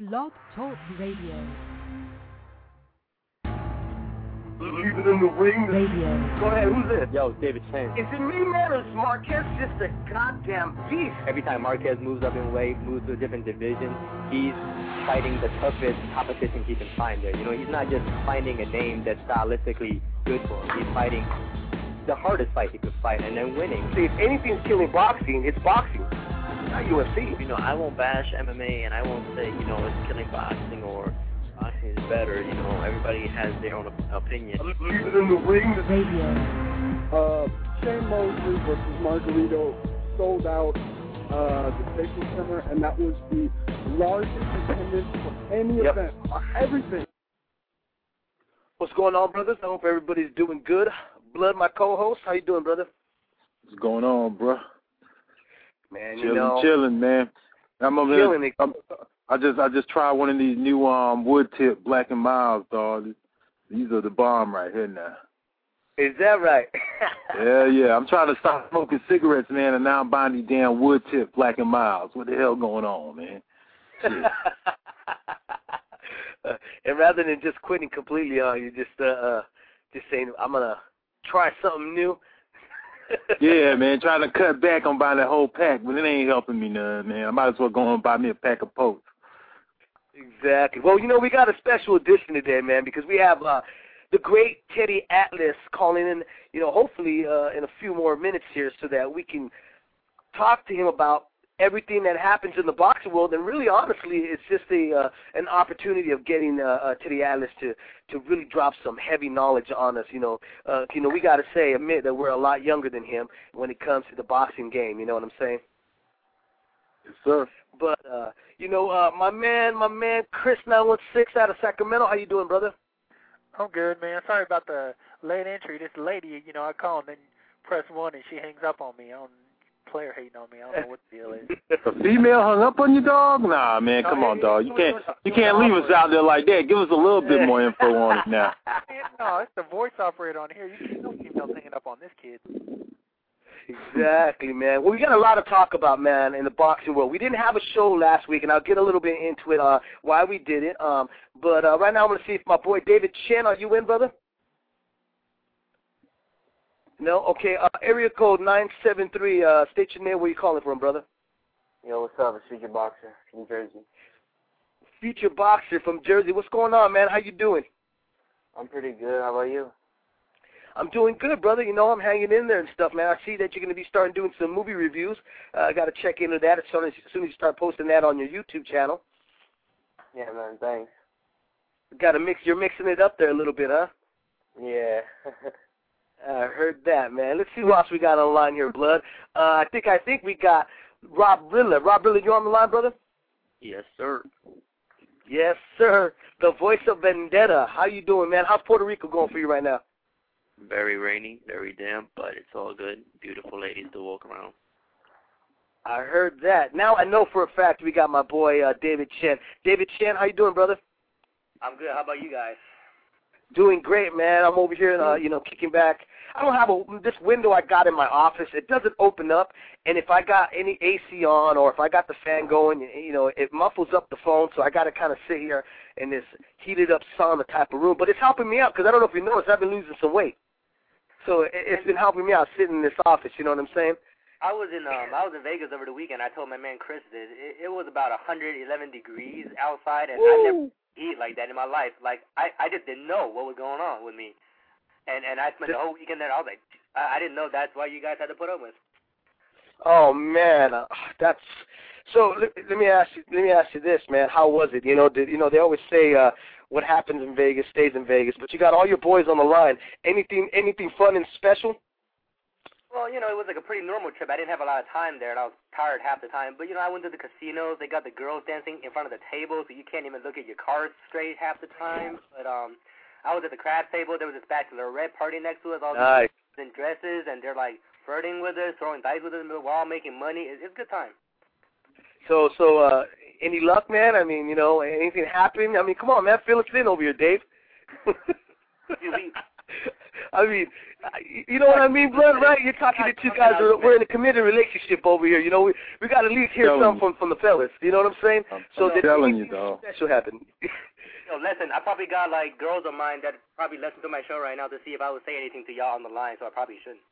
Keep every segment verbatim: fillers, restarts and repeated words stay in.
Blog Talk Radio. Leave it in the ring. Radio. Go ahead, who's this? Yo, David Chen. Is it me, man, or is Marquez just a goddamn beast? Every time Marquez moves up in weight, moves to a different division, he's fighting the toughest competition he can find there. You know, he's not just finding a name that's stylistically good for him. He's fighting the hardest fight he could fight and then winning. See, if anything's killing boxing, it's boxing, not U F C. You know, I won't bash M M A and I won't say, you know, it's killing boxing or boxing is better. You know, everybody has their own opinion. Leave it in the ring. Radio. Uh, Shane Mosley versus Margarito sold out uh, the Staples Center, and that was the largest attendance for any Yep. event, for everything. What's going on, brothers? I hope everybody's doing good. Blood, my co-host, how you doing, brother? What's going on, bro? Man, you Chilling, know, chilling, man. I'm over Chilling, here. I'm, I just, I just tried one of these new um wood tip Black and Miles, dog. These are the bomb right here now. Is that right? Yeah, yeah. I'm trying to stop smoking cigarettes, man, and now I'm buying these damn wood tip Black and Miles. What the hell going on, man? uh, and rather than just quitting completely, uh, you just, uh, uh, just saying, I'm gonna try something new. Yeah, man, trying to cut back on buying that whole pack, but it ain't helping me none, man. I might as well go and buy me a pack of Pokes. Exactly. Well, you know, we got a special edition today, man, because we have uh, the great Teddy Atlas calling in, you know, hopefully uh, in a few more minutes here so that we can talk to him about everything that happens in the boxing world. And really, honestly, it's just a uh, an opportunity of getting uh, uh, Teddy Atlas to, to really drop some heavy knowledge on us. You know, uh, you know, we got to say, admit that we're a lot younger than him when it comes to the boxing game. You know what I'm saying? Yes, sir. But, uh, you know, uh, my man, my man, Chris nine one six out of Sacramento. How you doing, brother? I'm good, man. Sorry about the late entry. This lady, you know, I call and then press one and she hangs up on me. I don't, player hating on me. I don't know what the deal is. A female hung up on you, dog? Nah, man, come on, dog. You can't, you can't leave us out there like that. Give us a little bit more info on it now. No, it's the voice operator on here. You can't no females hanging up on this kid. Exactly, man. Well, we got a lot to talk about, man, in the boxing world. We didn't have a show last week, and I'll get a little bit into it, uh, why we did it. Um, but uh, right now I'm going to see if my boy David Chen, are you in, brother? No? Okay, uh, area code nine seven three, uh, state your name, where you calling from, brother? Yo, what's up? It's Future Boxer from Jersey. Future Boxer from Jersey. What's going on, man? How you doing? I'm pretty good. How about you? I'm doing good, brother. You know, I'm hanging in there and stuff, man. I see that you're going to be starting doing some movie reviews. Uh, I got to check into that as soon as, as soon as you start posting that on your YouTube channel. Yeah, man, thanks. Got to mix. You're mixing it up there a little bit, huh? Yeah. I heard that, man. Let's see who else we got on the line here, Blood. Uh, I think I think we got Rob Rilla. Rob Rilla, you on the line, brother? Yes, sir. Yes, sir. The voice of Vendetta. How you doing, man? How's Puerto Rico going for you right now? Very rainy, very damp, but it's all good. Beautiful ladies to walk around. I heard that. Now I know for a fact we got my boy uh, David Chen. David Chen, how you doing, brother? I'm good. How about you guys? Doing great, man. I'm over here, uh, you know, kicking back. I don't have a this window I got in my office. It doesn't open up, and if I got any A C on or if I got the fan going, you know, it muffles up the phone. So I got to kind of sit here in this heated up sauna type of room. But it's helping me out because I don't know if you noticed, I've been losing some weight. So it, it's been helping me out sitting in this office. You know what I'm saying? I was in um I was in Vegas over the weekend. I told my man Chris this. It, it was about one hundred eleven degrees outside, and Woo. I never eat like that in my life. Like I, I just didn't know what was going on with me, and and I spent the whole weekend there. I was like, I, I didn't know that's why you guys had to put up with. Oh man, uh, that's so. Let, let me ask you. Let me ask you this, man. How was it? You know, did you know they always say uh, what happens in Vegas stays in Vegas. But you got all your boys on the line. Anything, anything fun and special? Well, you know, it was like a pretty normal trip. I didn't have a lot of time there, and I was tired half the time. But, you know, I went to the casinos. They got the girls dancing in front of the table, so you can't even look at your cards straight half the time. But um, I was at the crab table. There was this bachelorette party next to us, all Nice. these in dresses, and they're, like, flirting with us, throwing dice with us while making money. It's, it's a good time. So, so uh, any luck, man? I mean, you know, anything happen? I mean, come on, man. Fill us in over here, Dave. I mean, you know what I mean, Blood, right? You're talking to two guys. Who, we're in a committed relationship over here. You know, we we got to at least hear something from from the fellas. You know what I'm saying? I'm, so I'm telling you, dog. Special happened. Yo, listen, I probably got like girls of mine that probably listen to my show right now to see if I would say anything to y'all on the line. So I probably shouldn't.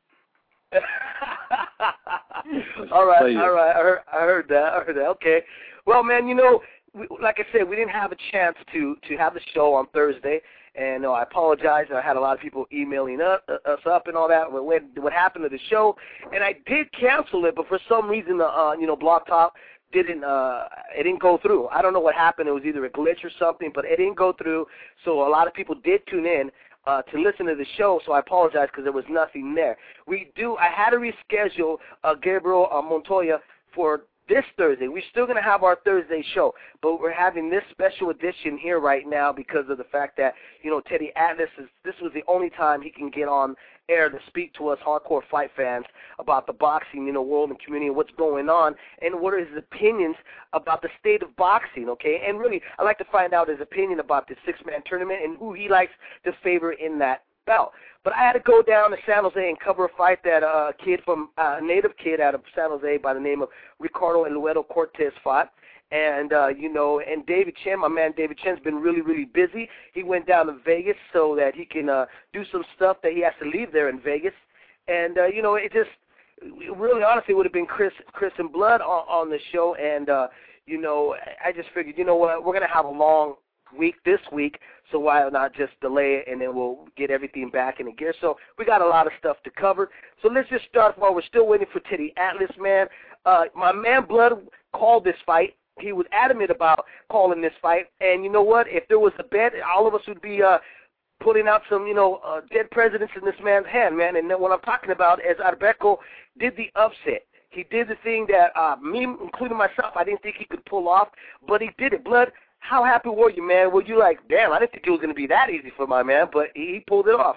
all right, all right. I heard, I heard that. I heard that. Okay. Well, man, you know, we, like I said, we didn't have a chance to to have the show on Thursday, and uh, I apologize. I had a lot of people emailing us, uh, us up and all that. What, what happened to the show? And I did cancel it, but for some reason, uh, you know, Blog Talk didn't. Uh, it didn't go through. I don't know what happened. It was either a glitch or something, but it didn't go through. So a lot of people did tune in Uh, to listen to the show, so I apologize because there was nothing there. We do. I had to reschedule uh, Gabriel uh, Montoya for this Thursday. We're still going to have our Thursday show, but we're having this special edition here right now because of the fact that, you know, Teddy Atlas, is, this was the only time he can get on air to speak to us hardcore fight fans about the boxing, you know, world and community and what's going on and what are his opinions about the state of boxing, okay? And really, I'd like to find out his opinion about the six-man tournament and who he likes to favor in that bout. But I had to go down to San Jose and cover a fight that uh, a kid from, uh, a native kid out of San Jose by the name of Ricardo Eluedo Cortez fought. And, uh, you know, and David Chen, my man David Chen's been really, really busy. He went down to Vegas so that he can uh, do some stuff that he has to leave there in Vegas. And, uh, you know, it just, really honestly, would have been Chris Chris and Blood on, on the show. And, uh, you know, I just figured, you know what, we're going to have a long week this week, so why not just delay it and then we'll get everything back in the gear. So we got a lot of stuff to cover. So let's just start while we're still waiting for Teddy Atlas, man. Uh, my man Blood called this fight. He was adamant about calling this fight, and you know what? If there was a bet, all of us would be uh, putting out some, you know, uh, dead presidents in this man's hand, man. And what I'm talking about is Arbeco did the upset. He did the thing that uh, me, including myself, I didn't think he could pull off, but he did it. Blood, how happy were you, man? Were you like, damn, I didn't think it was going to be that easy for my man, but he, he pulled it off.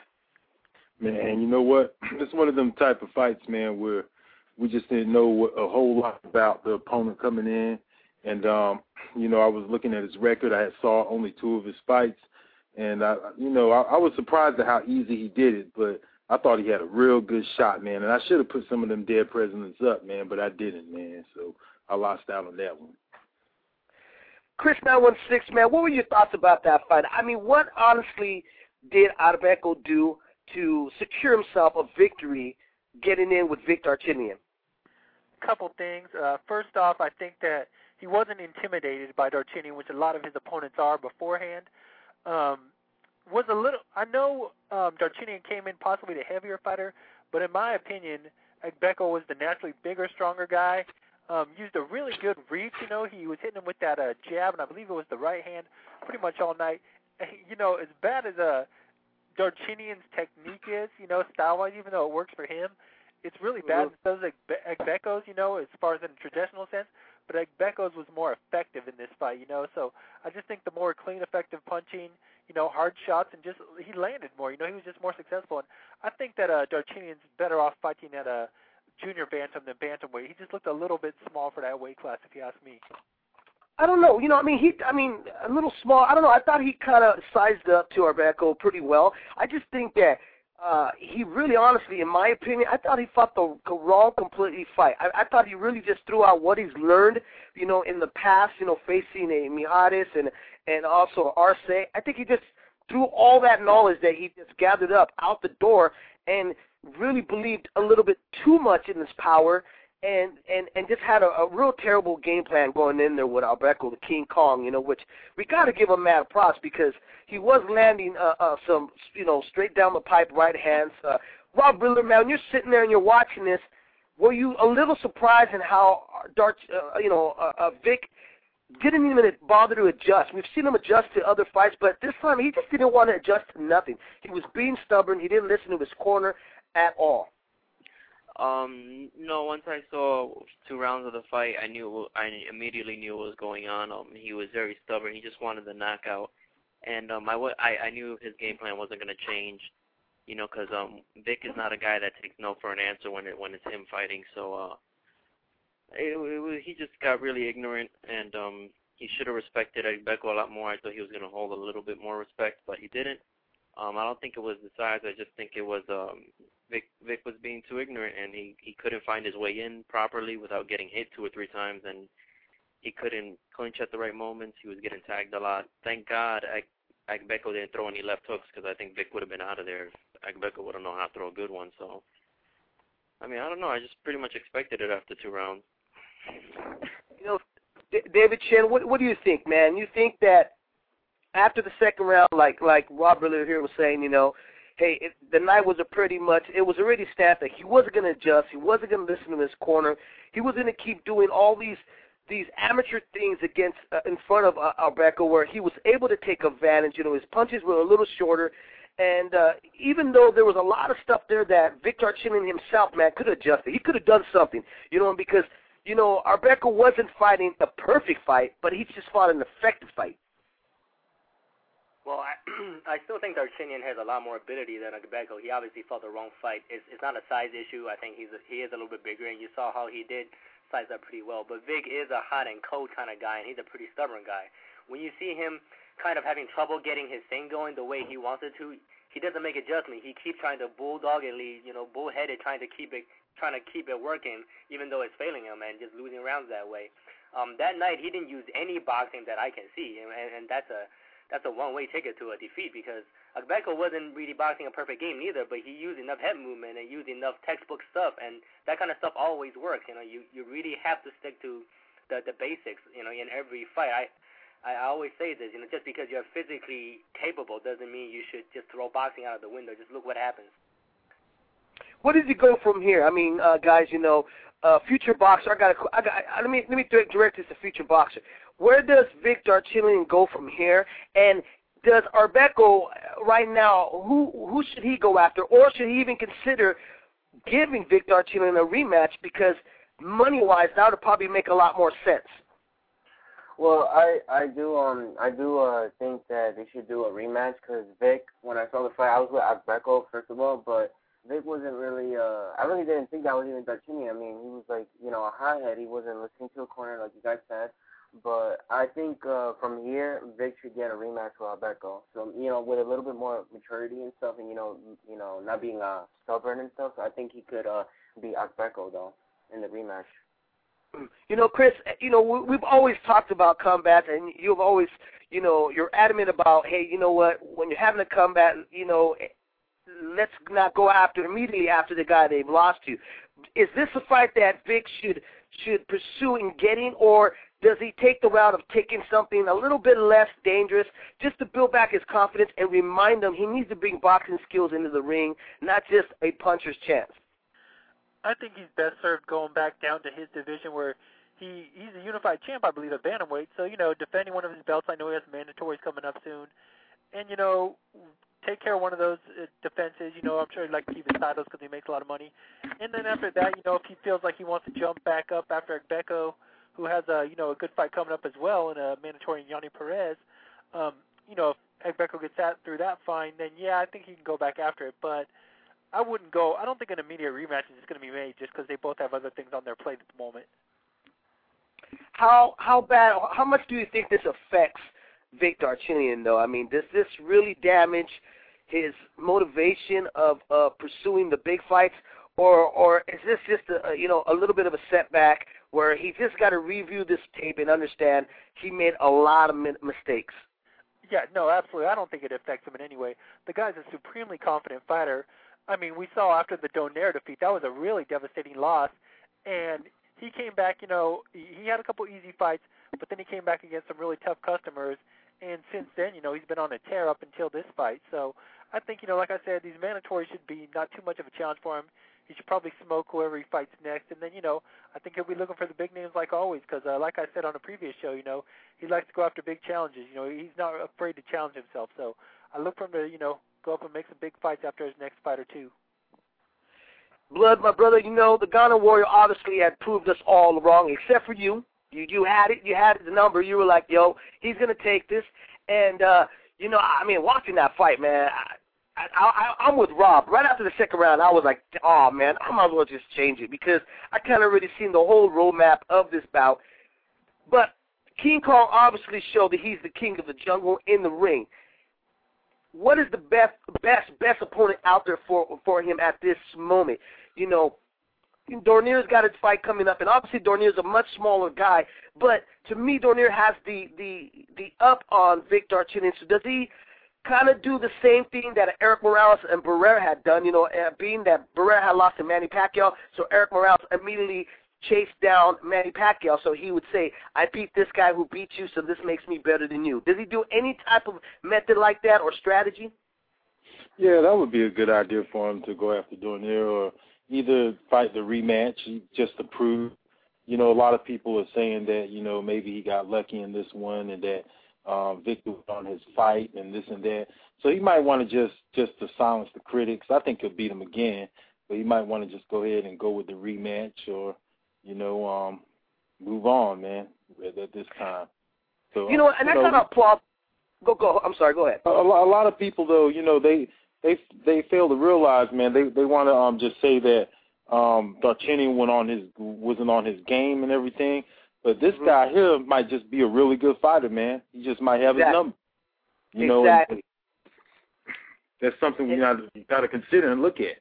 Man, you know what? It's one of them type of fights, man, where we just didn't know a whole lot about the opponent coming in. And, um, you know, I was looking at his record. I had saw only two of his fights. And, I, you know, I, I was surprised at how easy he did it, but I thought he had a real good shot, man. And I should have put some of them dead presidents up, man, but I didn't, man. So I lost out on that one. Chris nine one six, man, what were your thoughts about that fight? I mean, what honestly did Arbeco do to secure himself a victory getting in with Victor Artinian? Couple things. Uh, first off, I think that he wasn't intimidated by Darchinyan, which a lot of his opponents are beforehand. Um, was a little. I know um, Darchinyan came in possibly the heavier fighter, but in my opinion, Arbeco was the naturally bigger, stronger guy. Um, used a really good reach. You know, he was hitting him with that uh, jab, and I believe it was the right hand, pretty much all night. You know, as bad as uh, Darchinyan's technique is, you know, style-wise, even though it works for him, it's really bad. Mm-hmm. Those Arbeco's, you know, as far as in a traditional sense. But Arbeco's was more effective in this fight, you know. So I just think the more clean, effective punching, you know, hard shots, and just he landed more. You know, he was just more successful. And I think that uh, Darchinyan's better off fighting at a junior bantam than bantamweight. He just looked a little bit small for that weight class, if you ask me. I don't know. You know, I mean, he, I mean, a little small. I don't know. I thought he kind of sized up to Arbeco pretty well. I just think that uh, he really, honestly, in my opinion, I thought he fought the wrong completely fight. I, I thought he really just threw out what he's learned, you know, in the past, you know, facing a Mijares and and also Arce. I think he just threw all that knowledge that he just gathered up out the door and really believed a little bit too much in his power and, and, and just had a, a real terrible game plan going in there with Arbeco, the King Kong, you know, which we got to give him mad props because he was landing uh, uh, some, you know, straight down the pipe right hands. Uh, Rob Riller, man, when you're sitting there and you're watching this, were you a little surprised in how Dart, uh, you know, uh, uh, Vic didn't even bother to adjust? We've seen him adjust to other fights, but this time he just didn't want to adjust to nothing. He was being stubborn. He didn't listen to his corner at all. Um, no, once I saw two rounds of the fight, I knew I immediately knew what was going on. Um, he was very stubborn. He just wanted the knockout, and um, I, I, I knew his game plan wasn't going to change, you know, because um, Vic is not a guy that takes no for an answer when it when it's him fighting. So uh, it, it, he just got really ignorant, and um, he should have respected Arbeco a lot more. I thought he was going to hold a little bit more respect, but he didn't. Um, I don't think it was the size. I just think it was um, Vic. Vic was being too ignorant, and he, he couldn't find his way in properly without getting hit two or three times, and he couldn't clinch at the right moments. He was getting tagged a lot. Thank God Agbeko didn't throw any left hooks, because I think Vic would have been out of there if Agbeko would have known how to throw a good one. So, I mean, I don't know. I just pretty much expected it after two rounds. You know, D- David Chen, what, what do you think, man? You think that after the second round, like like Rob earlier here was saying, you know, hey, it, the night was a pretty much, it was already staffed that he wasn't going to adjust, he wasn't going to listen to his corner, he was going to keep doing all these these amateur things against uh, in front of uh, Agbeko, where he was able to take advantage. You know, his punches were a little shorter, and uh, even though there was a lot of stuff there that Vic Darchinyan himself, man, could have adjusted. He could have done something, you know, because, you know, Agbeko wasn't fighting the perfect fight, but he just fought an effective fight. Well, I, I still think Darchinyan has a lot more ability than Agbeko. He obviously fought the wrong fight. It's, it's not a size issue. I think he's a, he is a little bit bigger, and you saw how he did size up pretty well. But Vic is a hot and cold kind of guy, and he's a pretty stubborn guy. When you see him kind of having trouble getting his thing going the way he wants it to, he doesn't make adjustment. He keeps trying to bulldoggedly, you know, bullheaded, trying to keep it, trying to keep it working, even though it's failing him and just losing rounds that way. Um, that night, he didn't use any boxing that I can see, and, and that's a that's a one-way ticket to a defeat, because Agbeko wasn't really boxing a perfect game neither, but he used enough head movement and used enough textbook stuff, and that kind of stuff always works. You know, you, you really have to stick to the, the basics, you know, in every fight. I, I always say this, you know, just because you're physically capable doesn't mean you should just throw boxing out of the window. Just look what happens. What does he go from here? I mean, uh, guys, you know, uh, future boxer. I got. I got. Let me let me direct this to future boxer. Where does Vic Darchinyan go from here? And does Agbeko right now? Who who should he go after, or should he even consider giving Vic Darchinyan a rematch? Because money-wise, that would probably make a lot more sense. Well, I I do um I do uh think that they should do a rematch, because Vic, when I saw the fight, I was with Agbeko first of all, but Vic wasn't really, uh, I really didn't think that was even Darchinyan. I mean, he was like, you know, a hothead. He wasn't listening to a corner like you guys said. But I think uh, from here, Vic should get a rematch with Agbeko. So, you know, with a little bit more maturity and stuff, and, you know, you know, not being uh, stubborn and stuff. So I think he could uh, beat Agbeko, though, in the rematch. You know, Chris, you know, we've always talked about combat, and you've always, you know, you're adamant about, hey, you know what, when you're having a combat, you know, let's not go after immediately after the guy they've lost to. Is this a fight that Vic should should pursue in getting, or does he take the route of taking something a little bit less dangerous just to build back his confidence and remind him he needs to bring boxing skills into the ring, not just a puncher's chance? I think he's best served going back down to his division, where he he's a unified champ, I believe, at bantamweight. So, you know, defending one of his belts, I know he has mandatories coming up soon. And, you know, take care of one of those uh, defenses. You know, I'm sure he'd like to keep his titles because he makes a lot of money. And then after that, you know, if he feels like he wants to jump back up after Agbeko, who has a, you know, a good fight coming up as well, and a mandatory in Yanni Perez, um, you know, if Agbeko gets that through that fine, then yeah, I think he can go back after it. But I wouldn't go. I don't think an immediate rematch is going to be made just because they both have other things on their plate at the moment. How how bad? How much do you think this affects Vic Darchinyan, though? I mean, does this really damage his motivation of uh, pursuing the big fights, or or is this just a, you know, a little bit of a setback where he just got to review this tape and understand he made a lot of mi- mistakes? Yeah, no, absolutely. I don't think it affects him in any way. The guy's a supremely confident fighter. I mean, we saw after the Donaire defeat, that was a really devastating loss, and he came back, you know, he had a couple easy fights, but then he came back against some really tough customers, and since then, you know, he's been on a tear up until this fight. So I think, you know, like I said, these mandatories should be not too much of a challenge for him. He should probably smoke whoever he fights next, and then, you know, I think he'll be looking for the big names like always, because uh, like I said on a previous show, you know, he likes to go after big challenges. You know, he's not afraid to challenge himself. So I look for him to, you know, go up and make some big fights after his next fight or two. Blood, my brother, you know, the Ghana Warrior obviously had proved us all wrong, except for you. You you had it. You had the number. You were like, yo, he's going to take this. And, uh, you know, I mean, watching that fight, man, I, I, I, I'm with Rob. Right after the second round, I was like, oh, man, I might as well just change it because I kind of already seen the whole roadmap of this bout. But King Kong obviously showed that he's the king of the jungle in the ring. what is the best, best, best opponent out there for for him at this moment? You know, Dornier's got his fight coming up, and obviously Dornier's a much smaller guy. But to me, Dornier has the the the up on Vic Darchinyan. So does he kind of do the same thing that Eric Morales and Barrera had done? You know, uh, being that Barrera had lost to Manny Pacquiao, so Eric Morales immediately chased down Manny Pacquiao. So he would say, "I beat this guy who beat you, so this makes me better than you." Does he do any type of method like that or strategy? Yeah, that would be a good idea for him to go after Dornier, or either fight the rematch just to prove. You know, a lot of people are saying that, you know, maybe he got lucky in this one and that um, Victor was on his fight and this and that. So he might want to just, just to silence the critics. I think he'll beat him again, but he might want to just go ahead and go with the rematch or, you know, um, move on, man, at, at this time. So, you know, and you that's know, not a problem. Go, go. I'm sorry. Go ahead. A, a lot of people, though, you know, they they they fail to realize, man, they they want to um just say that um Darchinyan went on his wasn't on his game and everything, but this mm-hmm. guy here might just be a really good fighter, man. He just might have exactly. his number. You know, exactly. and that's something we got got to consider and look at.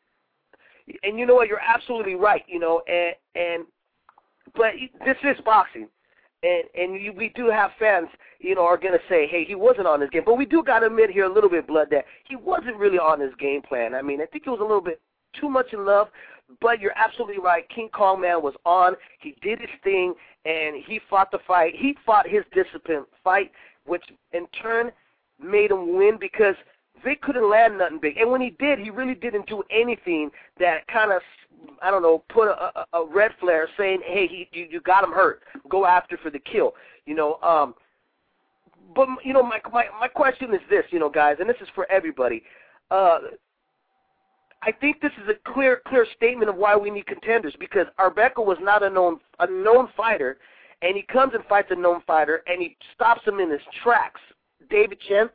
And you know what? You're absolutely right. You know, and and but this is boxing. And and you, we do have fans, you know, are going to say, hey, he wasn't on his game. But we do got to admit here a little bit, Blood, that he wasn't really on his game plan. I mean, I think he was a little bit too much in love. But you're absolutely right. King Kong Man was on. He did his thing, and he fought the fight. He fought his discipline fight, which in turn made him win because Vic couldn't land nothing big. And when he did, he really didn't do anything that kind of, I don't know, put a, a, a red flare saying, hey, he, you, you got him hurt. Go after for the kill. You know, um, but, you know, my, my, my question is this, you know, guys, and this is for everybody. Uh, I think this is a clear, clear statement of why we need contenders because Arbeco was not a known, a known fighter, and he comes and fights a known fighter, and he stops him in his tracks. David Chen?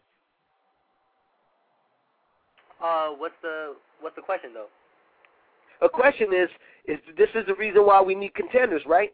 Uh, what's the what's the question though? A question is, is this is the reason why we need contenders, right?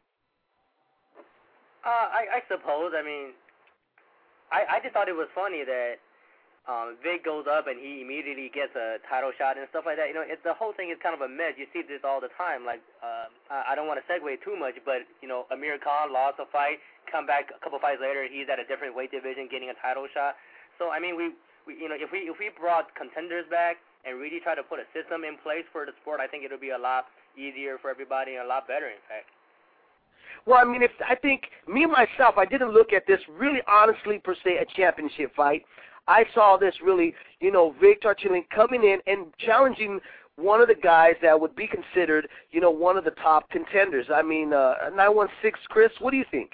Uh, I, I suppose. I mean, I, I just thought it was funny that um, Vic goes up and he immediately gets a title shot and stuff like that. You know, it's the whole thing is kind of a mess. You see this all the time. Like, uh, I, I don't want to segue too much, but you know, Amir Khan lost a fight, come back a couple fights later, he's at a different weight division getting a title shot. So I mean, we, we you know, if we if we brought contenders back and really try to put a system in place for the sport, I think it'll be a lot easier for everybody and a lot better, in fact. Well, I mean, if I think me myself, I didn't look at this really honestly per se a championship fight. I saw this really, you know, Vic Darchinyan coming in and challenging one of the guys that would be considered, you know, one of the top contenders. I mean, uh, nine one six, Chris, what do you think?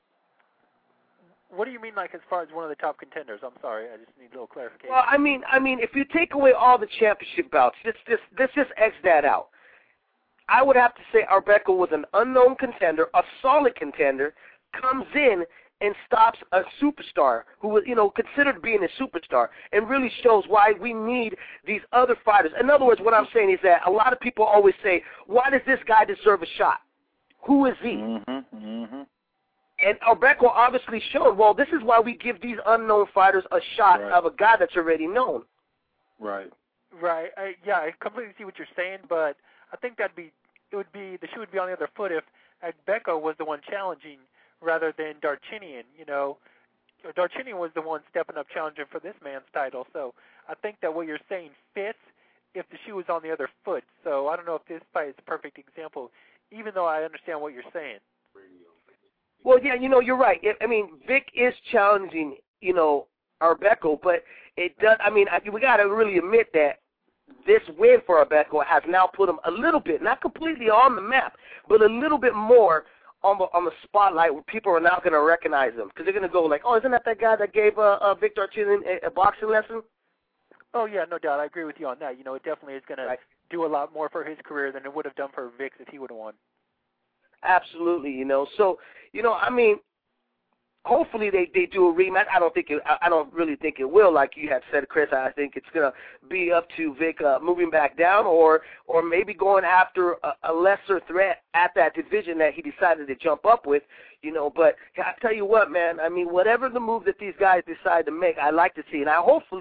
What do you mean, like, as far as one of the top contenders? I'm sorry, I just need a little clarification. Well, I mean, I mean, if you take away all the championship bouts, let's just let's just X that out. I would have to say Arbeco was an unknown contender, a solid contender, comes in and stops a superstar who was, you know, considered being a superstar, and really shows why we need these other fighters. In other words, what I'm saying is that a lot of people always say, why does this guy deserve a shot? Who is he? Mm-hmm, mm-hmm. And Arbeco obviously showed, well, this is why we give these unknown fighters a shot right. of a guy that's already known. Right. Right. I, yeah, I completely see what you're saying, but I think that'd be it would be the shoe would be on the other foot if Arbeco was the one challenging rather than Darchinyan. You know, Darchinyan was the one stepping up challenging for this man's title. So I think that what you're saying fits if the shoe was on the other foot. So I don't know if this fight is a perfect example, even though I understand what you're saying. Well, yeah, you know, you're right. I mean, Vic is challenging, you know, Arbeco, but it does. I mean, we got to really admit that this win for Arbeco has now put him a little bit, not completely on the map, but a little bit more on the on the spotlight where people are now going to recognize him because they're going to go like, oh, isn't that that guy that gave uh, uh, Vic Darchinyan a, a boxing lesson? Oh yeah, no doubt. I agree with you on that. You know, it definitely is going right. to do a lot more for his career than it would have done for Vic if he would have won. Absolutely, you know. So, you know, I mean, hopefully they, they do a rematch. I don't think it, I, I don't really think it will, like you had said, Chris. I think it's gonna be up to Vic uh, moving back down, or or maybe going after a, a lesser threat at that division that he decided to jump up with, you know. But I tell you what, man. I mean, whatever the move that these guys decide to make, I like to see, and I hopefully,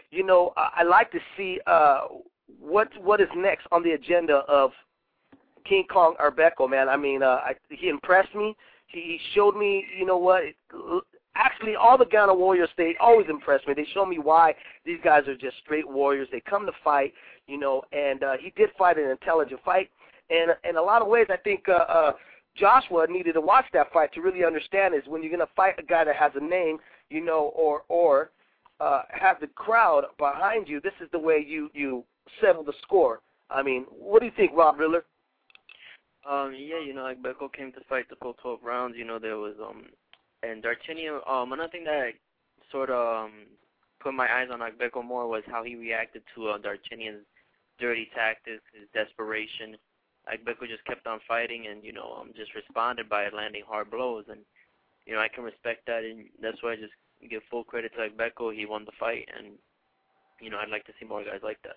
you know, I, I like to see uh, what what is next on the agenda of King Kong Arbeco, man. I mean, uh, I, he impressed me. He, he showed me, you know what, it, actually all the Ghana Warriors, they always impress me. They show me why these guys are just straight warriors. They come to fight, you know, and uh, he did fight an intelligent fight. And in a lot of ways, I think uh, uh, Joshua needed to watch that fight to really understand is when you're going to fight a guy that has a name, you know, or or uh, have the crowd behind you, this is the way you, you settle the score. I mean, what do you think, Rob Riller? Um, yeah, you know, like Becco came to fight the full twelve rounds. You know, there was um, and Darchinyan. Um, another thing that sort of um, put my eyes on Becco more was how he reacted to uh, Darchinyan's dirty tactics, his desperation. Becco just kept on fighting, and you know, um, just responded by landing hard blows, and you know, I can respect that, and that's why I just give full credit to Becco. He won the fight, and you know, I'd like to see more guys like that.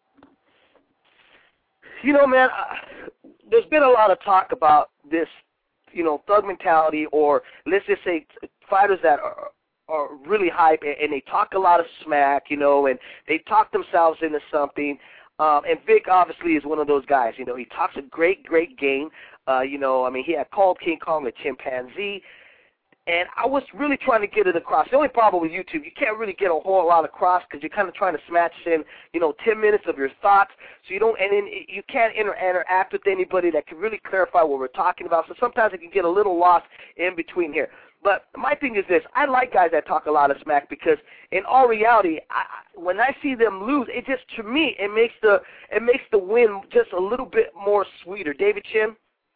You know, man, uh, there's been a lot of talk about this, you know, thug mentality, or let's just say fighters that are, are really hype, and, and they talk a lot of smack, you know, and they talk themselves into something. Um, and Vic obviously is one of those guys. You know, he talks a great, great game. Uh, you know, I mean, he had called King Kong a chimpanzee. And I was really trying to get it across. The only problem with YouTube, you can't really get a whole lot across because you're kind of trying to smash in, you know, ten minutes of your thoughts. So you don't, and then you can't inter- interact with anybody that can really clarify what we're talking about. So sometimes it can get a little lost in between here. But my thing is this: I like guys that talk a lot of smack because, in all reality, I, when I see them lose, it just, to me, it makes the it makes the win just a little bit more sweeter. David Chin?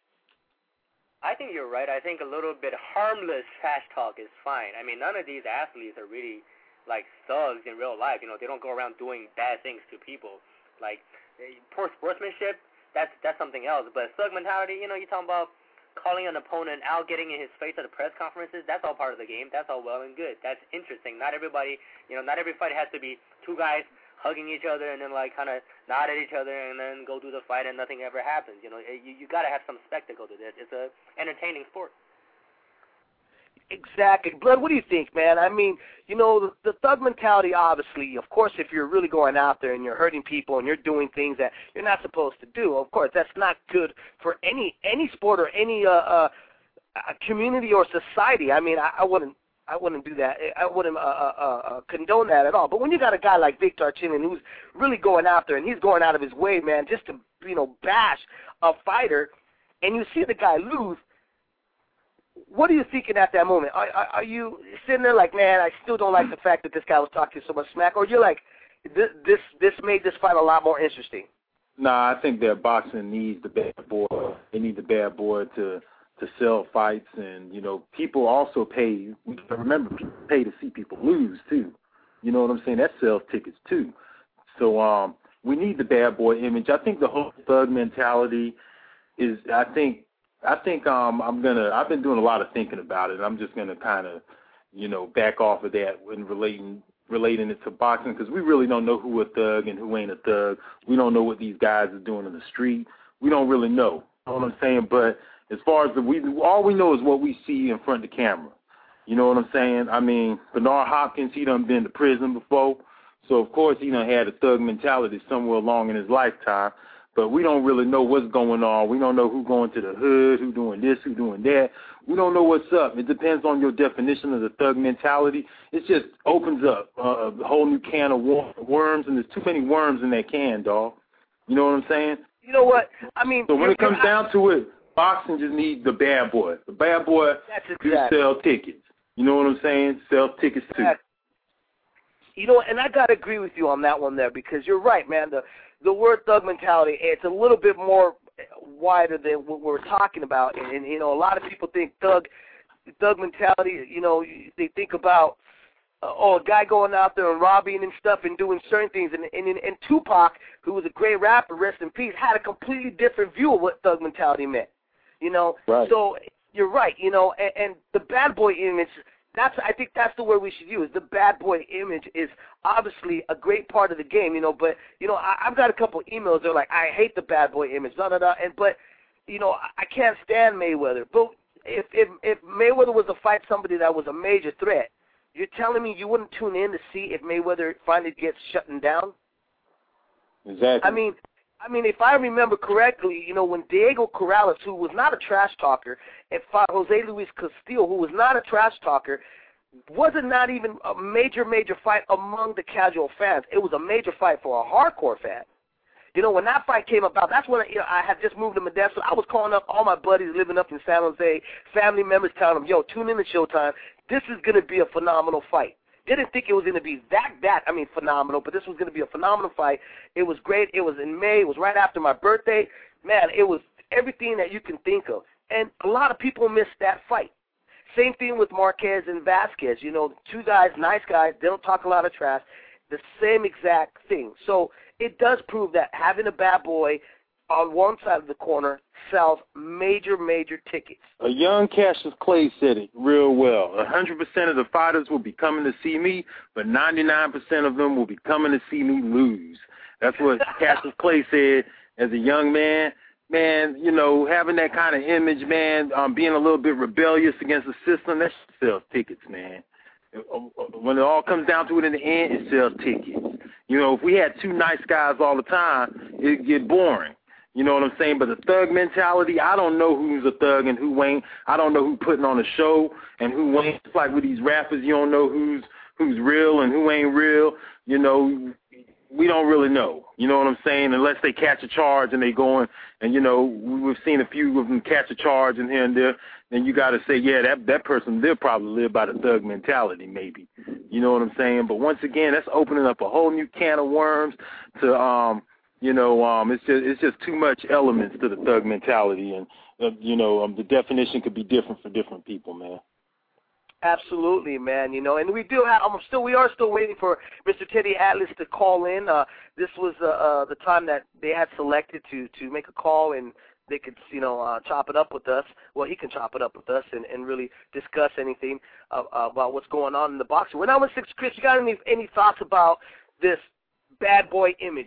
I think you're right. I think a little bit harmless trash talk is fine. I mean, none of these athletes are really like thugs in real life. You know, they don't go around doing bad things to people. Like, poor sportsmanship, that's that's something else. But thug mentality, you know, you're talking about calling an opponent out, getting in his face at the press conferences, that's all part of the game. That's all well and good. That's interesting. Not everybody, you know, not every fight has to be two guys hugging each other and then, like, kind of nod at each other and then go do the fight and nothing ever happens. You know, you, you got to have some spectacle to this. It's a entertaining sport. Exactly. Blood, what do you think, man? I mean, you know, the, the thug mentality, obviously, of course, if you're really going out there and you're hurting people and you're doing things that you're not supposed to do, of course, that's not good for any any sport or any uh, uh, community or society. I mean, I, I wouldn't I wouldn't do that. I wouldn't uh, uh, uh, condone that at all. But when you got a guy like Vic Darchinyan who's really going after, and he's going out of his way, man, just to, you know, bash a fighter, and you see the guy lose, what are you thinking at that moment? Are, are, are you sitting there like, man, I still don't like the fact that this guy was talking so much smack, or you're like, this this, this made this fight a lot more interesting? Nah, I think that boxing needs the bad boy. They need the bad boy to to sell fights, and you know, people also pay. Remember, people pay to see people lose too. You know what I'm saying? That sells tickets too. So um, we need the bad boy image. I think the whole thug mentality is. I think. I think um, I'm gonna. I've been doing a lot of thinking about it. I'm just gonna kind of, you know, back off of that when relating relating it to boxing, because we really don't know who a thug and who ain't a thug. We don't know what these guys are doing in the street. We don't really know. You know what I'm saying? But as far as the we, all we know is what we see in front of the camera. You know what I'm saying? I mean, Bernard Hopkins, he done been to prison before, so of course he done had a thug mentality somewhere along in his lifetime. But we don't really know what's going on. We don't know who's going to the hood, who's doing this, who's doing that. We don't know what's up. It depends on your definition of the thug mentality. It just opens up uh, a whole new can of worms, and there's too many worms in that can, dog. You know what I'm saying? You know what? I mean, so when it comes down to it, boxing just needs the bad boy. The bad boy exactly. can sell tickets. You know what I'm saying? Sell tickets too. You know, and I got to agree with you on that one there, because you're right, man. The the word thug mentality, it's a little bit more wider than what we're talking about. And, and you know, a lot of people think thug thug mentality, you know, they think about, uh, oh, a guy going out there and robbing and stuff and doing certain things. And, and, and Tupac, who was a great rapper, rest in peace, had a completely different view of what thug mentality meant. You know, right. So you're right, you know, and, and the bad boy image, That's I think that's the word we should use. The bad boy image is obviously a great part of the game, you know. But you know, I, I've got a couple emails. They're like, I hate the bad boy image, da da da. And but you know, I, I can't stand Mayweather. But if if if Mayweather was to fight somebody that was a major threat, you're telling me you wouldn't tune in to see if Mayweather finally gets shutting down? Exactly. I mean, I mean, if I remember correctly, you know, when Diego Corrales, who was not a trash talker, and fought Jose Luis Castillo, who was not a trash talker, was it not even a major, major fight among the casual fans? It was a major fight for a hardcore fan. You know, when that fight came about, that's when you know, I had just moved to Modesto. I was calling up all my buddies living up in San Jose, family members, telling them, yo, tune in to Showtime. This is going to be a phenomenal fight. Didn't think it was going to be that, that, I mean, phenomenal, but this was going to be a phenomenal fight. It was great. It was in May. It was right after my birthday. Man, it was everything that you can think of. And a lot of people missed that fight. Same thing with Marquez and Vasquez. You know, two guys, nice guys, they don't talk a lot of trash. The same exact thing. So it does prove that having a bad boy on one side of the corner sells major, major tickets. A young Cassius Clay said it real well. one hundred percent of the fighters will be coming to see me, but ninety-nine percent of them will be coming to see me lose. That's what Cassius Clay said as a young man. Man, you know, having that kind of image, man, um, being a little bit rebellious against the system, that sells tickets, man. When it all comes down to it in the end, it sells tickets. You know, if we had two nice guys all the time, it'd get boring. You know what I'm saying? But the thug mentality, I don't know who's a thug and who ain't. I don't know who putting on a show and who ain't. It's like with these rappers, you don't know who's who's real and who ain't real. You know, we don't really know. You know what I'm saying? Unless they catch a charge and they going, and, you know, we've seen a few of them catch a charge and here and there, then you got to say, yeah, that that person, they'll probably live by the thug mentality maybe. You know what I'm saying? But once again, that's opening up a whole new can of worms to, um, you know, um, it's just it's just too much elements to the thug mentality, and uh, you know, um, the definition could be different for different people, man. Absolutely, man. You know, and we do have. I'm still. We are still waiting for Mister Teddy Atlas to call in. Uh, this was uh, uh, the time that they had selected to to make a call, and they could, you know, uh, chop it up with us. Well, he can chop it up with us and, and really discuss anything uh, about what's going on in the boxing. We're now with six. Chris, you got any any thoughts about this bad boy image?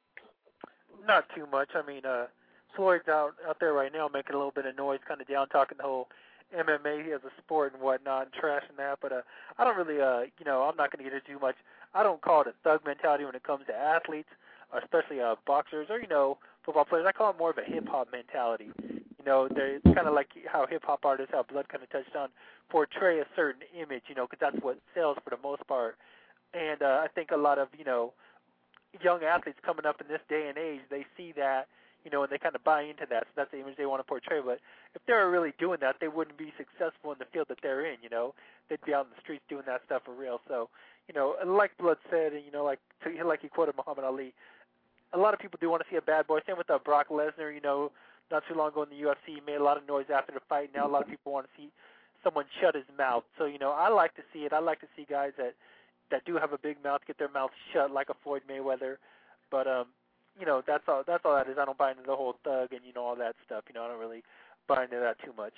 Not too much. I mean, uh, Floyd's out out there right now making a little bit of noise, kind of down talking the whole M M A as a sport and whatnot, and trashing that. But uh, I don't really, uh, you know, I'm not going to get into too much. I don't call it a thug mentality when it comes to athletes, especially uh, boxers or, you know, football players. I call it more of a hip-hop mentality. You know, it's kind of like how hip-hop artists, how Blood kind of touched on, portray a certain image, you know, because that's what sells for the most part. And uh, I think a lot of, you know, young athletes coming up in this day and age, they see that, you know, and they kind of buy into that. So that's the image they want to portray. But if they were really doing that, they wouldn't be successful in the field that they're in, you know. They'd be out in the streets doing that stuff for real. So, you know, like Blood said, and, you know, like like he quoted Muhammad Ali, a lot of people do want to see a bad boy. Same with uh, Brock Lesnar, you know, not too long ago in the U F C, he made a lot of noise after the fight. Now a lot of people want to see someone shut his mouth. So, you know, I like to see it. I like to see guys that, that do have a big mouth get their mouth shut like a Floyd Mayweather. But, um, you know, that's all That's all that is. I don't buy into the whole thug and, you know, all that stuff. You know, I don't really buy into that too much.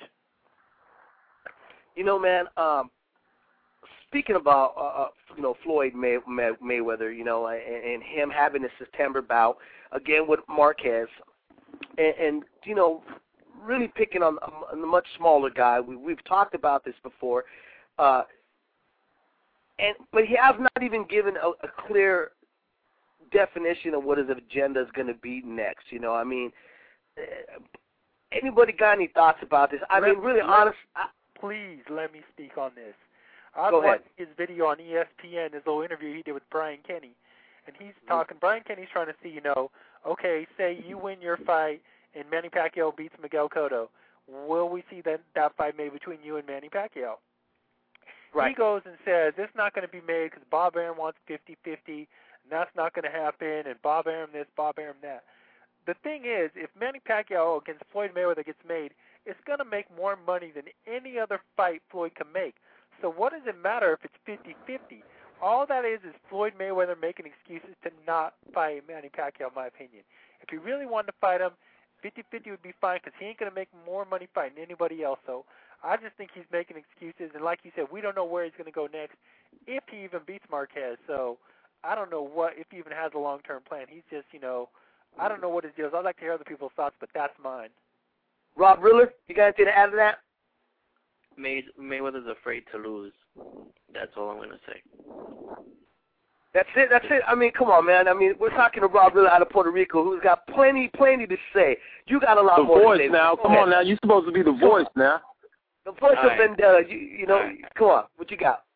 You know, man, um, speaking about, uh, uh, you know, Floyd May, May, Mayweather, you know, and, and him having a September bout, again with Marquez, and, and you know, really picking on a, a much smaller guy. We, we've talked about this before. Uh, and But he has not even given a, a clear definition of what his agenda is going to be next. You know, I mean, anybody got any thoughts about this? I let, mean, really let, honest. I, please let me speak on this. I Go watched ahead. his video on E S P N, his little interview he did with Brian Kenny, and he's talking. Brian Kenny's trying to see, you know, okay, say you win your fight and Manny Pacquiao beats Miguel Cotto. Will we see that that fight made between you and Manny Pacquiao? Right. He goes and says it's not going to be made because Bob Arum wants fifty-fifty. And that's not going to happen, and Bob Arum this, Bob Arum that. The thing is, if Manny Pacquiao against Floyd Mayweather gets made, it's going to make more money than any other fight Floyd can make. So what does it matter if it's fifty-fifty? All that is is Floyd Mayweather making excuses to not fight Manny Pacquiao, in my opinion. If he really wanted to fight him, fifty-fifty would be fine because he ain't going to make more money fighting anybody else. So I just think he's making excuses, and like you said, we don't know where he's going to go next if he even beats Marquez. So I don't know what if he even has a long-term plan. He's just, you know, I don't know what his deal is. I'd like to hear other people's thoughts, but that's mine. Rob Riller, you got anything to add to that? May, Mayweather's afraid to lose. That's all I'm gonna say. That's it. That's it. I mean, come on, man. I mean, we're talking to Rob Lilla out of Puerto Rico, who's got plenty, plenty to say. You got a lot the more voice to say. now. Come on now. You're supposed to be the voice now. The voice All of right. Vendetta. You, you know, Right. come on. What you got?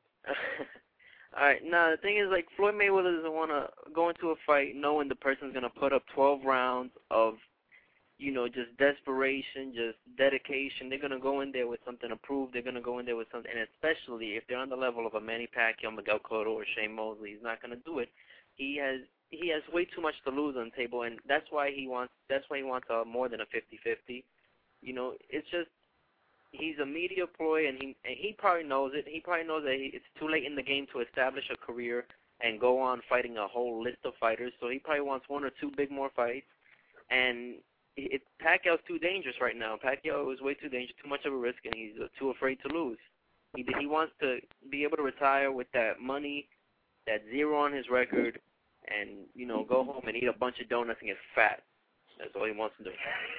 All right. Now the thing is, like, Floyd Mayweather doesn't want to go into a fight knowing the person's gonna put up twelve rounds of, you know, just desperation, just dedication. They're gonna go in there with something to prove. They're gonna go in there with something, and especially if they're on the level of a Manny Pacquiao, Miguel Cotto, or Shane Mosley, he's not gonna do it. He has he has way too much to lose on the table, and that's why he wants that's why he wants uh, more than a fifty-fifty. You know, it's just. He's a media ploy, and he and he probably knows it. He probably knows that he, it's too late in the game to establish a career and go on fighting a whole list of fighters. So he probably wants one or two big more fights. And it, Pacquiao's too dangerous right now. Pacquiao is way too dangerous, too much of a risk, and he's uh, too afraid to lose. He he wants to be able to retire with that money, that zero on his record, and you know go home and eat a bunch of donuts and get fat. That's all he wants to do.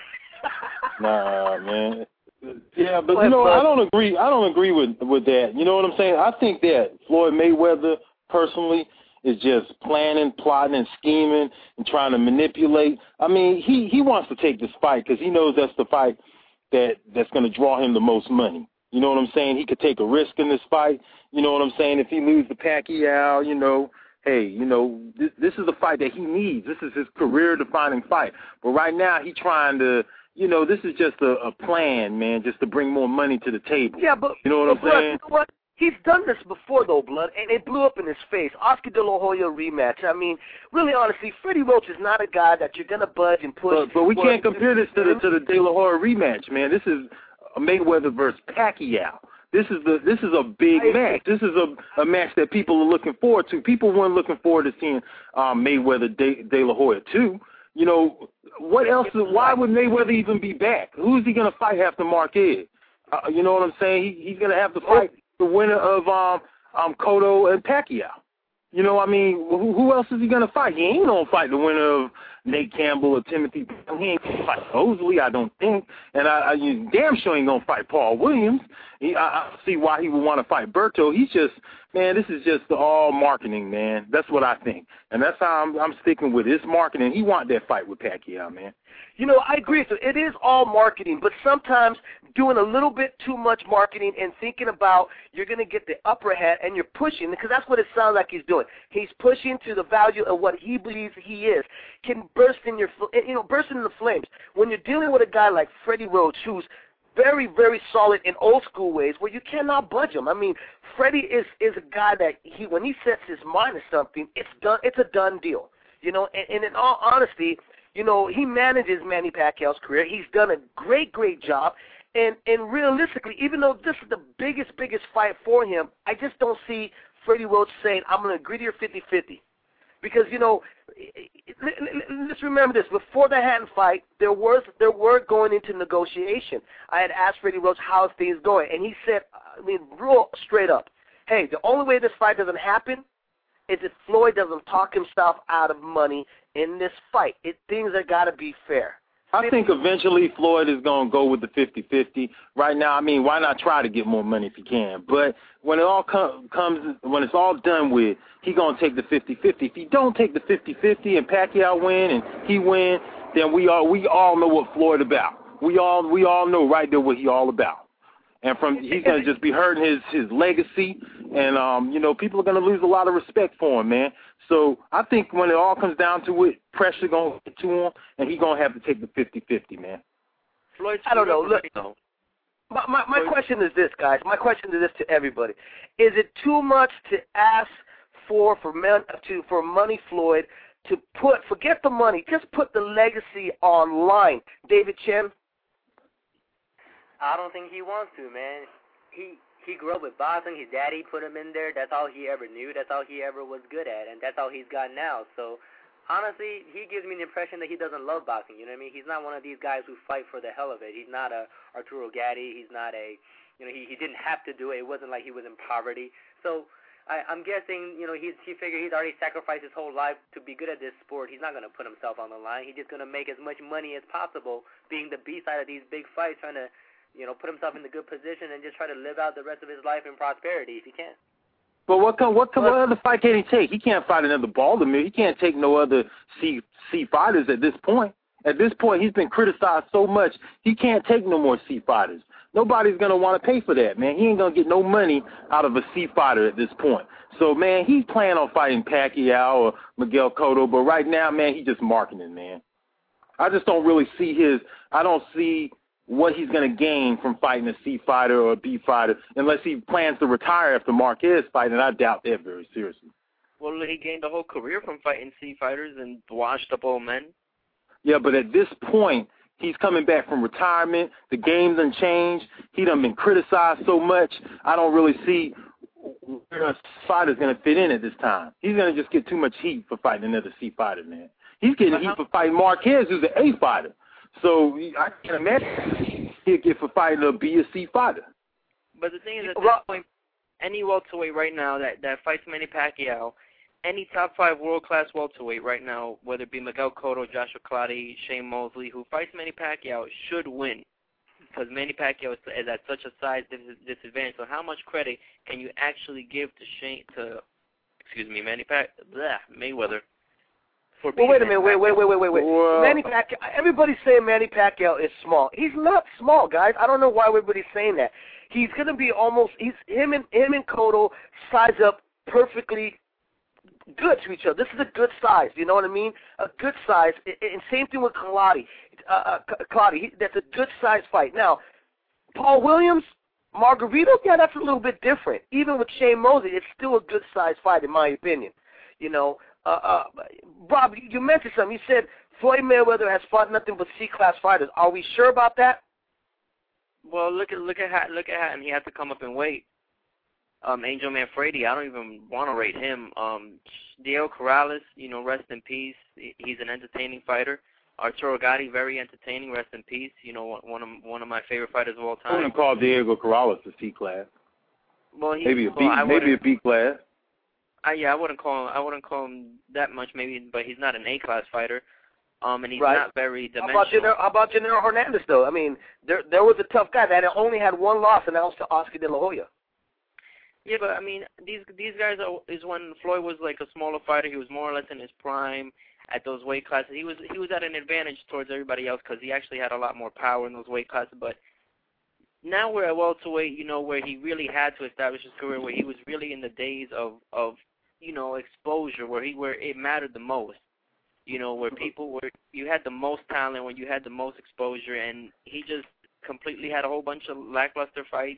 Nah, man. Yeah, but you know, I don't agree. I don't agree with with that. You know what I'm saying? I think that Floyd Mayweather personally is just planning, plotting, and scheming and trying to manipulate. I mean, he he wants to take this fight because he knows that's the fight that that's going to draw him the most money. You know what I'm saying? He could take a risk in this fight. You know what I'm saying? If he loses to Pacquiao, you know, hey, you know, this, this is the fight that he needs. This is his career-defining fight. But right now, he's trying to. You know, this is just a, a plan, man, just to bring more money to the table. Yeah, but you know what but I'm saying? You know what? He's done this before, though, Blood, and it blew up in his face. Oscar De La Hoya rematch. I mean, really, honestly, Freddie Roach is not a guy that you're gonna budge and push. But, but we can't compare this to the to the De La Hoya rematch, man. This is Mayweather versus Pacquiao. This is the this is a big match. This is a, a match that people are looking forward to. People weren't looking forward to seeing um, Mayweather De, De La Hoya too. You know, what else? Why would Mayweather even be back? Who's he going to fight after Marquez? Uh, you know what I'm saying? He, he's going to have to fight the winner of um, um, Cotto and Pacquiao. You know, I mean, who, who else is he going to fight? He ain't going to fight the winner of Nate Campbell or Timothy. He ain't going to fight Mosley, I don't think. And I, I you damn sure ain't going to fight Paul Williams. He, I, I see why he would want to fight Berto. He's just, man, this is just all marketing, man. That's what I think. And that's how I'm, I'm sticking with it. It's marketing. He want that fight with Pacquiao, man. You know, I agree. So it is all marketing, but sometimes doing a little bit too much marketing and thinking about you're going to get the upper hand and you're pushing, because that's what it sounds like he's doing. He's pushing to the value of what he believes he is, can burst in your, you know, burst into the flames. When you're dealing with a guy like Freddie Roach, who's very, very solid in old school ways where you cannot budge him. I mean, Freddie is is a guy that he when he sets his mind to something, it's done. It's a done deal. You know, and, and in all honesty, you know, he manages Manny Pacquiao's career. He's done a great, great job. And and realistically, even though this is the biggest, biggest fight for him, I just don't see Freddie Roach saying, I'm going to agree to your fifty-fifty. Because, you know, let's remember this. Before the Hatton fight, there was there were going into negotiation. I had asked Freddie Roach how's things going, and he said, I mean, real straight up, hey, the only way this fight doesn't happen is if Floyd doesn't talk himself out of money in this fight. It things are got to be fair. I think eventually Floyd is going to go with the fifty-fifty. Right now, I mean, why not try to get more money if he can? But when it all com- comes, when it's all done with, he going to take the fifty-fifty. If he don't take the fifty-fifty and Pacquiao win and he win, then we all we all know what Floyd about. We all we all know right there what he all about. And from he's going to just be hurting his his legacy, and um, you know, people are going to lose a lot of respect for him, man. So I think when it all comes down to it, pressure going to get to him, and he's going to have to take the fifty-fifty, man. Floyd, I don't know. Look, my my, my question is this, guys. My question is this to everybody: is it too much to ask for for men, to for Money Floyd to put forget the money, just put the legacy online? David Chen. I don't think he wants to, man. He he grew up with boxing. His daddy put him in there. That's all he ever knew. That's all he ever was good at, and that's all he's got now. So, honestly, he gives me the impression that he doesn't love boxing. You know what I mean? He's not one of these guys who fight for the hell of it. He's not a Arturo Gatti. He's not a, you know, he he didn't have to do it. It wasn't like he was in poverty. So, I, I'm guessing, you know, he's, he figured he's already sacrificed his whole life to be good at this sport. He's not going to put himself on the line. He's just going to make as much money as possible, being the B side of these big fights, trying to you know, put himself in the good position and just try to live out the rest of his life in prosperity if he can. But what can, what can, what other fight can he take? He can't fight another Baltimore. He can't take no other C C fighters at this point. At this point, he's been criticized so much, he can't take no more C fighters. Nobody's going to want to pay for that, man. He ain't going to get no money out of a C fighter at this point. So, man, he's planning on fighting Pacquiao or Miguel Cotto, but right now, man, he's just marketing, man. I just don't really see his – I don't see what he's going to gain from fighting a C fighter or a B fighter unless he plans to retire after Marquez fight, and I doubt that very seriously. Well, he gained a whole career from fighting C fighters and washed up old men. Yeah, but at this point, he's coming back from retirement. The game done changed. He done been criticized so much. I don't really see where a fighter's going to fit in at this time. He's going to just get too much heat for fighting another C fighter, man. He's getting heat for fighting Marquez, who's an A fighter. So I can't imagine he'll get for fighting a B or C fighter. But the thing is, at this point, any welterweight right now that, that fights Manny Pacquiao, any top five world-class welterweight right now, whether it be Miguel Cotto, Joshua Clottey, Shane Mosley, who fights Manny Pacquiao, should win because Manny Pacquiao is, is at such a size dis- disadvantage. So how much credit can you actually give to Shane, to, excuse me, Manny Pac, bleh, Mayweather? For well, wait a minute, Manny wait, wait, wait, wait, wait, wait. Well, Manny Pacquiao, everybody's saying Manny Pacquiao is small. He's not small, guys. I don't know why everybody's saying that. He's going to be almost, he's him and him and Cotto size up perfectly good to each other. This is a good size. You know what I mean? A good size. And same thing with Clottey. Uh, Clottey, that's a good size fight. Now, Paul Williams, Margarito, yeah, that's a little bit different. Even with Shane Mosley, it's still a good size fight in my opinion. You know, uh, uh, Rob, you mentioned something. You said Floyd Mayweather has fought nothing but C-class fighters. Are we sure about that? Well, look at look at how, look at how, and he had to come up in weight. Um, Angel Manfredi, I don't even want to rate him. Um, Diego Corrales, you know, rest in peace. He's an entertaining fighter. Arturo Gatti, very entertaining, rest in peace. You know, one of one of my favorite fighters of all time. I wouldn't call Diego Corrales a C class. Well, he, maybe a B, well, maybe a B class. I, yeah, I wouldn't call him. I wouldn't call him that much, maybe, but he's not an A class fighter. Um, and he's right. not very dimensional. How about, Gennaro, how about Gennaro Hernandez, though? I mean, there there was a tough guy that only had one loss, and that was to Oscar De La Hoya. Yeah, but I mean, these these guys are, is when Floyd was like a smaller fighter. He was more or less in his prime at those weight classes. He was he was at an advantage towards everybody else because he actually had a lot more power in those weight classes. But now we're at welterweight, you know, where he really had to establish his career, where he was really in the days of of you know exposure, where he where it mattered the most. You know, where people were you had the most talent, when you had the most exposure, and he just completely had a whole bunch of lackluster fights.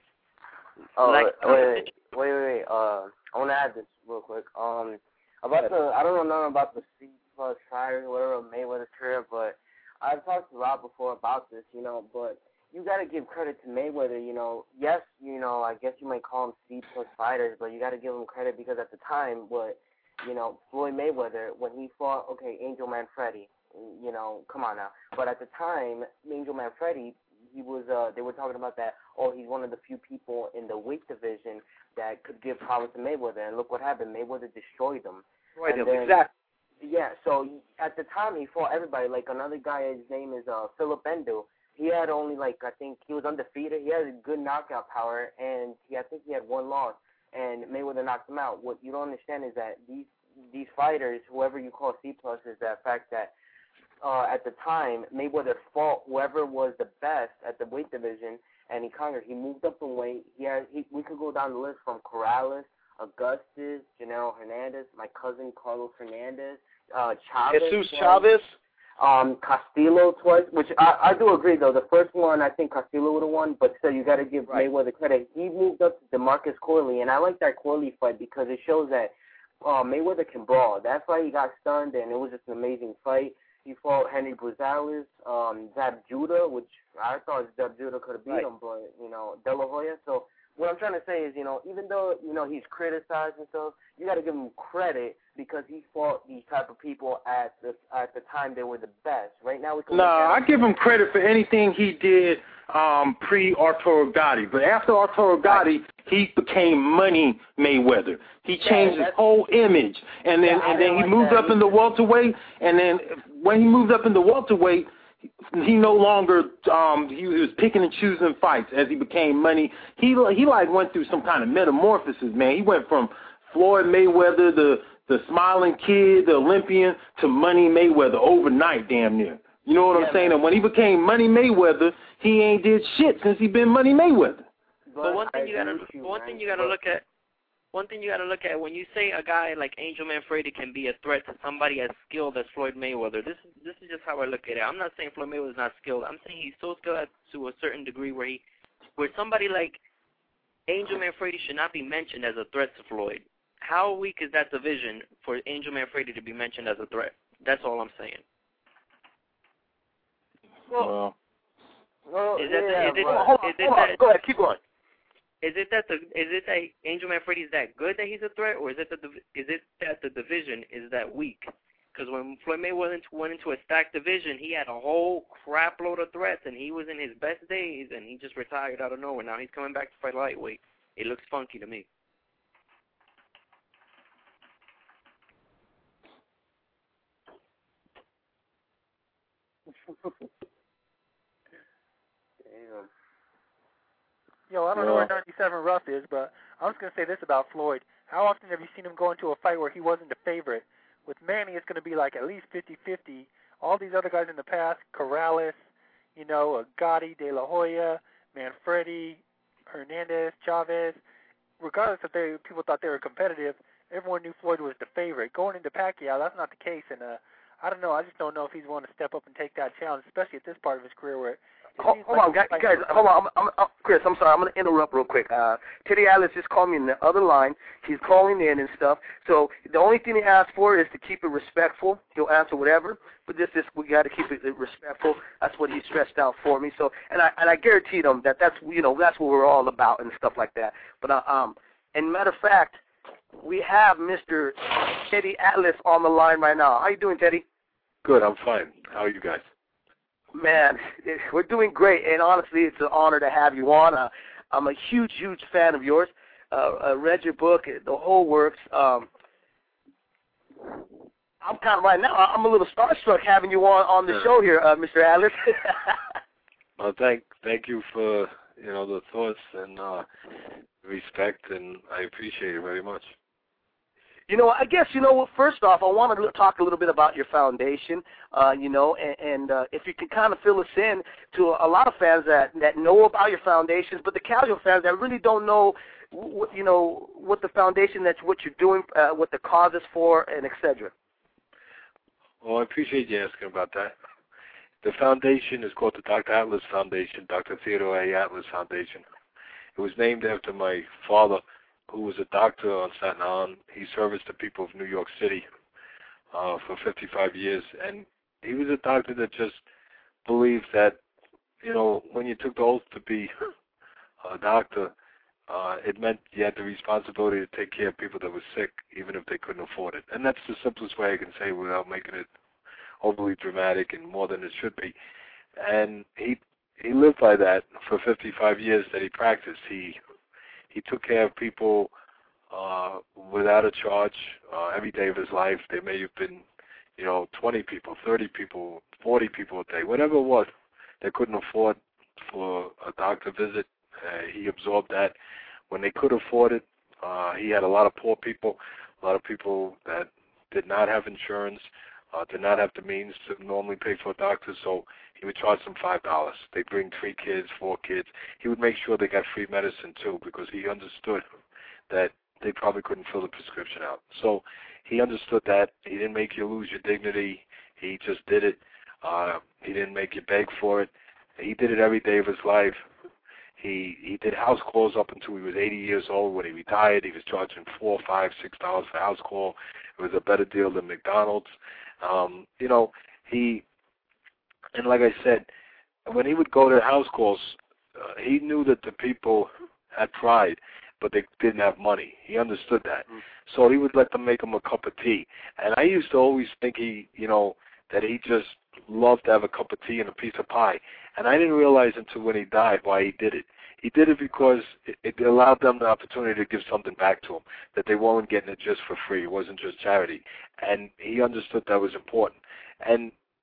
Oh, Like, wait, wait, wait, wait, wait. Uh, I want to add this real quick. Um, about the, I don't know nothing about the C plus fighters, whatever, Mayweather's career, but I've talked to Rob before about this, you know, but you got to give credit to Mayweather, you know. Yes, you know, I guess you might call them C plus fighters, but you got to give them credit because at the time, what, you know, Floyd Mayweather, when he fought, okay, Angel Manfredi, you know, come on now. But at the time, Angel Manfredi, he was, uh, they were talking about that, oh, he's one of the few people in the weight division that could give problems to Mayweather. And look what happened. Mayweather destroyed him. Right, and then, exactly. Yeah, so at the time he fought everybody. Like another guy, his name is uh, Philip Endo. He had only, like, I think he was undefeated. He had a good knockout power, and he, I think he had one loss. And Mayweather knocked him out. What you don't understand is that these these fighters, whoever you call C plus, is that fact that Uh, at the time, Mayweather fought whoever was the best at the weight division, and he conquered. He moved up in weight. He had, he, we could go down the list from Corrales, Augustus, Gennaro Hernandez, my cousin Carlos Hernandez, uh, Chavez, Jesus twice, Chavez, um, Castillo twice. Which I, I do agree though. The first one I think Castillo would have won, but still you got to give right. Mayweather credit. He moved up to DeMarcus Corley, and I like that Corley fight because it shows that uh, Mayweather can brawl. That fight he got stunned, and it was just an amazing fight. He fought Henry Bruzales, um, Zab Judah, which I thought Zab Judah could have beat right. him, but, you know, De La Hoya. So what I'm trying to say is, you know, even though, you know, he's criticized and stuff, you got to give him credit because he fought these type of people at the at the time they were the best. Right now we can. No, I give him credit for anything he did um, pre-Arturo Gatti. But after Arturo Gatti, right. he became Money Mayweather. He changed yeah, his whole image. And then, yeah, and then he like moved that. up in the welterweight. And then when he moved up in the welterweight, he no longer um he was picking and choosing fights as he became money. He he like went through some kind of metamorphosis, man. He went from Floyd Mayweather, the the smiling kid, the Olympian, to Money Mayweather overnight, damn near. You know what yeah, I'm saying? Man. And when he became Money Mayweather, he ain't did shit since he been Money Mayweather. But, but one thing you gotta you, one man. thing you gotta look at. One thing you got to look at, when you say a guy like Angel Manfredi can be a threat to somebody as skilled as Floyd Mayweather, this is this is just how I look at it. I'm not saying Floyd Mayweather is not skilled. I'm saying he's so skilled to a certain degree where he, where somebody like Angel Manfredi should not be mentioned as a threat to Floyd. How weak is that division for Angel Manfredi to be mentioned as a threat? That's all I'm saying. Well, well is that yeah, the, is it, well, hold on, is it hold that, on. Go ahead, keep going. Is it that the is it that Angel Manfredi is that good that he's a threat, or is it that the is it that the division is that weak? Because when Floyd Mayweather went into a stacked division, he had a whole crap load of threats, and he was in his best days, and he just retired out of nowhere. Now he's coming back to fight lightweight. It looks funky to me. Damn. Yo, I don't yeah. know where ninety-seven Rough is, but I was going to say this about Floyd. How often have you seen him go into a fight where he wasn't the favorite? With Manny, it's going to be like at least fifty-fifty. All these other guys in the past, Corrales, you know, Gotti, De La Hoya, Manfredi, Hernandez, Chavez, regardless if they people thought they were competitive, everyone knew Floyd was the favorite. Going into Pacquiao, that's not the case, and uh, I don't know. I just don't know if he's willing to step up and take that challenge, especially at this part of his career where. Hold, hold on, guys. guys hold on, I'm, I'm, I'm, Chris. I'm sorry. I'm going to interrupt real quick. Uh, Teddy Atlas just called me in the other line. He's calling in and stuff. So the only thing he asks for is to keep it respectful. He'll answer whatever, but this is we got to keep it respectful. That's what he stressed out for me. So, and I and I guaranteed him that that's you know that's what we're all about and stuff like that. But uh, um, and matter of fact, we have Mister Teddy Atlas on the line right now. How you doing, Teddy? Good. I'm fine. How are you guys? Man, it, we're doing great, and honestly, it's an honor to have you on. Uh, I'm a huge, huge fan of yours. Uh, I read your book, the whole works. Um, I'm kind of right now. I'm a little starstruck having you on on the show here, uh, Mister Atlas. Well, thank thank you for you know the thoughts and uh, respect, and I appreciate it very much. You know, I guess, you know, first off, I want to talk a little bit about your foundation, uh, you know, and, and uh, if you can kind of fill us in to a lot of fans that, that know about your foundations, but the casual fans that really don't know, what, you know, what the foundation, that's what you're doing, uh, what the cause is for, and et cetera. Well, I appreciate you asking about that. The foundation is called the Doctor Atlas Foundation, Doctor Theodore A. Atlas Foundation. It was named after my father, who was a doctor on Staten Island. He serviced the people of New York City uh, for fifty-five years, and he was a doctor that just believed that, you know, when you took the oath to be a doctor, uh, it meant you had the responsibility to take care of people that were sick, even if they couldn't afford it. And that's the simplest way I can say without making it overly dramatic and more than it should be. And he he lived by that for fifty-five years that he practiced. He He took care of people uh, without a charge uh, every day of his life. There may have been, you know, twenty people, thirty people, forty people a day, whatever it was they couldn't afford for a doctor visit. Uh, he absorbed that. When they could afford it, uh, he had a lot of poor people, a lot of people that did not have insurance, uh, did not have the means to normally pay for a doctor, so he would charge them five dollars. They'd bring three kids, four kids. He would make sure they got free medicine, too, because he understood that they probably couldn't fill the prescription out. So he understood that. He didn't make you lose your dignity. He just did it. Uh, he didn't make you beg for it. He did it every day of his life. He he did house calls up until he was eighty years old. When he retired, he was charging four, five, six dollars for house call. It was a better deal than McDonald's. Um, you know, he... And like I said, when he would go to house calls, uh, he knew that the people had pride, but they didn't have money. He understood that. Mm. So he would let them make him a cup of tea. And I used to always think he, you know, that he just loved to have a cup of tea and a piece of pie. And I didn't realize until when he died why he did it. He did it because it, it allowed them the opportunity to give something back to him, that they weren't getting it just for free. It wasn't just charity. And he understood that was important. And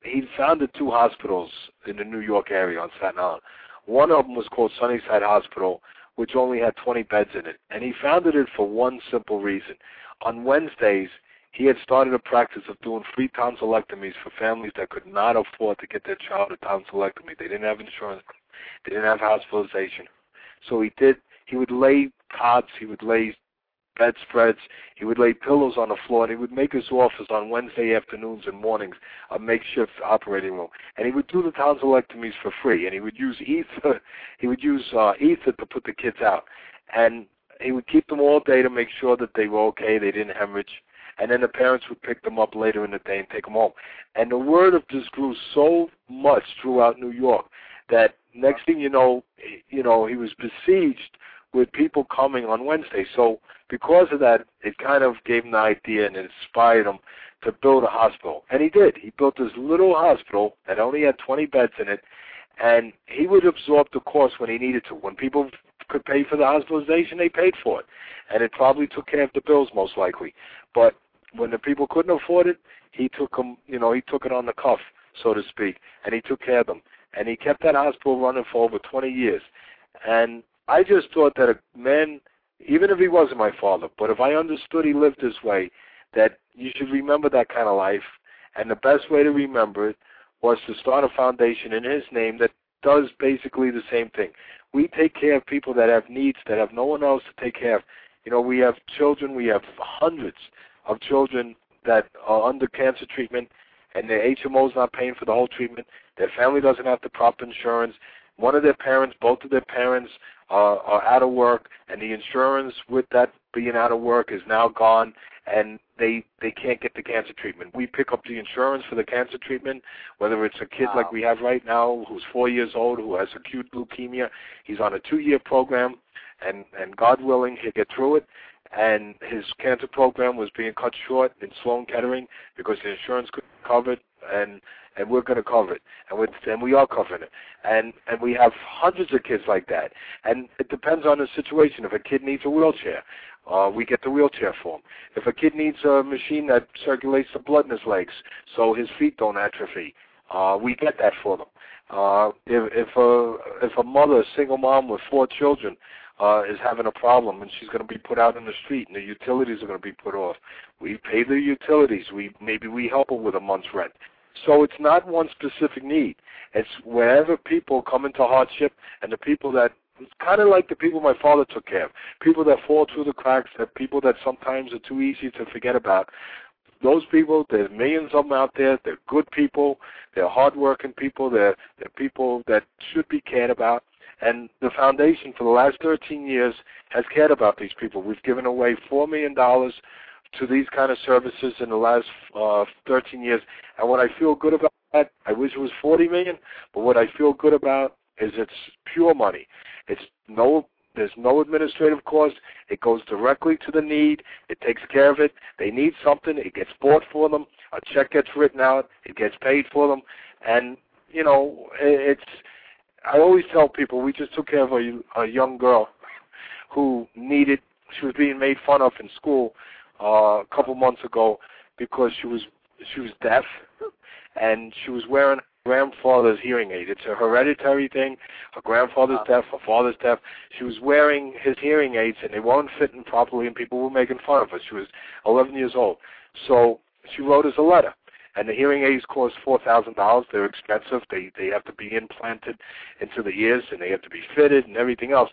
he founded two hospitals in the New York area on Staten Island. One of them was called Sunnyside Hospital, which only had twenty beds in it. And he founded it for one simple reason. On Wednesdays, he had started a practice of doing free tonsillectomies for families that could not afford to get their child a tonsillectomy. They didn't have insurance. They didn't have hospitalization. So he did. He would lay cots. He would lay bedspreads. He would lay pillows on the floor, and he would make his office on Wednesday afternoons and mornings a makeshift operating room. And he would do the tonsillectomies for free. And he would use ether. He would use uh, ether to put the kids out. And he would keep them all day to make sure that they were okay. They didn't hemorrhage. And then the parents would pick them up later in the day and take them home. And the word of this grew so much throughout New York that next thing you know, you know, he was besieged with people coming on Wednesday. So because of that, it kind of gave him the idea and it inspired him to build a hospital. And he did. He built this little hospital that only had twenty beds in it, and he would absorb the cost when he needed to. When people could pay for the hospitalization, they paid for it. And it probably took care of the bills most likely. But when the people couldn't afford it, he took them, you know, he took it on the cuff, so to speak, and he took care of them. And he kept that hospital running for over twenty years. And I just thought that a man, even if he wasn't my father, but if I understood he lived this way, that you should remember that kind of life. And the best way to remember it was to start a foundation in his name that does basically the same thing. We take care of people that have needs, that have no one else to take care of. You know, we have children, we have hundreds of children that are under cancer treatment, and their H M O is not paying for the whole treatment. Their family doesn't have the proper insurance. One of their parents, both of their parents uh, are out of work, and the insurance with that being out of work is now gone, and they they can't get the cancer treatment. We pick up the insurance for the cancer treatment, whether it's a kid wow. like we have right now who's four years old who has acute leukemia. He's on a two-year program, and, and God willing, he'll get through it. And his cancer program was being cut short in Sloan Kettering because the insurance couldn't cover it, and and we're going to cover it, and we and we are covering it, and and we have hundreds of kids like that, and it depends on the situation. If a kid needs a wheelchair, uh, we get the wheelchair for him. If a kid needs a machine that circulates the blood in his legs so his feet don't atrophy, uh, we get that for them. Uh, if if a if a mother, a single mom with four children, Uh, is having a problem and she's going to be put out in the street and the utilities are going to be put off, we pay the utilities. We maybe we help her with a month's rent. So it's not one specific need. It's wherever people come into hardship, and the people that, it's kind of like the people my father took care of, people that fall through the cracks, that people that sometimes are too easy to forget about. Those people, there's millions of them out there. They're good people. They're hardworking people. They're, they're people that should be cared about. And the foundation for the last thirteen years has cared about these people. We've given away four million dollars to these kind of services in the last uh, thirteen years. And what I feel good about that, I wish it was forty million dollars, but what I feel good about is it's pure money. It's no, there's no administrative cost. It goes directly to the need. It takes care of it. They need something. It gets bought for them. A check gets written out. It gets paid for them. And, you know, it's... I always tell people, we just took care of a, a young girl who needed, she was being made fun of in school uh, a couple months ago because she was she was deaf, and she was wearing her grandfather's hearing aid. It's a hereditary thing. Her grandfather's deaf, her father's deaf. She was wearing his hearing aids, and they weren't fitting properly, and people were making fun of her. She was eleven years old. So she wrote us a letter. And the hearing aids cost four thousand dollars. They're expensive. They they have to be implanted into the ears, and they have to be fitted and everything else.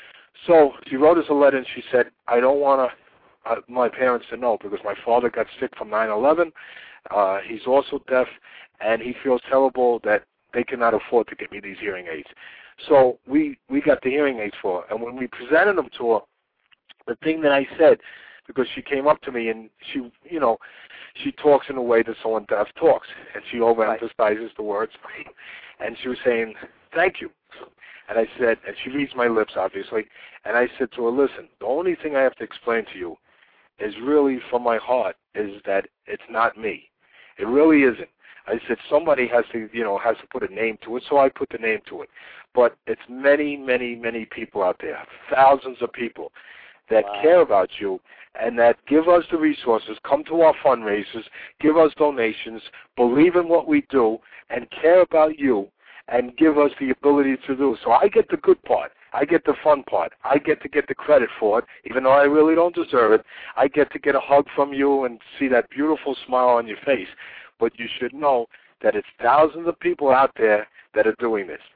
So she wrote us a letter, and she said, I don't want to, uh, my parents to know because my father got sick from nine eleven. Uh, he's also deaf, and he feels terrible that they cannot afford to get me these hearing aids. So we, we got the hearing aids for her. And when we presented them to her, the thing that I said, because she came up to me and she, you know, she talks in a way that someone deaf talks, and she overemphasizes the words. And she was saying, thank you. And I said, and she reads my lips, obviously, and I said to her, listen, the only thing I have to explain to you is really from my heart is that it's not me. It really isn't. I said, somebody has to, you know, has to put a name to it, so I put the name to it. But it's many, many, many people out there, thousands of people. that wow. care about you and that give us the resources, come to our fundraisers, give us donations, believe in what we do, and care about you and give us the ability to do. So I get the good part. I get the fun part. I get to get the credit for it, even though I really don't deserve it. I get to get a hug from you and see that beautiful smile on your face. But you should know that it's thousands of people out there that are doing this.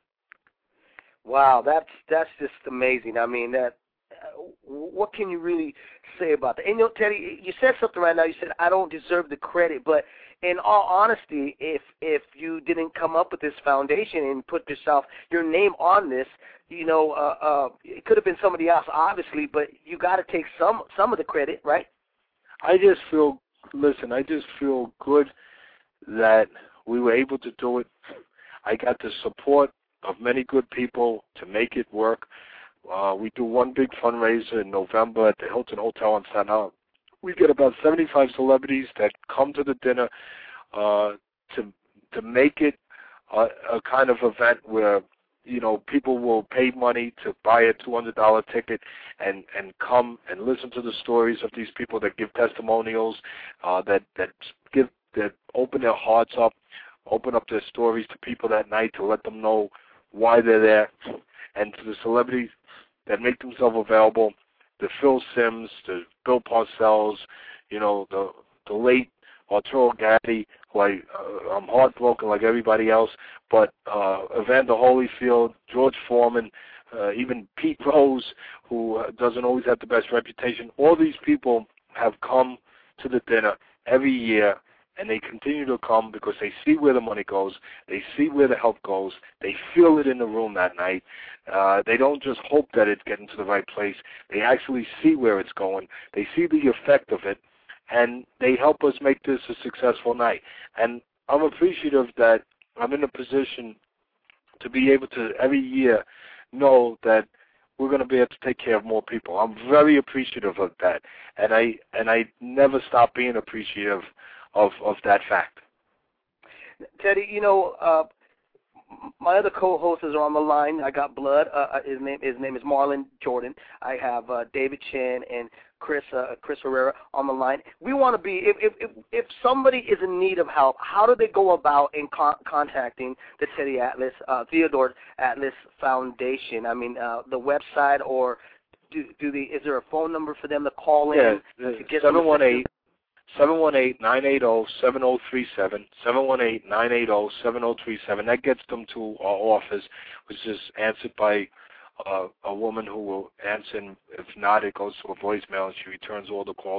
Wow, that's that's just amazing. I mean, that. Uh, what can you really say about that? And you know, Teddy, you said something right now. You said I don't deserve the credit, but in all honesty, if if you didn't come up with this foundation and put yourself your name on this, you know, uh, uh, it could have been somebody else, obviously, but you got to take some some of the credit, right? I just feel. Listen, I just feel good that we were able to do it. I got the support of many good people to make it work. Uh, we do one big fundraiser in November at the Hilton Hotel in Staten Island. We get about seventy-five celebrities that come to the dinner uh, to to make it a, a kind of event where, you know, people will pay money to buy a two hundred dollars ticket and, and come and listen to the stories of these people that give testimonials, uh, that that give that open their hearts up, open up their stories to people that night to let them know why they're there, and to the celebrities that make themselves available, the Phil Simms, the Bill Parcells, you know, the the late Arturo Gatti, who I, uh, I'm heartbroken like everybody else, but uh, Evander Holyfield, George Foreman, uh, even Pete Rose, who uh, doesn't always have the best reputation. All these people have come to the dinner every year, and they continue to come because they see where the money goes, they see where the help goes, they feel it in the room that night. Uh, they don't just hope that it's getting to the right place. They actually see where it's going. They see the effect of it, and they help us make this a successful night. And I'm appreciative that I'm in a position to be able to every year know that we're going to be able to take care of more people. I'm very appreciative of that, and I and I never stop being appreciative of, of that fact. Teddy, you know, uh, my other co-hosts are on the line. I got Blood. Uh, his name his name is Marlon Jordan. I have uh, David Chen and Chris uh, Chris Herrera on the line. We want to be if, if if if somebody is in need of help, how do they go about in con- contacting the Teddy Atlas uh, Theodore Atlas Foundation? I mean, uh, the website, or do do the is there a phone number for them to call in yeah, to get seven one eight seven one eight, nine eight zero, seven zero three seven, seven one eight, nine eight zero, seven zero three seven. That gets them to our office, which is answered by uh, a woman who will answer, and if not, it goes to a voicemail, and she returns all the calls.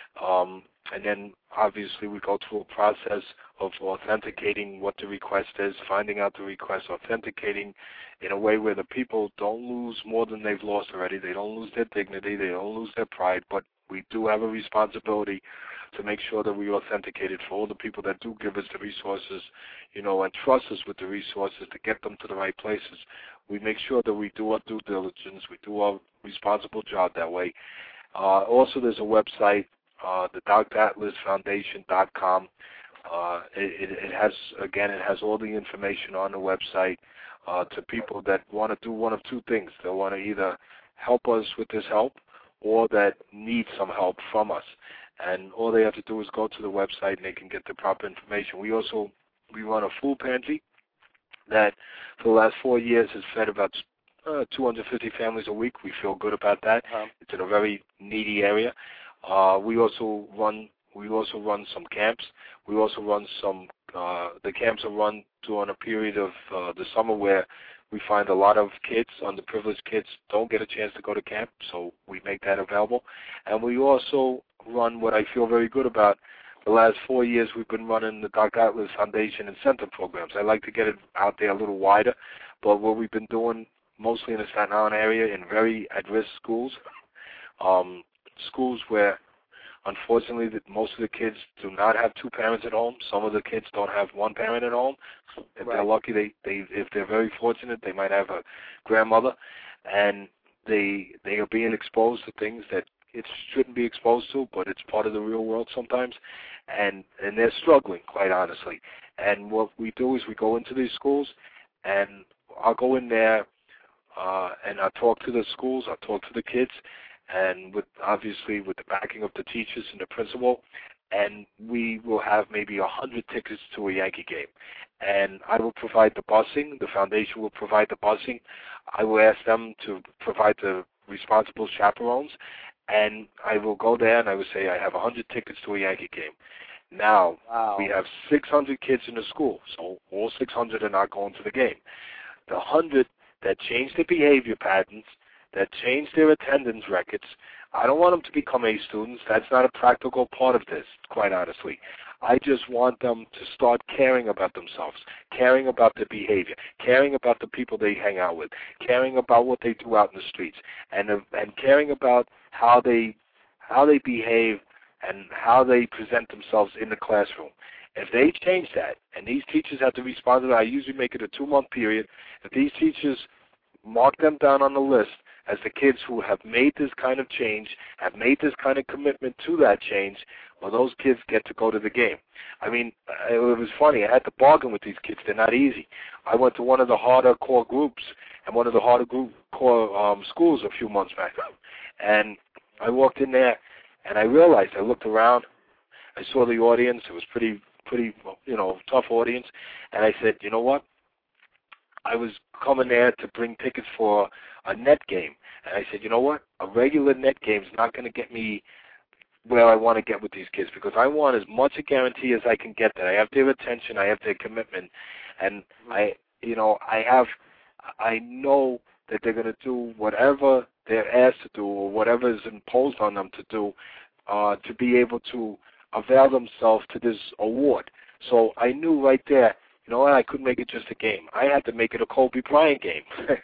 Um, and then, obviously, we go through a process of authenticating what the request is, finding out the request, authenticating in a way where the people don't lose more than they've lost already. They don't lose their dignity. They don't lose their pride, but we do have a responsibility to make sure that we authenticate it for all the people that do give us the resources, you know, and trust us with the resources to get them to the right places. We make sure that we do our due diligence. We do our responsible job that way. Uh, also, there's a website, uh, the Doctor Atlas Foundation dot com. Uh, it, it has, again, it has all the information on the website uh, to people that want to do one of two things. They want to either help us with this help or that need some help from us. And all they have to do is go to the website and they can get the proper information. We also, we run a food pantry that for the last four years has fed about uh, two hundred fifty families a week. We feel good about that. Uh-huh. It's in a very needy area. Uh, we also run, we also run some camps. We also run some, uh, the camps are run during a period of uh, the summer where we find a lot of kids, underprivileged kids, don't get a chance to go to camp, so we make that available. And we also run what I feel very good about. The last four years we've been running the Doctor Atlas Foundation incentive programs. I like to get it out there a little wider, but what we've been doing mostly in the Staten Island area in very at-risk schools, um, schools where unfortunately that most of the kids do not have two parents at home. Some of the kids don't have one parent at home. If right. they're lucky, they, they if they're very fortunate, they might have a grandmother, and they they are being exposed to things that it shouldn't be exposed to, but it's part of the real world sometimes, and and they're struggling, quite honestly. And what we do is we go into these schools, and I'll go in there, uh, and I'll talk to the schools, I'll talk to the kids, and with obviously with the backing of the teachers and the principal, and we will have maybe a hundred tickets to a Yankee game. And I will provide the busing. The foundation will provide the busing. I will ask them to provide the responsible chaperones, and I will go there and I will say I have a hundred tickets to a Yankee game. Now, wow. we have six hundred kids in the school, so all six hundred are not going to the game. The one hundred that change their behavior patterns, that change their attendance records, I don't want them to become A students. That's not a practical part of this, quite honestly. I just want them to start caring about themselves, caring about their behavior, caring about the people they hang out with, caring about what they do out in the streets, and and caring about how they how they behave and how they present themselves in the classroom. If they change that, and these teachers have to respond to that, I usually make it a two-month period. If these teachers mark them down on the list as the kids who have made this kind of change, have made this kind of commitment to that change, well, those kids get to go to the game. I mean, it was funny. I had to bargain with these kids. They're not easy. I went to one of the harder core groups and one of the harder group core um, schools a few months back, and I walked in there, and I realized, I looked around, I saw the audience. It was pretty, pretty, you know, tough audience, and I said, you know what? I was coming there to bring tickets for a net game, and I said, you know what? A regular net game is not going to get me where I want to get with these kids, because I want as much a guarantee as I can get that I have their attention, I have their commitment, and I, you know, I have, I know that they're going to do whatever they're asked to do or whatever is imposed on them to do uh, to be able to avail themselves to this award. So I knew right there, you know what, I couldn't make it just a game. I had to make it a Kobe Bryant game.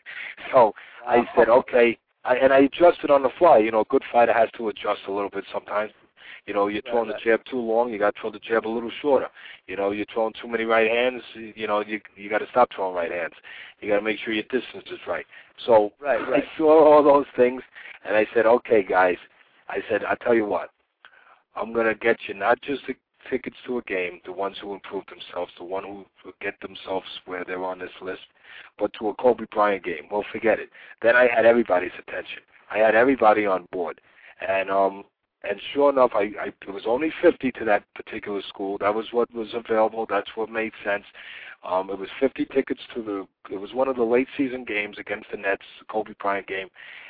So I said, okay, I, and I adjusted on the fly. You know, a good fighter has to adjust a little bit sometimes. You know, you're throwing the jab too long, you got to throw the jab a little shorter. You know, you're throwing too many right hands, you know, you you got to stop throwing right hands. You got to make sure your distance is right. So right, right. I saw all those things, and I said, okay, guys, I said, I'll tell you what, I'm going to get you not just the tickets to a game, the ones who improve themselves, the one who get themselves where they're on this list, but to a Kobe Bryant game. Well, forget it. Then I had everybody's attention. I had everybody on board. And um, and sure enough, I, I it was only fifty to that particular school. That was what was available. That's what made sense. Um, it was fifty tickets to the, it was one of the late season games against the Nets, the Kobe Bryant game.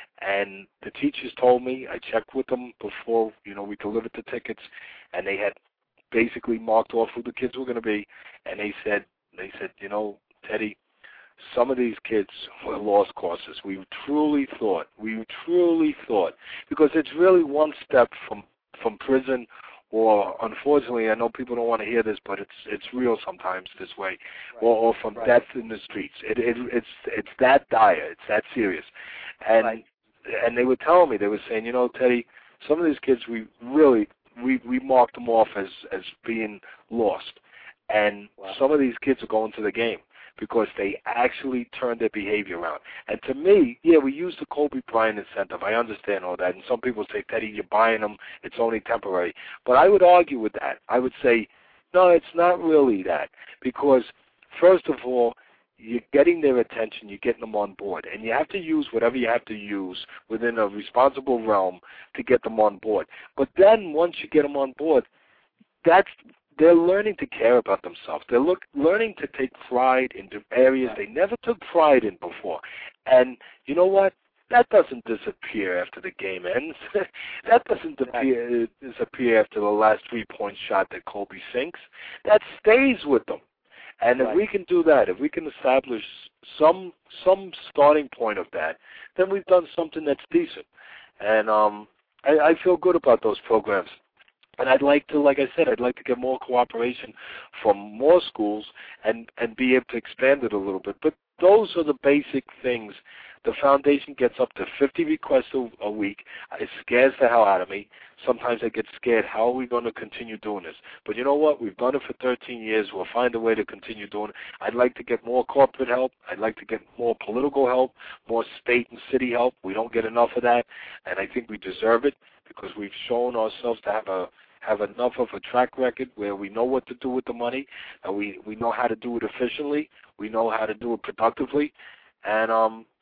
And the teachers told me, I checked with them before, you know, we delivered the tickets, and they had basically marked off who the kids were going to be. And they said, they said, you know, Teddy, some of these kids were lost causes. We truly thought, we truly thought, because it's really one step from from prison, or unfortunately, I know people don't want to hear this, but it's it's real sometimes this way, right. or, or from right. death in the streets. It, it it's it's that dire, it's that serious, and right. and they were telling me, they were saying, you know, Teddy, some of these kids we really we we marked them off as as being lost, and wow. some of these kids are going to the game because they actually turned their behavior around. And to me, yeah, we use the Kobe Bryant incentive. I understand all that. And some people say, Teddy, you're buying them. It's only temporary. But I would argue with that. I would say, no, it's not really that. Because, first of all, you're getting their attention. You're getting them on board. And you have to use whatever you have to use within a responsible realm to get them on board. But then once you get them on board, that's they're learning to care about themselves. They're look, learning to take pride into areas they never took pride in before. And you know what? That doesn't disappear after the game ends. That doesn't disappear, disappear after the last three-point shot that Kobe sinks. That stays with them. And if we can do that, if we can establish some some starting point of that, then we've done something that's decent. And um, I, I feel good about those programs. And I'd like to, like I said, I'd like to get more cooperation from more schools and, and be able to expand it a little bit. But those are the basic things. The foundation gets up to fifty requests a, a week. It scares the hell out of me. Sometimes I get scared. How are we going to continue doing this? But you know what? We've done it for thirteen years. We'll find a way to continue doing it. I'd like to get more corporate help. I'd like to get more political help, more state and city help. We don't get enough of that, and I think we deserve it because we've shown ourselves to have a have enough of a track record where we know what to do with the money, and we, we know how to do it efficiently, we know how to do it productively, and um,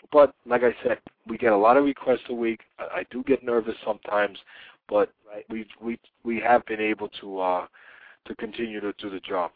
but like I said, we get a lot of requests a week. I, I do get nervous sometimes, but right. we we we have been able to uh, to continue to do the job.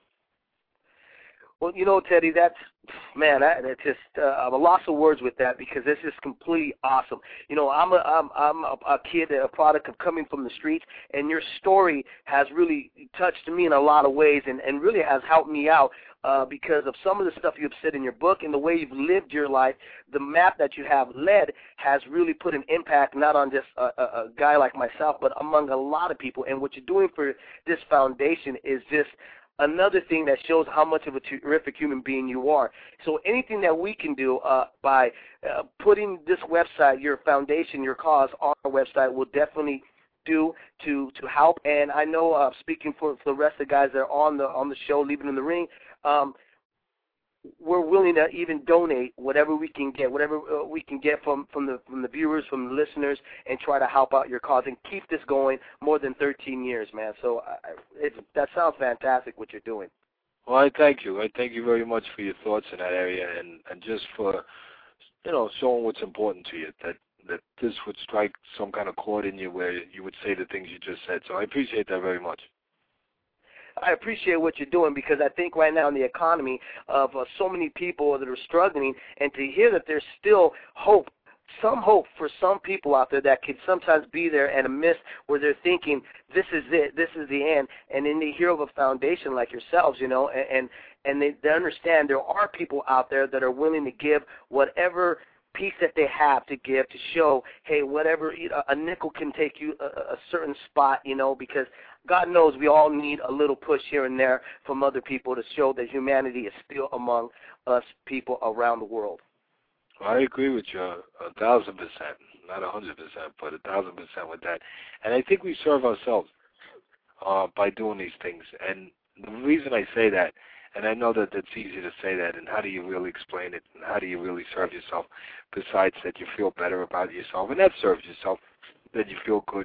Well, you know, Teddy, that's, man, that, that's just, uh, I'm a loss of words with that because it's just completely awesome. You know, I'm a, I'm, I'm a, a kid, a product of coming from the streets, and your story has really touched me in a lot of ways and, and really has helped me out uh, because of some of the stuff you've said in your book and the way you've lived your life. The map that you have led has really put an impact not on just a, a, a guy like myself, but among a lot of people. And what you're doing for this foundation is just another thing that shows how much of a terrific human being you are. So anything that we can do uh, by uh, putting this website, your foundation, your cause on our website will definitely do to to help. And I know, uh, speaking for, for the rest of the guys that are on the on the show, Leaving in the Ring, um, we're willing to even donate whatever we can get, whatever uh, we can get from, from the from the viewers, from the listeners, and try to help out your cause and keep this going more than thirteen years, man. So uh, it, that sounds fantastic what you're doing. Well, I thank you. I thank you very much for your thoughts in that area and, and just for, you know, showing what's important to you, that, that this would strike some kind of chord in you where you would say the things you just said. So I appreciate that very much. I appreciate what you're doing because I think right now in the economy of uh, so many people that are struggling, and to hear that there's still hope, some hope for some people out there that could sometimes be there and a miss where they're thinking, this is it, this is the end, and then they hear of a foundation like yourselves, you know, and, and, and they, they understand there are people out there that are willing to give whatever piece that they have to give to show, hey, whatever, a nickel can take you a, a certain spot, you know, because God knows we all need a little push here and there from other people to show that humanity is still among us people around the world. Well, I agree with you a thousand percent, not a hundred percent, but a thousand percent with that. And I think we serve ourselves uh, by doing these things. And the reason I say that, and I know that it's easy to say that, and how do you really explain it, and how do you really serve yourself, besides that you feel better about yourself, and that serves yourself, that you feel good,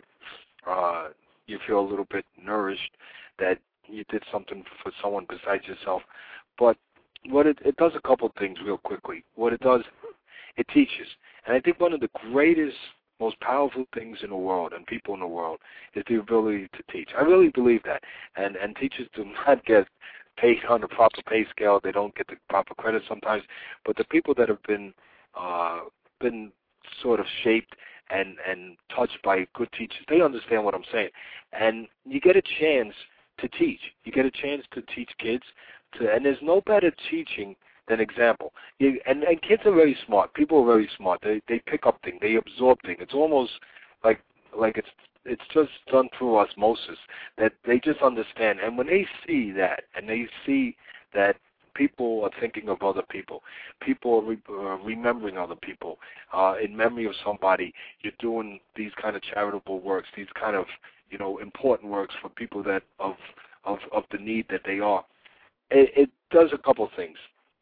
uh, you feel a little bit nourished, that you did something for someone besides yourself. But what it, it does a couple of things real quickly. What it does, it teaches. And I think one of the greatest, most powerful things in the world and people in the world is the ability to teach. I really believe that. And, and teachers do not get paid on the proper pay scale. They don't get the proper credit sometimes. But the people that have been uh, been sort of shaped and, and touched by good teachers, they understand what I'm saying. And you get a chance to teach. You get a chance to teach kids. To, and there's no better teaching than example. You, and, and kids are very smart. People are very smart. They they pick up things. They absorb things. It's almost like like it's it's just done through osmosis, that they just understand. And when they see that, and they see that people are thinking of other people, people are re- uh, remembering other people, uh, in memory of somebody, you're doing these kind of charitable works, these kind of, you know, important works for people that of of, of the need that they are. It, it does a couple things.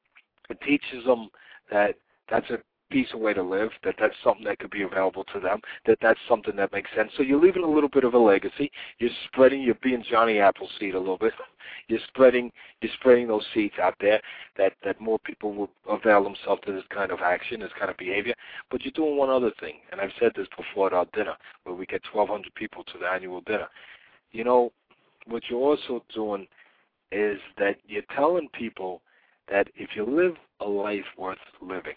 It teaches them that that's a decent way to live, that that's something that could be available to them, that that's something that makes sense. So you're leaving a little bit of a legacy. You're spreading, you're being Johnny Appleseed a little bit. You're spreading, you're spreading those seeds out there that, that more people will avail themselves to this kind of action, this kind of behavior. But you're doing one other thing, and I've said this before at our dinner, where we get twelve hundred people to the annual dinner. You know, what you're also doing is that you're telling people that if you live a life worth living,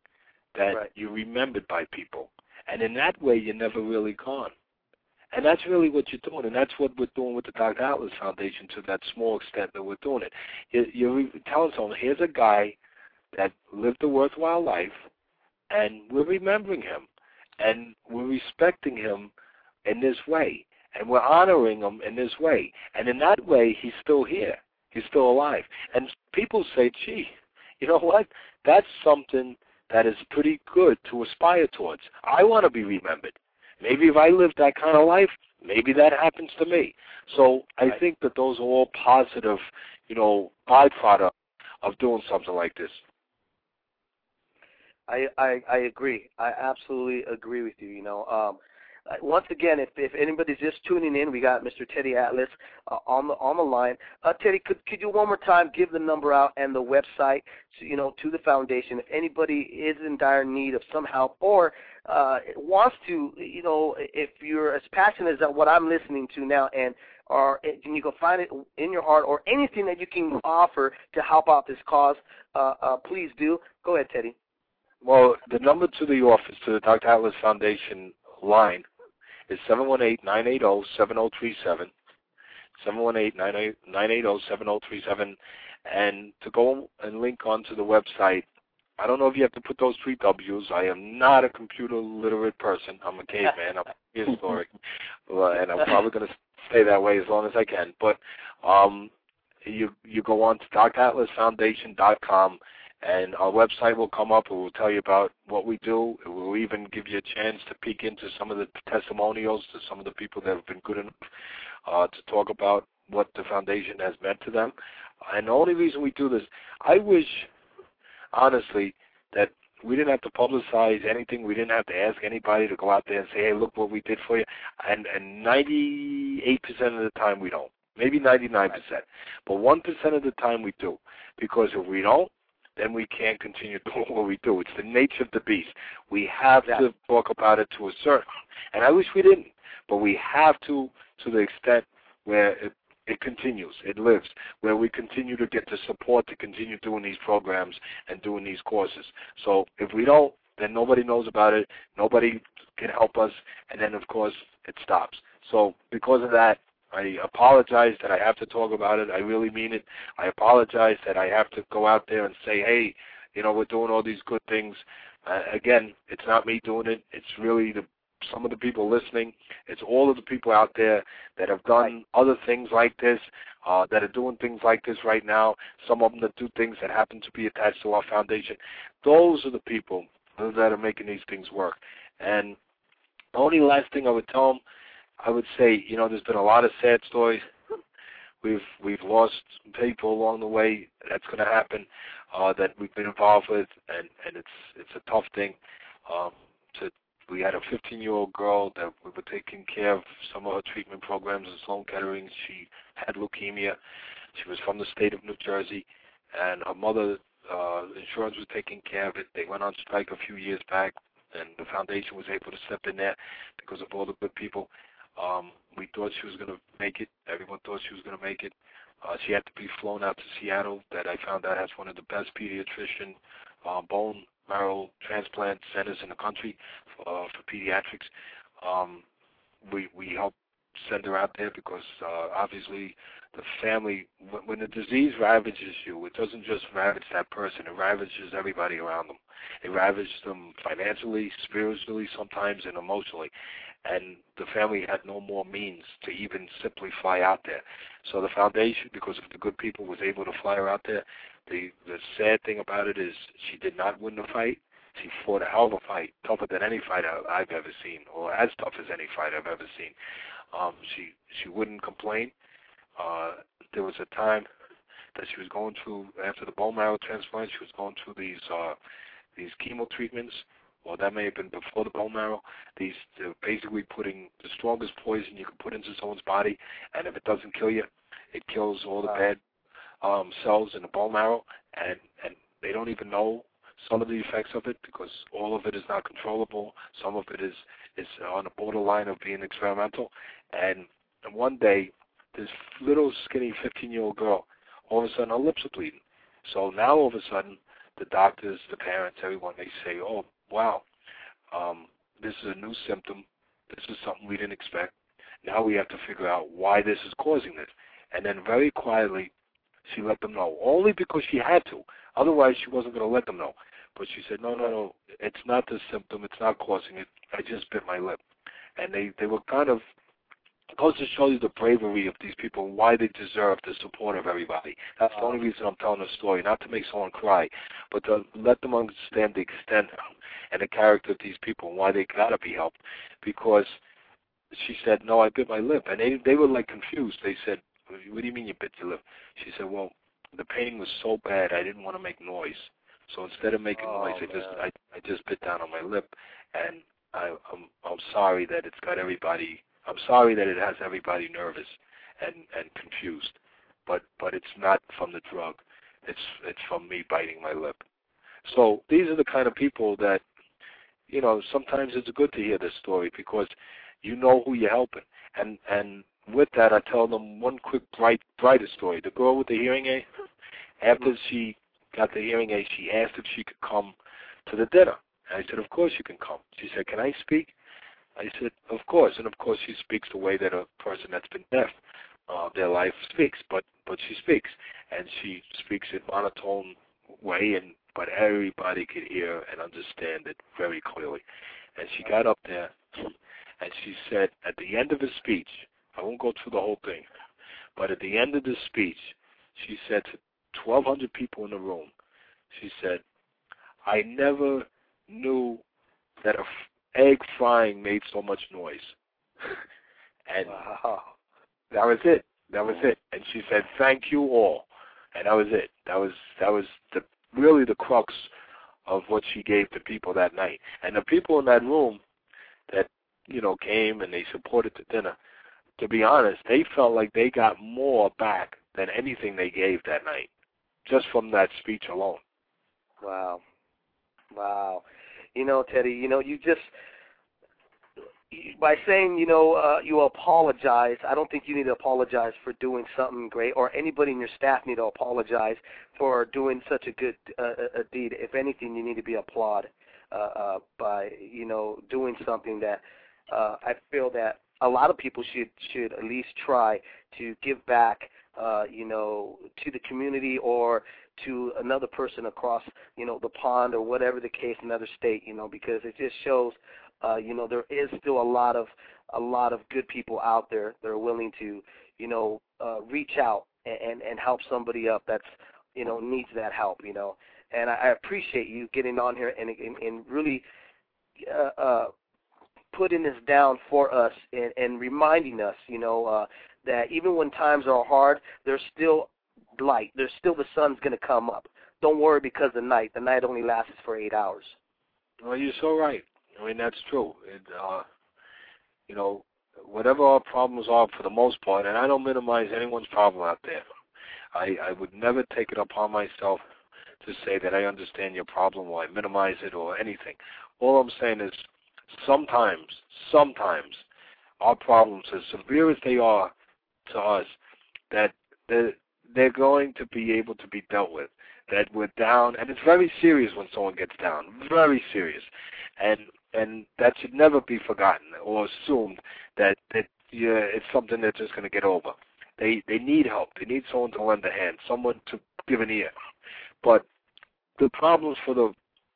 that right. you're remembered by people. And in that way, you're never really gone. And that's really what you're doing, and that's what we're doing with the Doctor Atlas Foundation to that small extent that we're doing it. You're, you're telling someone, here's a guy that lived a worthwhile life, and we're remembering him, and we're respecting him in this way, and we're honoring him in this way. And in that way, he's still here. He's still alive. And people say, gee, you know what? That's something that is pretty good to aspire towards. I want to be remembered. Maybe if I live that kind of life, maybe that happens to me. So I right. think that those are all positive, you know, byproducts of doing something like this. I, I I agree. I absolutely agree with you. You know, um, uh, once again, if, if anybody's just tuning in, we got Mister Teddy Atlas uh, on the on the line. Uh, Teddy, could could you one more time give the number out and the website, to, you know, to the foundation if anybody is in dire need of some help or uh, wants to, you know, if you're as passionate as what I'm listening to now, and or and you can find it in your heart, or anything that you can offer to help out this cause, uh, uh, please do. Go ahead, Teddy. Well, the number to the office, to the Doctor Atlas Foundation line, is seven one eight, nine eight zero, seven zero three seven, seven one eight, nine eight zero, seven zero three seven, and to go and link onto the website, I don't know if you have to put those three W's. I am not a computer literate person. I'm a caveman. I'm prehistoric, and I'm probably going to stay that way as long as I can. But um, you you go on to Dr Atlas Foundation dot com, and our website will come up. It will tell you about what we do. It will even give you a chance to peek into some of the testimonials to some of the people that have been good enough uh, to talk about what the foundation has meant to them. And the only reason we do this, I wish, honestly, that we didn't have to publicize anything. We didn't have to ask anybody to go out there and say, hey, look what we did for you. And, and ninety-eight percent of the time we don't. Maybe ninety-nine percent. But one percent of the time we do. Because if we don't, then we can't continue doing what we do. It's the nature of the beast. We have yeah. to talk about it to a certain, and I wish we didn't, but we have to to the extent where it, it continues, it lives, where we continue to get the support to continue doing these programs and doing these courses. So if we don't, then nobody knows about it, nobody can help us, and then, of course, it stops. So because of that, I apologize that I have to talk about it. I really mean it. I apologize that I have to go out there and say, hey, you know, we're doing all these good things. Uh, again, it's not me doing it. It's really the, some of the people listening. It's all of the people out there that have done other things like this, uh, that are doing things like this right now, some of them that do things that happen to be attached to our foundation. Those are the people that are making these things work. And the only last thing I would tell them, I would say, you know, there's been a lot of sad stories. We've we've lost people along the way. That's going to happen. Uh, that we've been involved with, and, and it's it's a tough thing. Um, to we had a fifteen-year-old girl that we were taking care of some of her treatment programs in Sloan Kettering. She had leukemia. She was from the state of New Jersey, and her mother uh, insurance was taking care of it. They went on strike a few years back, and the foundation was able to step in there because of all the good people. Um, we thought she was going to make it. Everyone thought she was going to make it. Uh, she had to be flown out to Seattle, that I found out has one of the best pediatrician uh, bone marrow transplant centers in the country for, uh, for pediatrics. Um, we we helped send her out there because uh, obviously the family, when, when the disease ravages you, it doesn't just ravage that person. It ravages everybody around them. It ravages them financially, spiritually, sometimes, and emotionally. And the family had no more means to even simply fly out there. So the foundation, because of the good people, was able to fly her out there. The the sad thing about it is she did not win the fight. She fought a hell of a fight, tougher than any fight I've ever seen, or as tough as any fight I've ever seen. Um, she she wouldn't complain. Uh, there was a time that she was going through, after the bone marrow transplant, she was going through these uh, these chemo treatments. Well, that may have been before the bone marrow. These they're basically putting the strongest poison you can put into someone's body, and if it doesn't kill you, it kills all the wow. bad um, cells in the bone marrow, and, and they don't even know some of the effects of it because all of it is not controllable. Some of it is, is on the borderline of being experimental. And, and one day, this little skinny fifteen-year-old girl, all of a sudden her lips are bleeding. So now all of a sudden, the doctors, the parents, everyone, they say, oh, wow, um, this is a new symptom. This is something we didn't expect. Now we have to figure out why this is causing this. And then very quietly, she let them know, only because she had to. Otherwise, she wasn't going to let them know. But she said, no, no, no, it's not the symptom. It's not causing it. I just bit my lip. And they, they were kind of, it goes to show you the bravery of these people and why they deserve the support of everybody. That's the only reason I'm telling the story, not to make someone cry, but to let them understand the extent and the character of these people and why they got to be helped. Because she said, no, I bit my lip. And they, they were like confused. They said, what do you mean you bit your lip? She said, well, the pain was so bad I didn't want to make noise. So instead of making oh, noise, I just I, I just bit down on my lip, and I, I'm I'm sorry that it's got everybody. I'm sorry that it has everybody nervous and and confused. But but it's not from the drug. It's it's from me biting my lip. So these are the kind of people that, you know, sometimes it's good to hear this story because you know who you're helping. And and with that, I tell them one quick bright brighter story. The girl with the hearing aid, after she got the hearing aid, she asked if she could come to the dinner. And I said, of course you can come. She said, can I speak? I said, of course. And of course she speaks the way that a person that's been deaf, uh, their life speaks, but but she speaks, and she speaks in monotone way, and but everybody could hear and understand it very clearly. And she got up there, and she said, at the end of the speech, I won't go through the whole thing, but at the end of the speech, she said to twelve hundred people in the room, she said, I never knew that a f- egg frying made so much noise. And wow. that was it. That was it. And she said, thank you all. And that was it. That was that was the really the crux of what she gave to people that night. And the people in that room that, you know, came and they supported the dinner, to be honest, they felt like they got more back than anything they gave that night, just from that speech alone. Wow. Wow. You know, Teddy, you know, you just, by saying, you know, uh, you apologize, I don't think you need to apologize for doing something great, or anybody in your staff need to apologize for doing such a good uh, a deed. If anything, you need to be applauded uh, uh, by, you know, doing something that uh, I feel that a lot of people should should at least try to give back, uh, you know, to the community or to another person across, you know, the pond or whatever the case, another state, you know, because it just shows, uh, you know, there is still a lot of a lot of good people out there that are willing to, you know, uh, reach out and, and help somebody up that's, you know, needs that help, you know. And I, I appreciate you getting on here and and, and really uh, uh, putting this down for us and, and reminding us, you know, uh, that even when times are hard, there's still light. There's still the sun's going to come up. Don't worry because the night, the night only lasts for eight hours. Well, you're so right. I mean, that's true. It, uh, you know, whatever our problems are for the most part, and I don't minimize anyone's problem out there. I, I would never take it upon myself to say that I understand your problem or I minimize it or anything. All I'm saying is sometimes, sometimes our problems, as severe as they are to us, that they're, they're going to be able to be dealt with, that we're down, and it's very serious when someone gets down, very serious. And and that should never be forgotten or assumed that, that yeah, it's something they're just going to get over. They they need help. They need someone to lend a hand, someone to give an ear. But the problems for the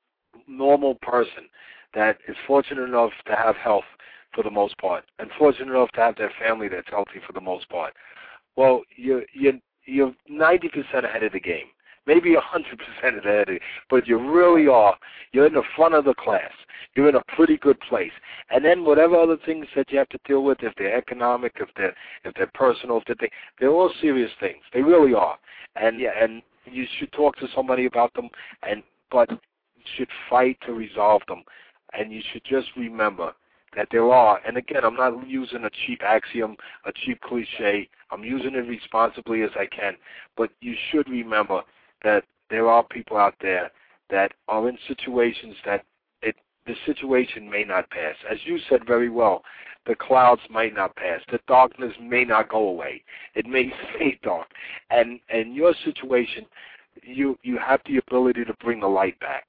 normal person that is fortunate enough to have health for the most part, and fortunate enough to have their family that's healthy for the most part, well, you're, you're, you're ninety percent ahead of the game. Maybe one hundred percent ahead of it, but you really are. You're in the front of the class. You're in a pretty good place. And then whatever other things that you have to deal with, if they're economic, if they're if they're personal, if they're, they're all serious things. They really are. And yeah. and you should talk to somebody about them, and but you should fight to resolve them. And you should just remember that there are, and again, I'm not using a cheap axiom, a cheap cliche. I'm using it responsibly as I can. But you should remember that there are people out there that are in situations that it, the situation may not pass. As you said very well, the clouds might not pass. The darkness may not go away. It may stay dark. And in your situation, you, you have the ability to bring the light back.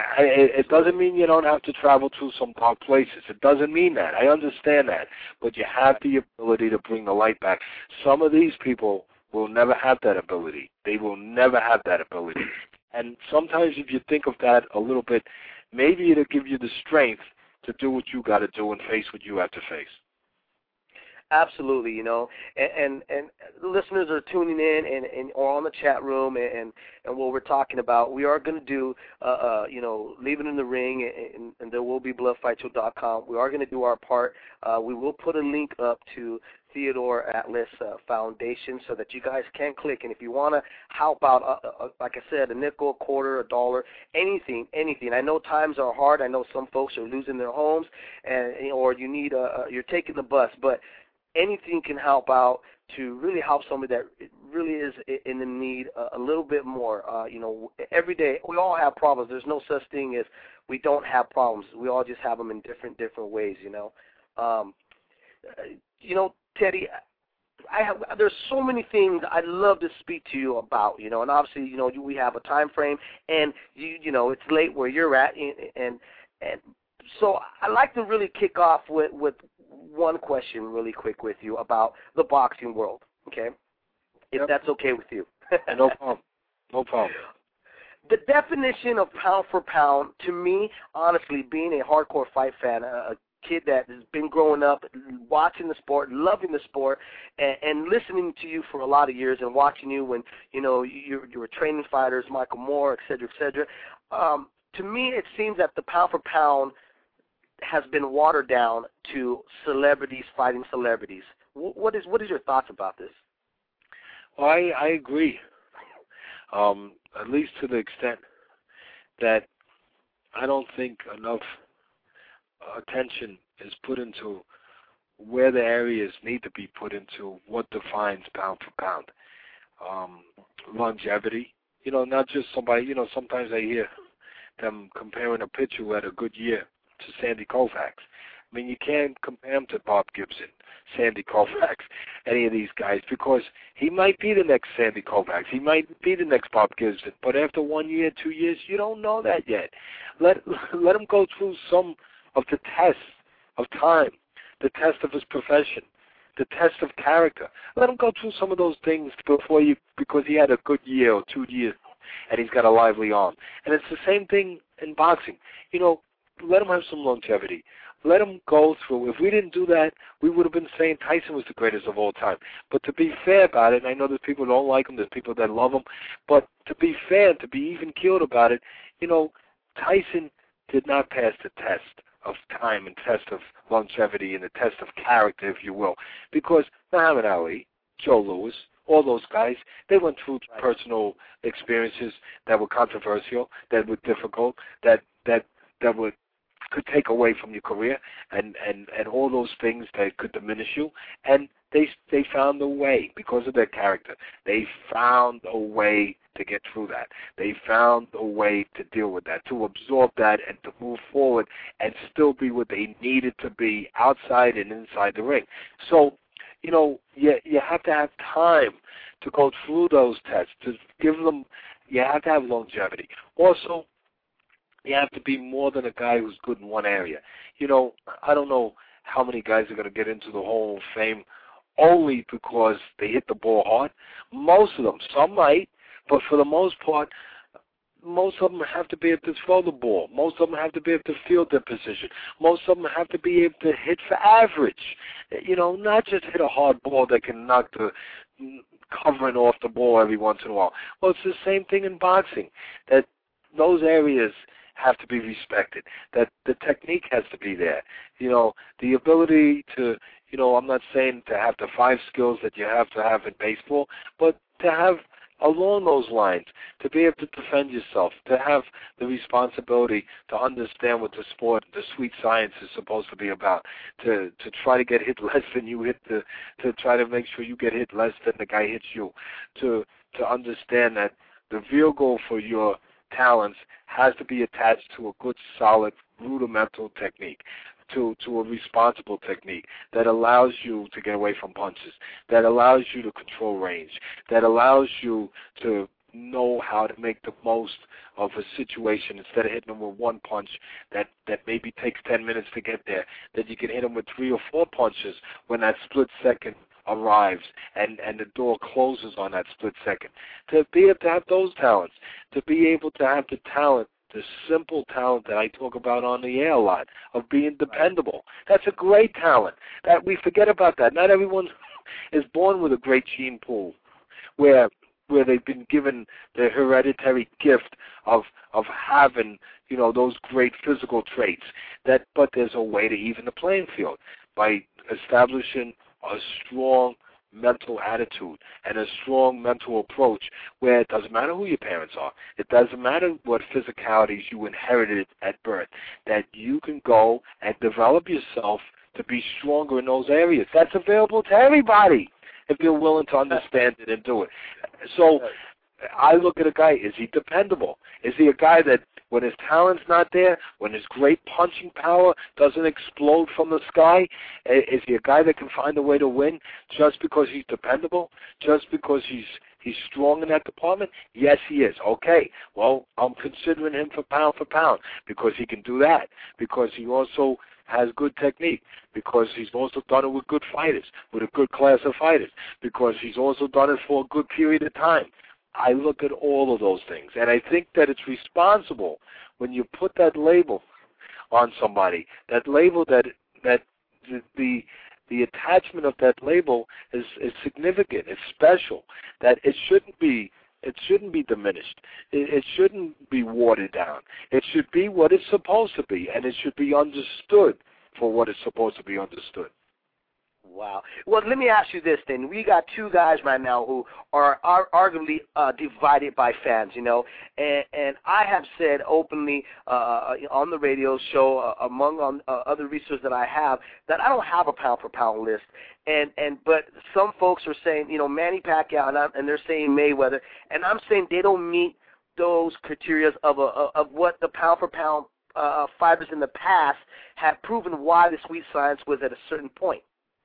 It doesn't mean you don't have to travel to some dark places. It doesn't mean that. I understand that. But you have the ability to bring the light back. Some of these people will never have that ability. They will never have that ability. And sometimes if you think of that a little bit, maybe it'll give you the strength to do what you got to do and face what you have to face. Absolutely, you know, and and, and listeners are tuning in and, and or on the chat room and, and what we're talking about. We are going to do, uh, uh, you know, Leave It in the Ring, and, and there will be blood fight show dot com. We are going to do our part. Uh, we will put a link up to Theodore Atlas uh, Foundation so that you guys can click. And if you want to help out, uh, uh, like I said, a nickel, a quarter, a dollar, anything, anything. I know times are hard. I know some folks are losing their homes, and or you need a, you're taking the bus, but anything can help out to really help somebody that really is in the need a, a little bit more. Uh, you know, every day we all have problems. There's no such thing as we don't have problems. We all just have them in different different ways. You know, um, you know, Teddy. I have, there's so many things I'd love to speak to you about, you know, and obviously, you know, we have a time frame, and you, you know, it's late where you're at, and and, and so I'd like to really kick off with with one question really quick with you about the boxing world, okay? If yep. that's okay with you. No problem. No problem. The definition of pound for pound, to me, honestly, being a hardcore fight fan, a kid that has been growing up, watching the sport, loving the sport, and, and listening to you for a lot of years and watching you when, you know, you, you were training fighters, Michael Moore, et cetera, et cetera. Um, to me, it seems that the pound for pound has been watered down to celebrities fighting celebrities. What is what is your thoughts about this? Well, I, I agree, um, at least to the extent that I don't think enough attention is put into where the areas need to be put into what defines pound for pound. Um, longevity, you know, not just somebody, you know, sometimes I hear them comparing a pitcher who had a good year to Sandy Koufax. I mean, you can't compare him to Bob Gibson, Sandy Koufax, any of these guys, because he might be the next Sandy Koufax. He might be the next Bob Gibson. But after one year, two years, you don't know that yet. Let let him go through some of the tests of time, the test of his profession, the test of character. Let him go through some of those things before you, because he had a good year or two years, and he's got a lively arm. And it's the same thing in boxing. You know, let him have some longevity. Let him go through. If we didn't do that, we would have been saying Tyson was the greatest of all time. But to be fair about it, and I know there's people who don't like him, there's people that love him, but to be fair, to be even keeled about it, you know, Tyson did not pass the test of time and test of longevity and the test of character, if you will, because Muhammad Ali, Joe Louis, all those guys, they went through personal experiences that were controversial, that were difficult, that that that would could take away from your career, and, and, and all those things that could diminish you. And they they found a way because of their character. They found a way to get through that. They found a way to deal with that, to absorb that, and to move forward and still be what they needed to be outside and inside the ring. So, you know, you you have to have time to go through those tests, to give them. You have to have longevity. Also, you have to be more than a guy who's good in one area. You know, I don't know how many guys are going to get into the Hall of Fame only because they hit the ball hard. Most of them, some might, but for the most part, most of them have to be able to throw the ball. Most of them have to be able to field their position. Most of them have to be able to hit for average. You know, not just hit a hard ball that can knock the covering off the ball every once in a while. Well, it's the same thing in boxing, that those areas have to be respected, that the technique has to be there. You know, the ability to, you know, I'm not saying to have the five skills that you have to have in baseball, but to have along those lines, to be able to defend yourself, to have the responsibility to understand what the sport, the sweet science is supposed to be about, to to try to get hit less than you hit the, to try to make sure you get hit less than the guy hits you, to to understand that the vehicle for your talents has to be attached to a good, solid, rudimental technique, to, to a responsible technique that allows you to get away from punches, that allows you to control range, that allows you to know how to make the most of a situation instead of hitting them with one punch that, that maybe takes ten minutes to get there, that you can hit them with three or four punches when that split second arrives and, and the door closes on that split second. To be able to have those talents, to be able to have the talent the simple talent that I talk about on the air a lot, of being dependable. That's a great talent. That we forget about that. Not everyone is born with a great gene pool where where they've been given the hereditary gift of of having, you know, those great physical traits. That but there's a way to even the playing field by establishing a strong mental attitude and a strong mental approach where it doesn't matter who your parents are. It doesn't matter what physicalities you inherited at birth, that you can go and develop yourself to be stronger in those areas. That's available to everybody if you're willing to understand it and do it. So I look at a guy, is he dependable? Is he a guy that when his talent's not there, when his great punching power doesn't explode from the sky, is he a guy that can find a way to win just because he's dependable, just because he's he's strong in that department? Yes, he is. Okay, well, I'm considering him for pound for pound because he can do that, because he also has good technique, because he's also done it with good fighters, with a good class of fighters, because he's also done it for a good period of time. I look at all of those things, and I think that it's responsible when you put that label on somebody, that label that that the the, the attachment of that label is, is significant, it's special, that it shouldn't be it shouldn't be diminished. It, it shouldn't be watered down. It should be what it's supposed to be, and it should be understood for what it's supposed to be understood. Wow. Well, let me ask you this then. We got two guys right now who are, are arguably uh, divided by fans, you know, and, and I have said openly uh, on the radio show, uh, among um, uh, other resources that I have, that I don't have a pound-for-pound list. And, and but some folks are saying, you know, Manny Pacquiao, and, I'm, and they're saying Mayweather, and I'm saying they don't meet those criteria of, a, of what the pound-for-pound uh, fighters in the past have proven why the sweet science was at a certain point.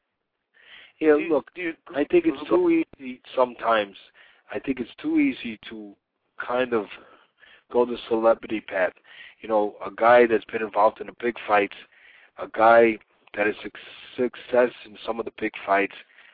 Yeah, look, I think it's too easy sometimes. I think it's too easy to kind of go the celebrity path. You know, a guy that's been involved in the big fights, a guy that has success in some of the big fights,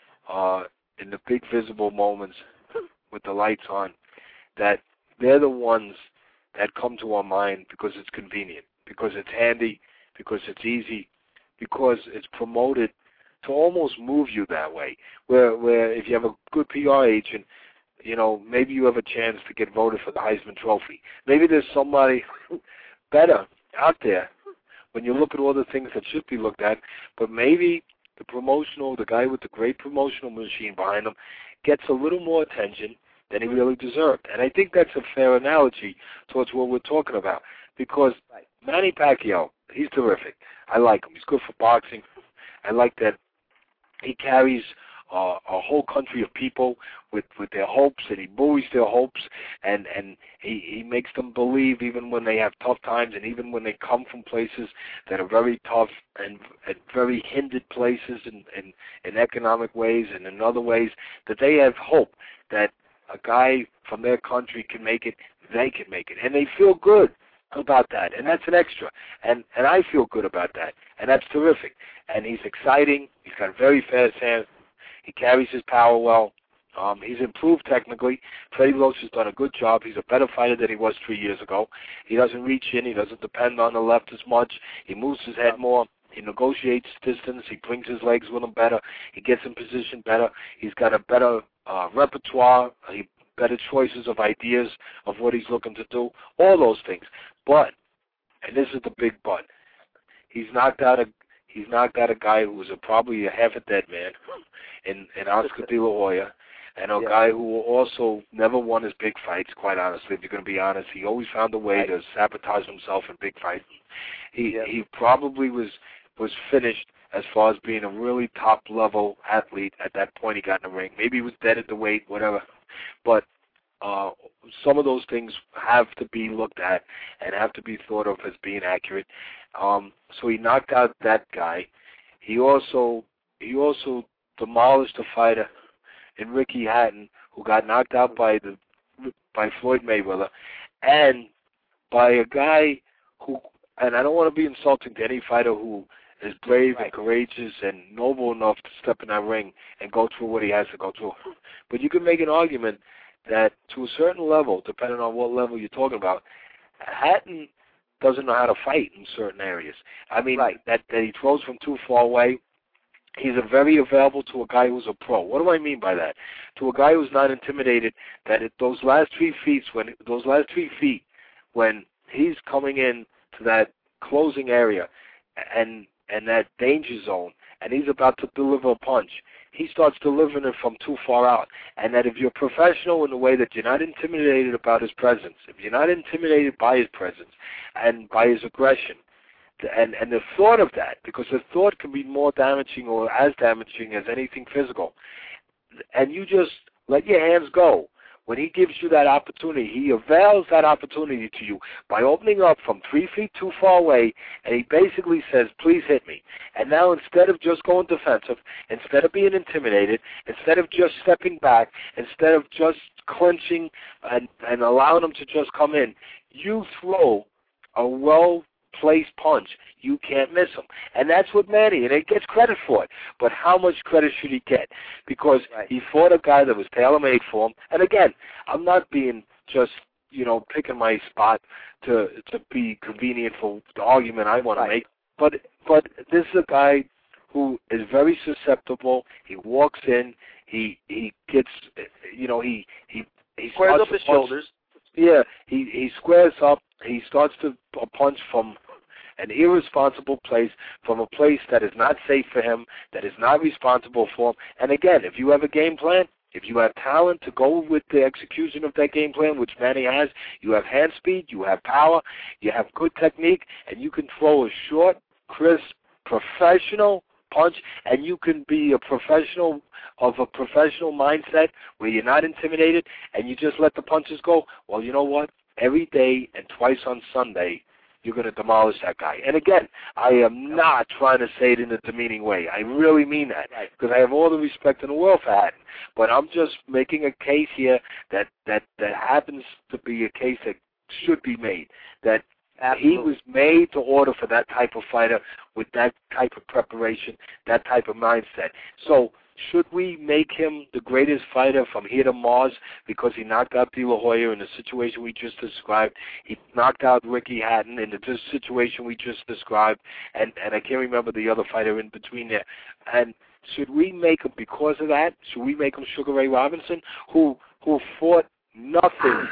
uh, in the big visible moments with the lights on, that they're the ones that come to our mind because it's convenient, because it's handy, because it's easy, because it's promoted to almost move you that way, where where if you have a good P R agent, you know, maybe you have a chance to get voted for the Heisman Trophy. Maybe there's somebody better out there when you look at all the things that should be looked at, but maybe the promotional, the guy with the great promotional machine behind him gets a little more attention than he really deserved. And I think that's a fair analogy towards what we're talking about, because Manny Pacquiao, he's terrific. I like him. He's good for boxing. I like that he carries uh, a whole country of people with, with their hopes, and he buoys their hopes, and, and he, he makes them believe even when they have tough times, and even when they come from places that are very tough and, and very hindered places in, in, in economic ways and in other ways, that they have hope that a guy from their country can make it, they can make it. And they feel good about that, and that's an extra. And and I feel good about that, and that's terrific. And he's exciting. He's got very fast hands. He carries his power well. Um, he's improved technically. Freddie Roach has done a good job. He's a better fighter than he was three years ago. He doesn't reach in. He doesn't depend on the left as much. He moves his head more. He negotiates distance. He brings his legs with him better. He gets in position better. He's got a better uh, repertoire. He better choices of ideas of what he's looking to do, all those things. But, and this is the big but, he's knocked out a he's knocked out a guy who was a, probably a half a dead man in, in Oscar De La Hoya, and a yeah. guy who also never won his big fights, quite honestly, if you're going to be honest. He always found a way right. to sabotage himself in big fights. He yeah. he probably was was finished as far as being a really top-level athlete at that point he got in the ring. Maybe he was dead at the weight, whatever. But uh, some of those things have to be looked at and have to be thought of as being accurate. Um, so he knocked out that guy. He also he also demolished a fighter in Ricky Hatton who got knocked out by the by Floyd Mayweather, and by a guy who, and I don't want to be insulting to any fighter who is brave right. and courageous and noble enough to step in that ring and go through what he has to go through. But you can make an argument that to a certain level, depending on what level you're talking about, Hatton doesn't know how to fight in certain areas. I mean, right. that, that he throws from too far away. He's a very available to a guy who's a pro. What do I mean by that? To a guy who's not intimidated, that at those last three feet, when those last three feet, when he's coming in to that closing area and and that danger zone, and he's about to deliver a punch, he starts delivering it from too far out. And that if you're professional in the way that you're not intimidated about his presence, if you're not intimidated by his presence and by his aggression, and and the thought of that, because the thought can be more damaging or as damaging as anything physical, and you just let your hands go. When he gives you that opportunity, he avails that opportunity to you by opening up from three feet too far away, and he basically says, please hit me. And now instead of just going defensive, instead of being intimidated, instead of just stepping back, instead of just clinching and, and allowing him to just come in, you throw a well-placed punch. You can't miss him. And that's what Manny, and he gets credit for it. But how much credit should he get? Because right. he fought a guy that was tailor-made for him. And again, I'm not being just, you know, picking my spot to to be convenient for the argument I want right. to make. But but this is a guy who is very susceptible. He walks in. He he gets, you know, he he he squares up his punch. shoulders. Yeah, he he squares up. He starts to punch from an irresponsible place, from a place that is not safe for him, that is not responsible for him. And again, if you have a game plan, if you have talent to go with the execution of that game plan, which Manny has, you have hand speed, you have power, you have good technique, and you can throw a short, crisp, professional punch, and you can be a professional of a professional mindset where you're not intimidated and you just let the punches go. Well, you know what? Every day and twice on Sunday, you're going to demolish that guy. And again, I am not trying to say it in a demeaning way. I really mean that, because I have all the respect in the world for Hatton. But I'm just making a case here that, that, that happens to be a case that should be made, that Absolutely. He was made to order for that type of fighter with that type of preparation, that type of mindset. So should we make him the greatest fighter from here to Mars because he knocked out De La Hoya in the situation we just described? He knocked out Ricky Hatton in the situation we just described, and, and I can't remember the other fighter in between there. And should we make him, because of that, should we make him Sugar Ray Robinson, who who fought nothing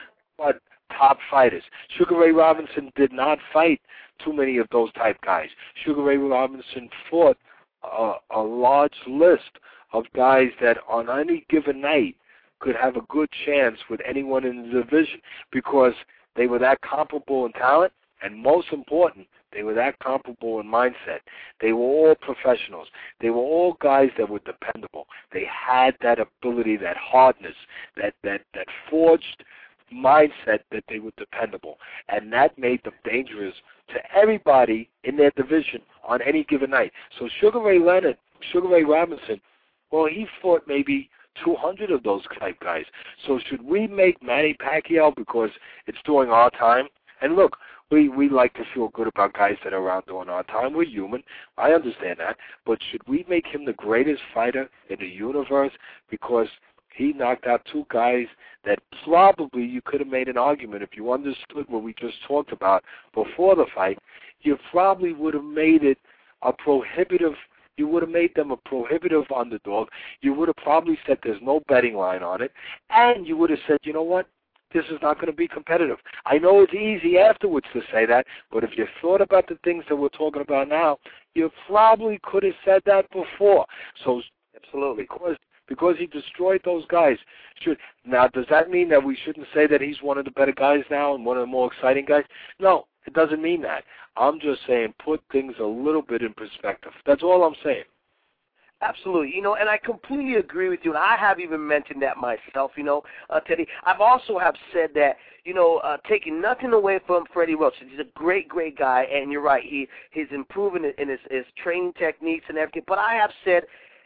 but top fighters? Sugar Ray Robinson did not fight too many of those type guys. Sugar Ray Robinson fought a, a large list of guys that on any given night could have a good chance with anyone in the division because they were that comparable in talent, and most important, they were that comparable in mindset. They were all professionals. They were all guys that were dependable. They had that ability, that hardness, that, that, that forged mindset that they were dependable. And that made them dangerous to everybody in their division on any given night. So Sugar Ray Leonard, Sugar Ray Robinson, well, he fought maybe two hundred of those type guys. So should we make Manny Pacquiao because it's during our time? And look, we, we like to feel good about guys that are around during our time. We're human. I understand that. But should we make him the greatest fighter in the universe because he knocked out two guys that probably you could have made an argument if you understood what we just talked about before the fight. You probably would have made it a prohibitive, you would have made them a prohibitive underdog. You would have probably said there's no betting line on it. And you would have said, you know what? This is not going to be competitive. I know it's easy afterwards to say that, but if you thought about the things that we're talking about now, you probably could have said that before. So, absolutely, because because he destroyed those guys. Should, now, does that mean that we shouldn't say that he's one of the better guys now and one of the more exciting guys? No, it doesn't mean that. I'm just saying put things a little bit in perspective. That's all I'm saying. Absolutely. You know, and I completely agree with you, and I have even mentioned that myself, you know, uh, Teddy. I've also have said that, you know, uh, taking nothing away from Freddie Wilson. He's a great, great guy, and you're right. He He's improving in his, his training techniques and everything. But I have said,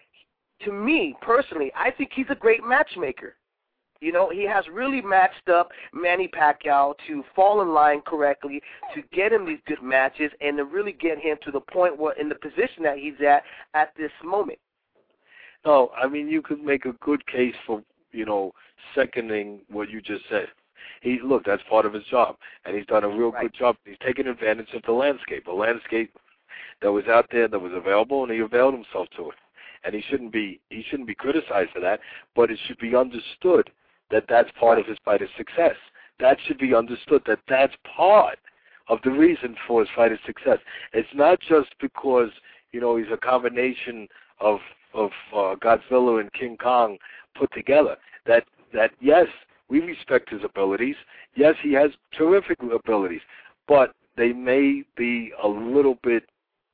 to me, personally, I think he's a great matchmaker. You know, he has really matched up Manny Pacquiao to fall in line correctly, to get him these good matches, and to really get him to the point where, in the position that he's at at this moment. No, I mean, you could make a good case for, you know, seconding what you just said. He look, that's part of his job, and he's done a real Right. good job. He's taken advantage of the landscape, a landscape that was out there, that was available, and he availed himself to it. And he shouldn't be he shouldn't be criticized for that, but it should be understood that that's part of his fighter's success. That should be understood that that's part of the reason for his fighter's success. It's not just because, you know, he's a combination of of uh, Godzilla and King Kong put together. That that yes, we respect his abilities. Yes, he has terrific abilities, but they may be a little bit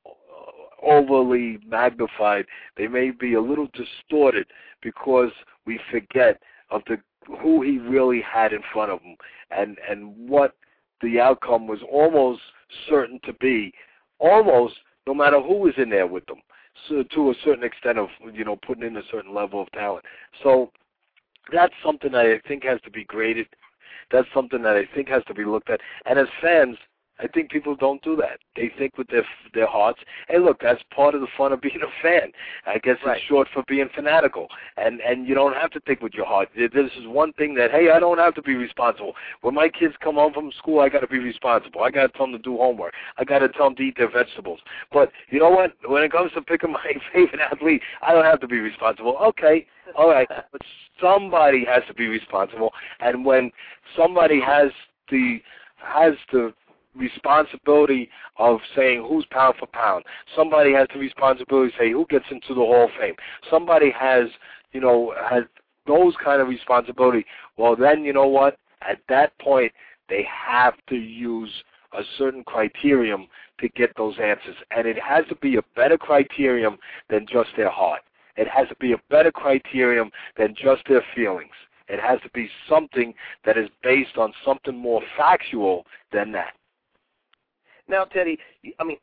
overly magnified. They may be a little distorted because we forget of the who he really had in front of him and and what the outcome was almost certain to be, almost no matter who was in there with them, so to a certain extent of, you know, putting in a certain level of talent. So that's something that I think has to be graded. That's something that I think has to be looked at. And as fans, I think people don't do that. They think with their their hearts. Hey, look, that's part of the fun of being a fan. I guess Right. it's short for being fanatical. And and you don't have to think with your heart. This is one thing that, hey, I don't have to be responsible. When my kids come home from school, I got to be responsible. I got to tell them to do homework. I got to tell them to eat their vegetables. But you know what? When it comes to picking my favorite athlete, I don't have to be responsible. Okay, all right. But somebody has to be responsible. And when somebody has the has the responsibility of saying who's pound for pound. Somebody has the responsibility to say who gets into the Hall of Fame. Somebody has, you know, has those kind of responsibility. Well, then, you know what? At that point, they have to use a certain criterion to get those answers. And it has to be a better criterion than just their heart. It has to be a better criterion than just their feelings. It has to be something that is based on something more factual than that. Now, Teddy, I mean,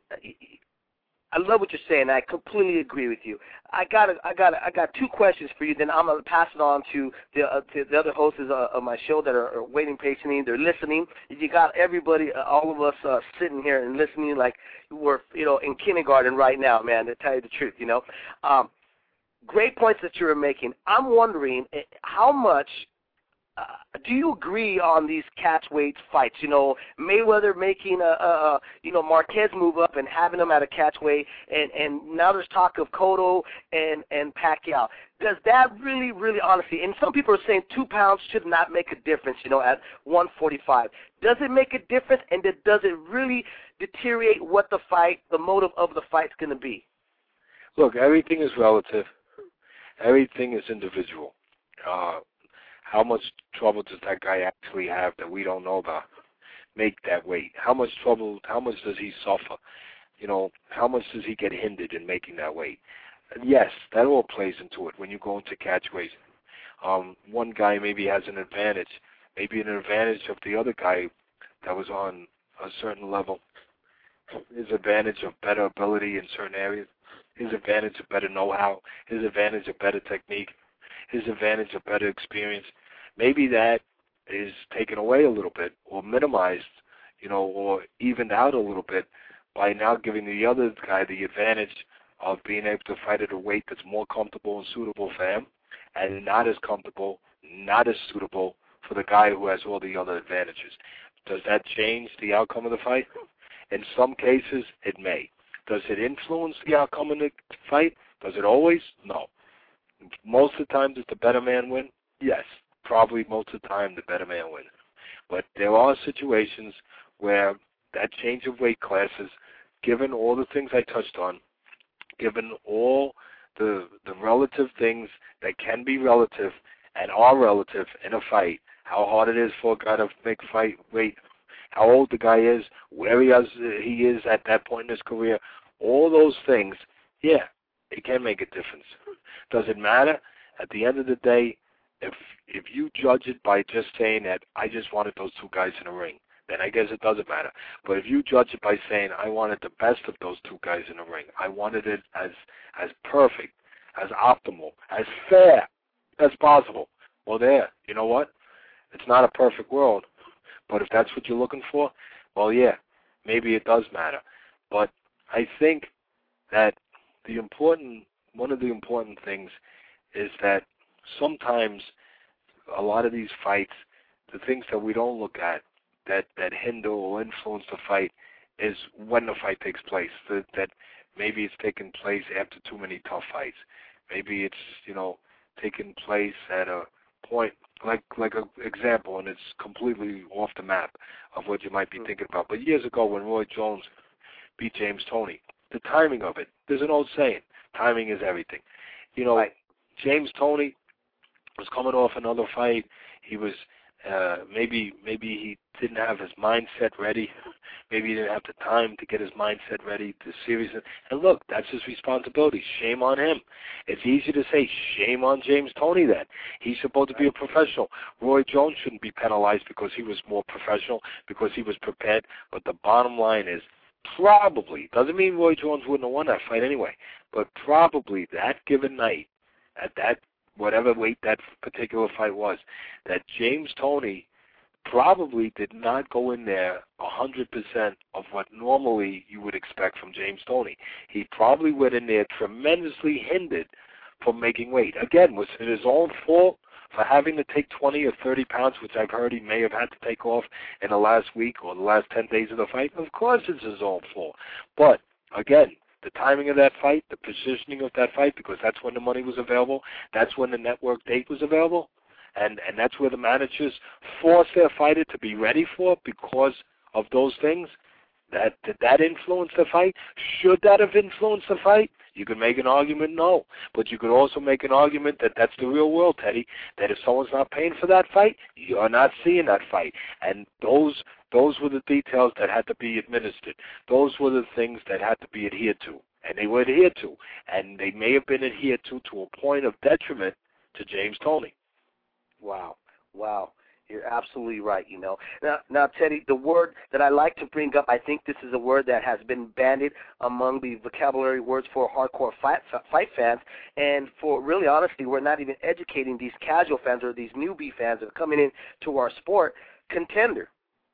I love what you're saying. I completely agree with you. I got, I got, I got two questions for you. Then I'm gonna pass it on to the uh, to the other hosts uh, of my show that are, are waiting patiently. They're listening. You got everybody, uh, all of us, uh, sitting here and listening like we're, you know, in kindergarten right now, man. To tell you the truth, you know. Um, great points that you were making. I'm wondering how much. Uh, do you agree on these catchweight fights? You know, Mayweather making a, a, a you know Marquez move up and having him at a catchweight, and and now there's talk of Cotto and and Pacquiao. Does that really, really, honestly? And some people are saying two pounds should not make a difference. You know, at one forty-five, does it make a difference? And does it really deteriorate what the fight, the motive of the fight's going to be? Look, everything is relative. Everything is individual. Uh, How much trouble does that guy actually have that we don't know about? Make that weight. How much trouble, how much does he suffer? You know, how much does he get hindered in making that weight? Yes, that all plays into it when you go into catch weight. Um, one guy maybe has an advantage, maybe an advantage of the other guy that was on a certain level. His advantage of better ability in certain areas, his advantage of better know-how, his advantage of better technique, his advantage of better experience. Maybe that is taken away a little bit or minimized, you know, or evened out a little bit by now giving the other guy the advantage of being able to fight at a weight that's more comfortable and suitable for him and not as comfortable, not as suitable for the guy who has all the other advantages. Does that change the outcome of the fight? In some cases, it may. Does it influence the outcome of the fight? Does it always? No. Most of the time, does the better man win? Yes, probably most of the time the better man wins. But there are situations where that change of weight classes, given all the things I touched on, given all the the relative things that can be relative and are relative in a fight, how hard it is for a guy to make fight weight, how old the guy is, where he, has, he is at that point in his career, all those things, yeah, it can make a difference. Does it matter? At the end of the day, if if you judge it by just saying that I just wanted those two guys in a ring, then I guess it doesn't matter. But if you judge it by saying I wanted the best of those two guys in a ring, I wanted it as as perfect, as optimal, as fair as possible, well, there, you know what? It's not a perfect world. But if that's what you're looking for, well, yeah, maybe it does matter. But I think that the important One of the important things is that sometimes a lot of these fights, the things that we don't look at that, that hinder or influence the fight is when the fight takes place. That, that maybe it's taking place after too many tough fights. Maybe it's, you know, taking place at a point, like like an example, and it's completely off the map of what you might be thinking about. But years ago when Roy Jones beat James Toney, the timing of it, there's an old saying, timing is everything. You know, right. James Toney was coming off another fight. He was, uh, maybe maybe he didn't have his mindset ready. Maybe he didn't have the time to get his mindset ready, the series. And look, that's his responsibility. Shame on him. It's easy to say shame on James Toney then. He's supposed to be a professional. Roy Jones shouldn't be penalized because he was more professional, because he was prepared. But the bottom line is probably, doesn't mean Roy Jones wouldn't have won that fight anyway, but probably that given night, at that whatever weight that particular fight was, that James Toney probably did not go in there one hundred percent of what normally you would expect from James Toney. He probably went in there tremendously hindered from making weight. Again, was it his own fault for having to take twenty or thirty pounds, which I've heard he may have had to take off in the last week or the last ten days of the fight? Of course it's his own fault. But, again, the timing of that fight, the positioning of that fight, because that's when the money was available, that's when the network date was available, and, and that's where the managers force their fighter to be ready for because of those things. That, did that influence the fight? Should that have influenced the fight? You could make an argument, no. But you could also make an argument that that's the real world, Teddy, that if someone's not paying for that fight, you're not seeing that fight. And those those were the details that had to be administered. Those were the things that had to be adhered to. And they were adhered to. And they may have been adhered to to a point of detriment to James Toney. Wow. Wow. You're absolutely right, you know. Now, now, Teddy, the word that I like to bring up, I think this is a word that has been bandied among the vocabulary words for hardcore fight, fight fans, and for really honestly, we're not even educating these casual fans or these newbie fans that are coming in to our sport. Contender.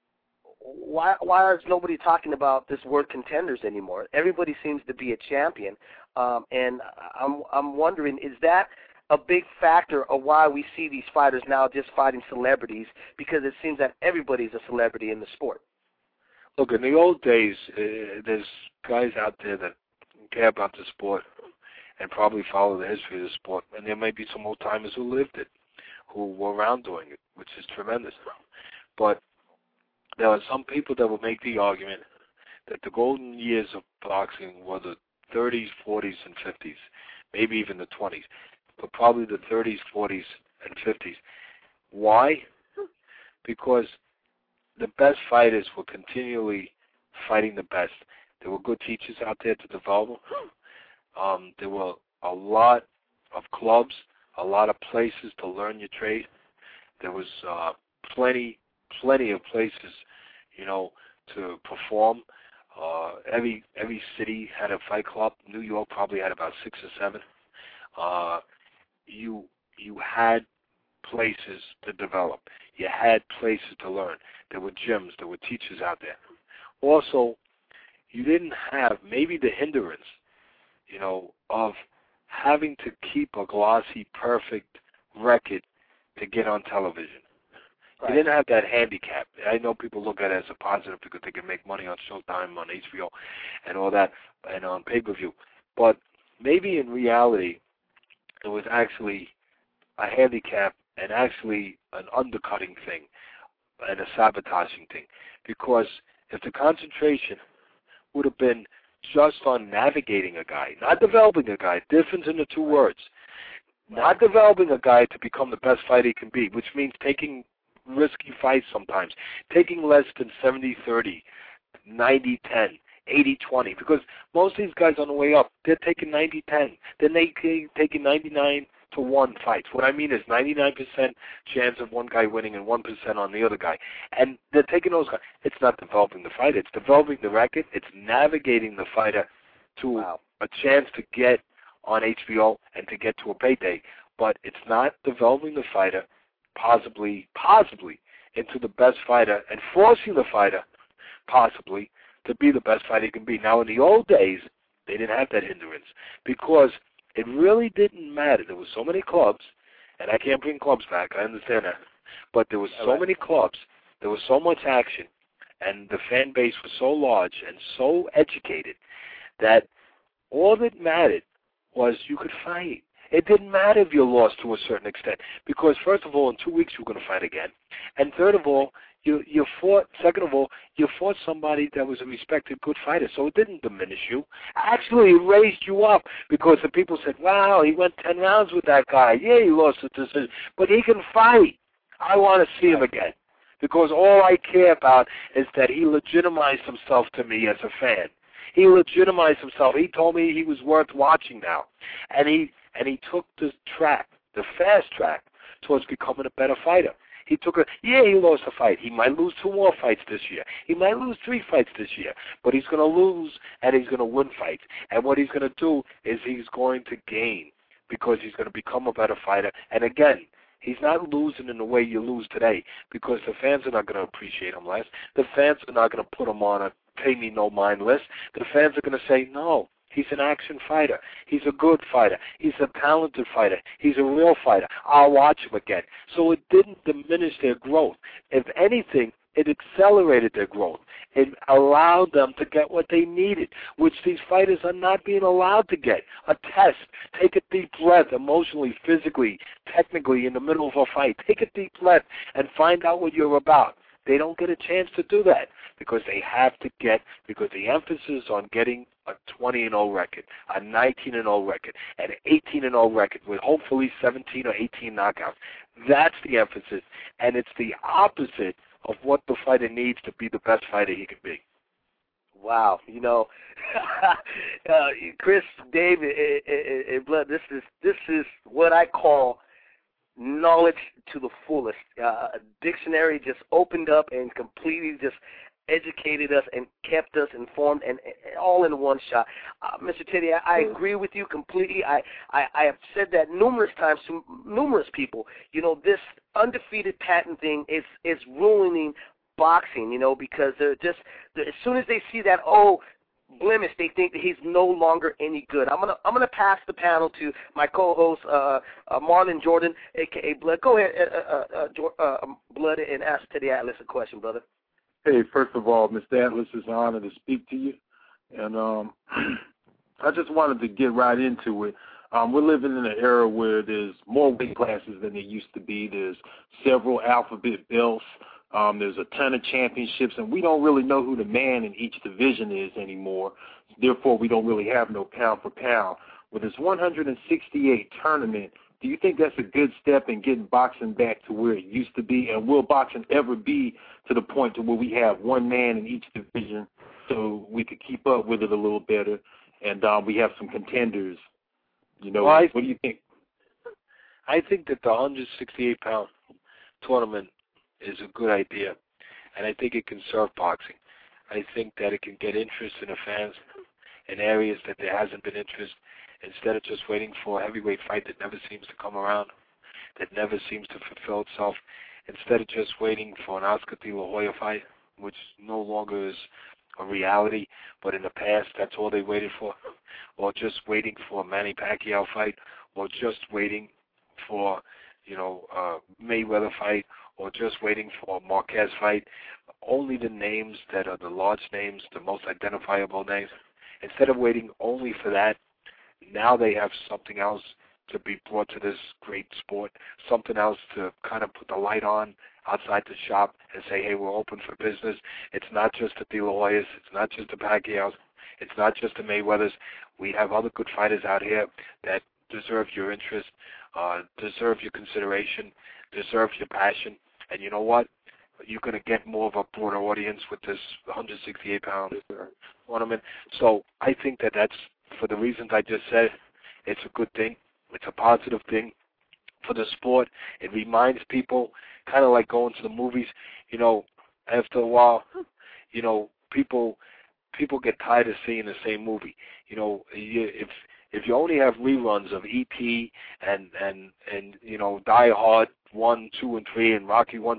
Why why is nobody talking about this word contenders anymore? Everybody seems to be a champion, um, and I'm I'm wondering, is that a big factor of why we see these fighters now just fighting celebrities, because it seems that everybody's a celebrity in the sport? Look, in the old days, uh, there's guys out there that care about the sport and probably follow the history of the sport, and there may be some old-timers who lived it, who were around doing it, which is tremendous. But there are some people that will make the argument that the golden years of boxing were the thirties, forties, and fifties, maybe even the twenties. But probably the thirties, forties, and fifties. Why? Because the best fighters were continually fighting the best. There were good teachers out there to develop them. Um, there were a lot of clubs, a lot of places to learn your trade. There was uh, plenty, plenty of places, you know, to perform. Uh, every every city had a fight club. New York probably had about six or seven. Uh, you you had places to develop. You had places to learn. There were gyms. There were teachers out there. Also, you didn't have maybe the hindrance, you know, of having to keep a glossy, perfect record to get on television. Right. You didn't have that handicap. I know people look at it as a positive because they can make money on Showtime, on H B O, and all that, and on pay-per-view. But maybe in reality, it was actually a handicap and actually an undercutting thing and a sabotaging thing. Because if the concentration would have been just on navigating a guy, not developing a guy, difference in the two words, not developing a guy to become the best fighter he can be, which means taking risky fights sometimes, taking less than seventy thirty, ninety ten, eighty twenty, because most of these guys on the way up, they're taking ninety ten. Then they taking ninety-nine to one fights. What I mean is ninety-nine percent chance of one guy winning and one percent on the other guy. And they're taking those guys. It's not developing the fighter. It's developing the record. It's navigating the fighter to wow. a chance to get on H B O and to get to a payday. But it's not developing the fighter possibly, possibly into the best fighter and forcing the fighter possibly to be the best fighter he can be. Now, in the old days, they didn't have that hindrance because it really didn't matter. There were so many clubs, and I can't bring clubs back. I understand that. But there was so right. many clubs, there was so much action, and the fan base was so large and so educated that all that mattered was you could fight. It didn't matter if you lost to a certain extent, because first of all, in two weeks you're going to fight again, and third of all, you you fought. Second of all, you fought somebody that was a respected, good fighter, so it didn't diminish you. Actually, it raised you up, because the people said, "Wow, he went ten rounds with that guy. Yeah, he lost the decision, but he can fight. I want to see him again." Because all I care about is that he legitimized himself to me as a fan. He legitimized himself. He told me he was worth watching now, and he and he took the track, the fast track, towards becoming a better fighter. He took a yeah, he lost a fight. He might lose two more fights this year. He might lose three fights this year, but he's going to lose and he's going to win fights. And what he's going to do is he's going to gain, because he's going to become a better fighter. And again, he's not losing in the way you lose today, because the fans are not going to appreciate him less. The fans are not going to put him on a pay me no mind list. The fans are going to say, no, he's an action fighter. He's a good fighter. He's a talented fighter. He's a real fighter. I'll watch him again. So it didn't diminish their growth. If anything, it accelerated their growth. It allowed them to get what they needed, which these fighters are not being allowed to get. A test. Take a deep breath emotionally, physically, technically in the middle of a fight. Take a deep breath and find out what you're about. They don't get a chance to do that because they have to get, because the emphasis on getting a twenty and oh record, a nineteen and oh record, an eighteen and oh record with hopefully seventeen or eighteen knockouts. That's the emphasis, and it's the opposite of what the fighter needs to be the best fighter he can be. Wow, you know, uh, Chris, David, and Blood. This is this is what I call knowledge to the fullest. Uh, a dictionary just opened up and completely just educated us and kept us informed, and, and all in one shot. Uh, Mister Teddy, I, I agree with you completely. I, I, I have said that numerous times to numerous people. You know, this undefeated patent thing is is ruining boxing, you know, because they're just, they're, as soon as they see that, oh, blemish, they think that he's no longer any good. I'm gonna I'm gonna pass the panel to my co-host uh, uh, Marlon Jordan, aka Blood. Go ahead, uh, uh, uh, uh, Blood, and ask Teddy Atlas a question, brother. Hey, first of all, Mister Atlas, it's an honor to speak to you, and um, I just wanted to get right into it. Um, we're living in an era where there's more weight classes than there used to be. There's several alphabet belts. Um, there's a ton of championships, and we don't really know who the man in each division is anymore. Therefore, we don't really have no pound for pound. With this one hundred sixty-eight tournament, do you think that's a good step in getting boxing back to where it used to be? And will boxing ever be to the point to where we have one man in each division so we could keep up with it a little better, and um, we have some contenders? You know, well, I, what do you think? I think that the one hundred sixty-eight pound tournament is a good idea, and I think it can serve boxing. I think that it can get interest in the fans in areas that there hasn't been interest, instead of just waiting for a heavyweight fight that never seems to come around, that never seems to fulfill itself, instead of just waiting for an Oscar De La Hoya fight, which no longer is a reality, but in the past that's all they waited for, or just waiting for a Manny Pacquiao fight, or just waiting for, you know, uh, Mayweather fight, or just waiting for a Marquez fight. Only the names that are the large names, the most identifiable names. Instead of waiting only for that, now they have something else to be brought to this great sport, something else to kind of put the light on outside the shop and say, hey, we're open for business. It's not just the De La Hoyas. It's not just the Pacquiaos. It's not just the Mayweathers. We have other good fighters out here that deserve your interest, uh, deserve your consideration, deserve your passion. And you know what? You're going to get more of a broader audience with this one hundred sixty-eight pound tournament. So I think that that's, for the reasons I just said, it's a good thing. It's a positive thing for the sport. It reminds people, kind of like going to the movies, you know, after a while, you know, people people get tired of seeing the same movie. You know, you, if if you only have reruns of E T and, and, and you know, Die Hard one, two, and three, and Rocky one, two,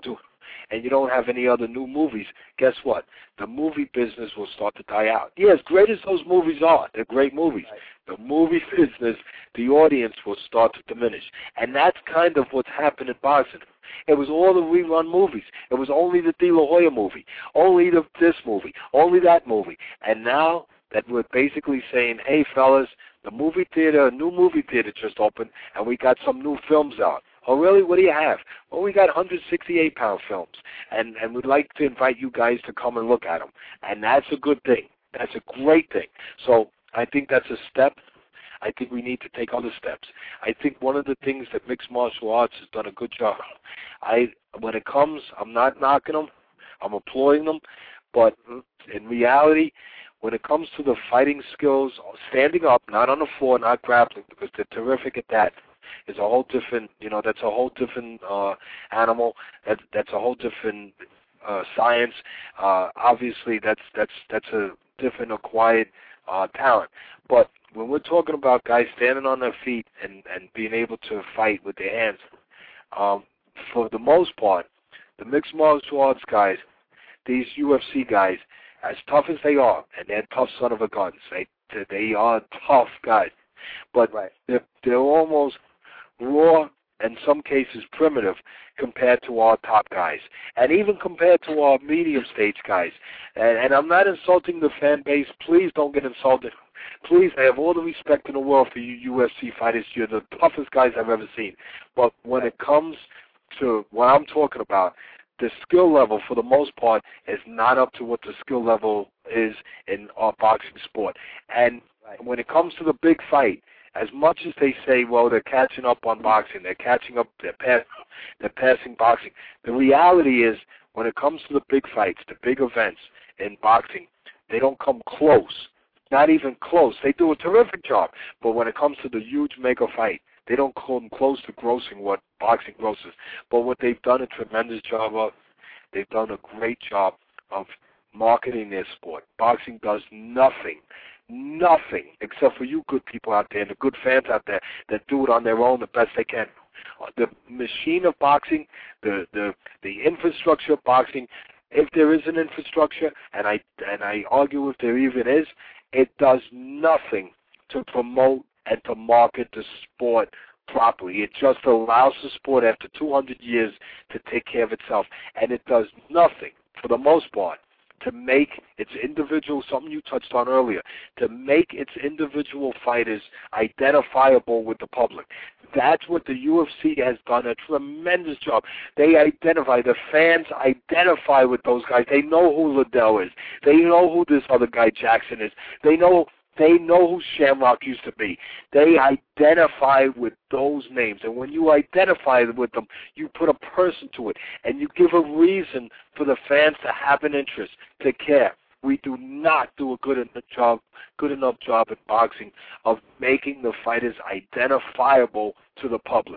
and you don't have any other new movies, guess what? The movie business will start to die out. Yeah, as great as those movies are, they're great movies. Right. The movie business, the audience will start to diminish. And that's kind of what's happened in boxing. It was all the rerun movies. It was only the De La Hoya movie, only the, this movie, only that movie. And now that we're basically saying, hey, fellas, the movie theater, a new movie theater just opened, and we got some new films out. Oh, really? What do you have? Well, we got one hundred sixty-eight pound films, and, and we'd like to invite you guys to come and look at them. And that's a good thing. That's a great thing. So I think that's a step. I think we need to take other steps. I think one of the things that mixed martial arts has done a good job. I, when it comes, I'm not knocking them. I'm applauding them. But in reality, when it comes to the fighting skills, standing up, not on the floor, not grappling, because they're terrific at that, is a whole different, you know, that's a whole different uh, animal. That, that's a whole different uh, science. Uh, obviously, that's that's that's a different acquired uh, talent. But when we're talking about guys standing on their feet and, and being able to fight with their hands, um, for the most part, the mixed martial arts guys, these U F C guys, as tough as they are, and they're tough son of a guns, they they are tough guys, but right. they're, they're almost raw, in some cases primitive, compared to our top guys, and even compared to our medium stage guys. And, and I'm not insulting the fan base. Please don't get insulted. Please, I have all the respect in the world for you U F C fighters. You're the toughest guys I've ever seen. But when it comes to what I'm talking about, the skill level, for the most part, is not up to what the skill level is in our boxing sport. And when it comes to the big fight, as much as they say, well, they're catching up on boxing, they're catching up, they're, pass, they're passing boxing, the reality is when it comes to the big fights, the big events in boxing, they don't come close, not even close. They do a terrific job, but when it comes to the huge mega fight, they don't come close to grossing what boxing grosses. But what they've done a tremendous job of, they've done a great job of marketing their sport. Boxing does nothing, nothing, except for you good people out there and the good fans out there that do it on their own the best they can. The machine of boxing, the the, the infrastructure of boxing, if there is an infrastructure, and I and I argue if there even is, it does nothing to promote and to market the sport properly. It just allows the sport after two hundred years to take care of itself, and it does nothing, for the most part, to make its individual, something you touched on earlier, to make its individual fighters identifiable with the public. That's what the U F C has done a tremendous job. They identify, the fans identify with those guys. They know who Liddell is. They know who this other guy Jackson is. They know They know who Shamrock used to be. They identify with those names. And when you identify with them, you put a person to it. And you give a reason for the fans to have an interest, to care. We do not do a good enough job, good enough job in boxing of making the fighters identifiable to the public.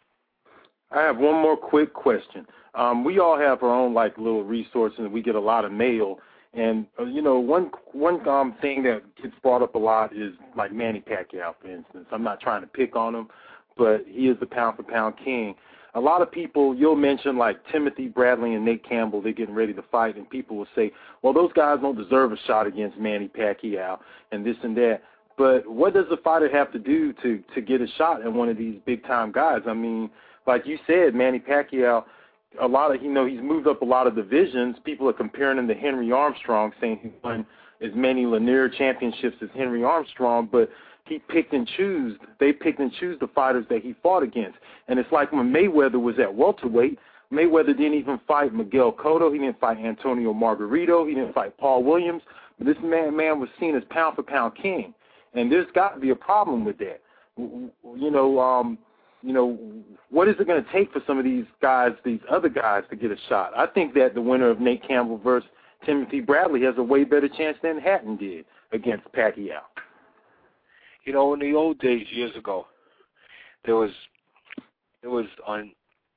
I have one more quick question. Um, we all have our own, like, little resources, and we get a lot of mail. And, uh, you know, one one um, thing that gets brought up a lot is, like, Manny Pacquiao, for instance. I'm not trying to pick on him, but he is the pound-for-pound king. A lot of people, you'll mention, like, Timothy Bradley and Nate Campbell, they're getting ready to fight, and people will say, well, those guys don't deserve a shot against Manny Pacquiao and this and that. But what does a fighter have to do to, to get a shot at one of these big-time guys? I mean, like you said, Manny Pacquiao, a lot of, you know, he's moved up a lot of divisions. People are comparing him to Henry Armstrong, saying he won as many Lanier championships as Henry Armstrong, but he picked and chose. They picked and chose the fighters that he fought against. And it's like when Mayweather was at welterweight, Mayweather didn't even fight Miguel Cotto. He didn't fight Antonio Margarito. He didn't fight Paul Williams. But this man, man was seen as pound-for-pound king. And there's got to be a problem with that. You know, um, you know, what is it going to take for some of these guys, these other guys, to get a shot? I think that the winner of Nate Campbell versus Timothy Bradley has a way better chance than Hatton did against Pacquiao. You know, in the old days, years ago, there was, there was on,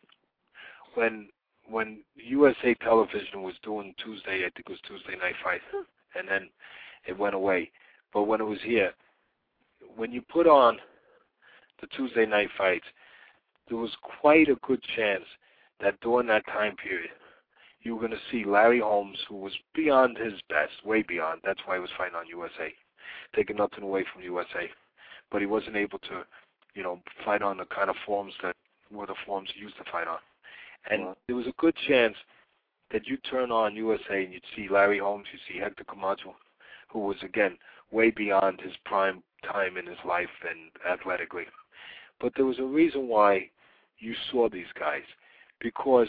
when when U S A Television was doing Tuesday, I think it was Tuesday Night Fight, and then it went away. But when it was here, when you put on the Tuesday Night Fights, there was quite a good chance that during that time period, you were going to see Larry Holmes, who was beyond his best, way beyond. That's why he was fighting on U S A, taking nothing away from U S A. But he wasn't able to, you know, fight on the kind of forms that were the forms he used to fight on. And wow. there was a good chance that you turn on U S A and you'd see Larry Holmes, you'd see Hector Camacho, who was, again, way beyond his prime time in his life and athletically. But there was a reason why you saw these guys, because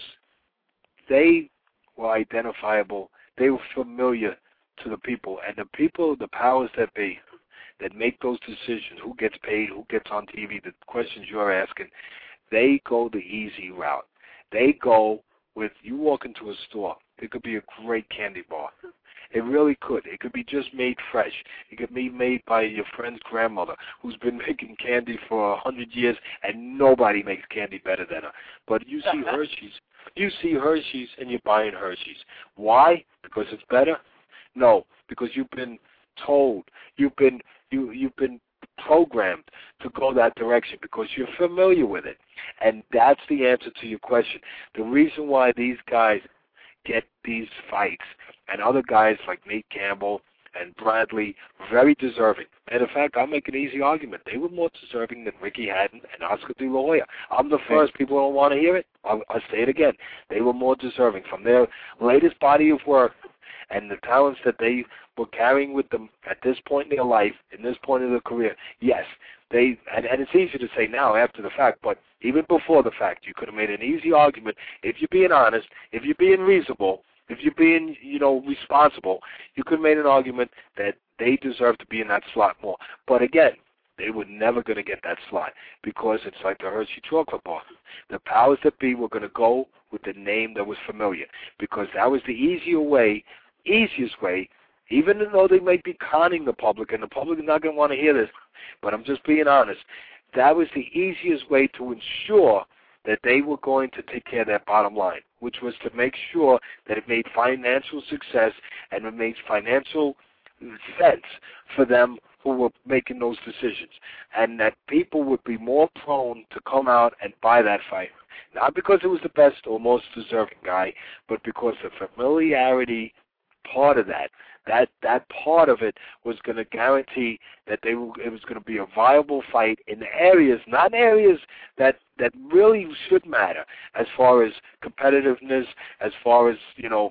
they were identifiable, they were familiar to the people, and the people, the powers that be, that make those decisions, who gets paid, who gets on T V, the questions you're asking, they go the easy route. They go with, you walk into a store, it could be a great candy bar. It really could. It could be just made fresh. It could be made by your friend's grandmother who's been making candy for a hundred years, and nobody makes candy better than her. But you see Hershey's. You see Hershey's, and you're buying Hershey's. Why? Because it's better? No, because you've been told. You've been you you've been programmed to go that direction because you're familiar with it. And that's the answer to your question. The reason why these guys get these fights, and other guys like Nate Campbell and Bradley, very deserving. And in fact, I'll make an easy argument. They were more deserving than Ricky Hatton and Oscar De La Hoya. I'm the first. People don't want to hear it. I'll, I'll say it again. They were more deserving from their latest body of work and the talents that they were carrying with them at this point in their life, in this point of their career. Yes, they, and, and it's easy to say now after the fact, but even before the fact, you could have made an easy argument. If you're being honest, if you're being reasonable, if you're being, you know, responsible, you could have made an argument that they deserve to be in that slot more. But again, they were never going to get that slot because it's like the Hershey chocolate bar. The powers that be were going to go with the name that was familiar because that was the easier way, easiest way, even though they might be conning the public, and the public is not going to want to hear this, but I'm just being honest. That was the easiest way to ensure that they were going to take care of that bottom line, which was to make sure that it made financial success and it made financial sense for them who were making those decisions, and that people would be more prone to come out and buy that fight. Not because it was the best or most deserving guy, but because the familiarity part of that, that that part of it was going to guarantee that they were, it was going to be a viable fight in areas, not areas that that really should matter as far as competitiveness, as far as, you know,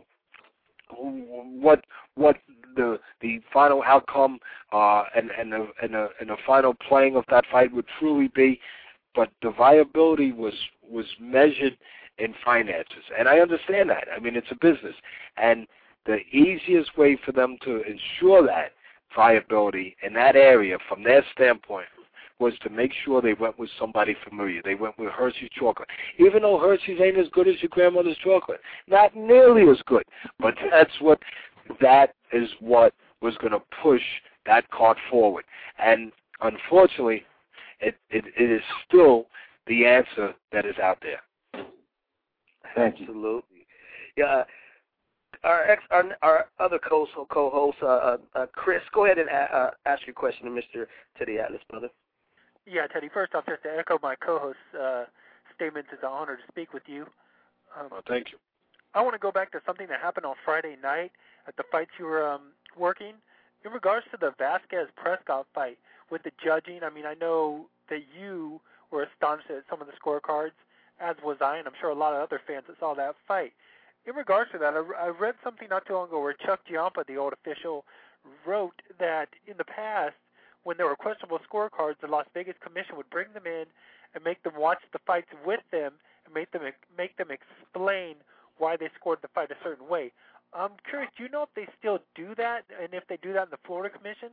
what what the the final outcome uh, and and the, and the and the final playing of that fight would truly be, but the viability was was measured in finances, and I understand that. I mean, it's a business, and the easiest way for them to ensure that viability in that area, from their standpoint, was to make sure they went with somebody familiar. They went with Hershey's chocolate. Even though Hershey's ain't as good as your grandmother's chocolate. Not nearly as good. But that's what, that is what was going to push that cart forward. And unfortunately, it, it, it is still the answer that is out there. Thank you. Absolutely. Yeah. Our ex, our, our other co co-host, uh, uh, Chris, go ahead and a, uh, ask your question to Mister Teddy Atlas, brother. Yeah, Teddy, first off, just to echo my co-host's uh, statements, it's an honor to speak with you. Um, well, thank you. I want to go back to something that happened on Friday night at the fights you were um, working. In regards to the Vasquez-Prescott fight with the judging, I mean, I know that you were astonished at some of the scorecards, as was I, and I'm sure a lot of other fans that saw that fight. In regards to that, I, I read something not too long ago where Chuck Giampa, the old official, wrote that in the past, when there were questionable scorecards, the Las Vegas Commission would bring them in and make them watch the fights with them and make them make them explain why they scored the fight a certain way. I'm curious, do you know if they still do that, and if they do that in the Florida Commission?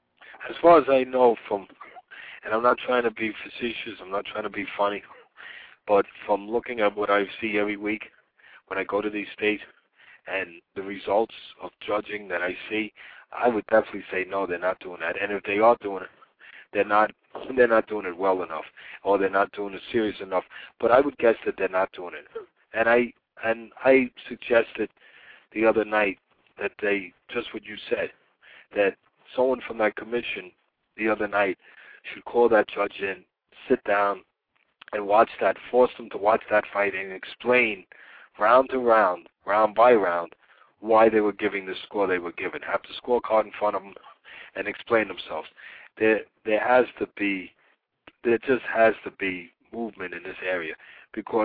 As far as I know from, and I'm not trying to be facetious, I'm not trying to be funny, but from looking at what I see every week when I go to these states and the results of judging that I see, I would definitely say no, they're not doing that. And if they are doing it, they're not they're not doing it well enough, or they're not doing it serious enough. But I would guess that they're not doing it. And I and I suggested the other night that they, just what you said, that someone from that commission the other night should call that judge in, sit down, and watch that, force them to watch that fight and explain round to round, round by round, why they were giving the score they were given. Have the scorecard in front of them and explain themselves. There, there has to be, there just has to be movement in this area, because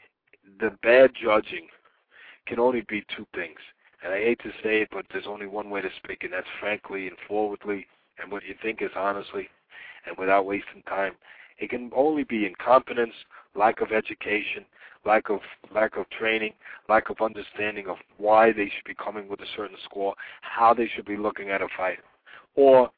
the bad judging can only be two things. And I hate to say it, but there's only one way to speak, and that's frankly and forwardly, and what you think is honestly, and without wasting time. It can only be incompetence, lack of education, lack of lack of training, lack of understanding of why they should be coming with a certain score, how they should be looking at a fight, or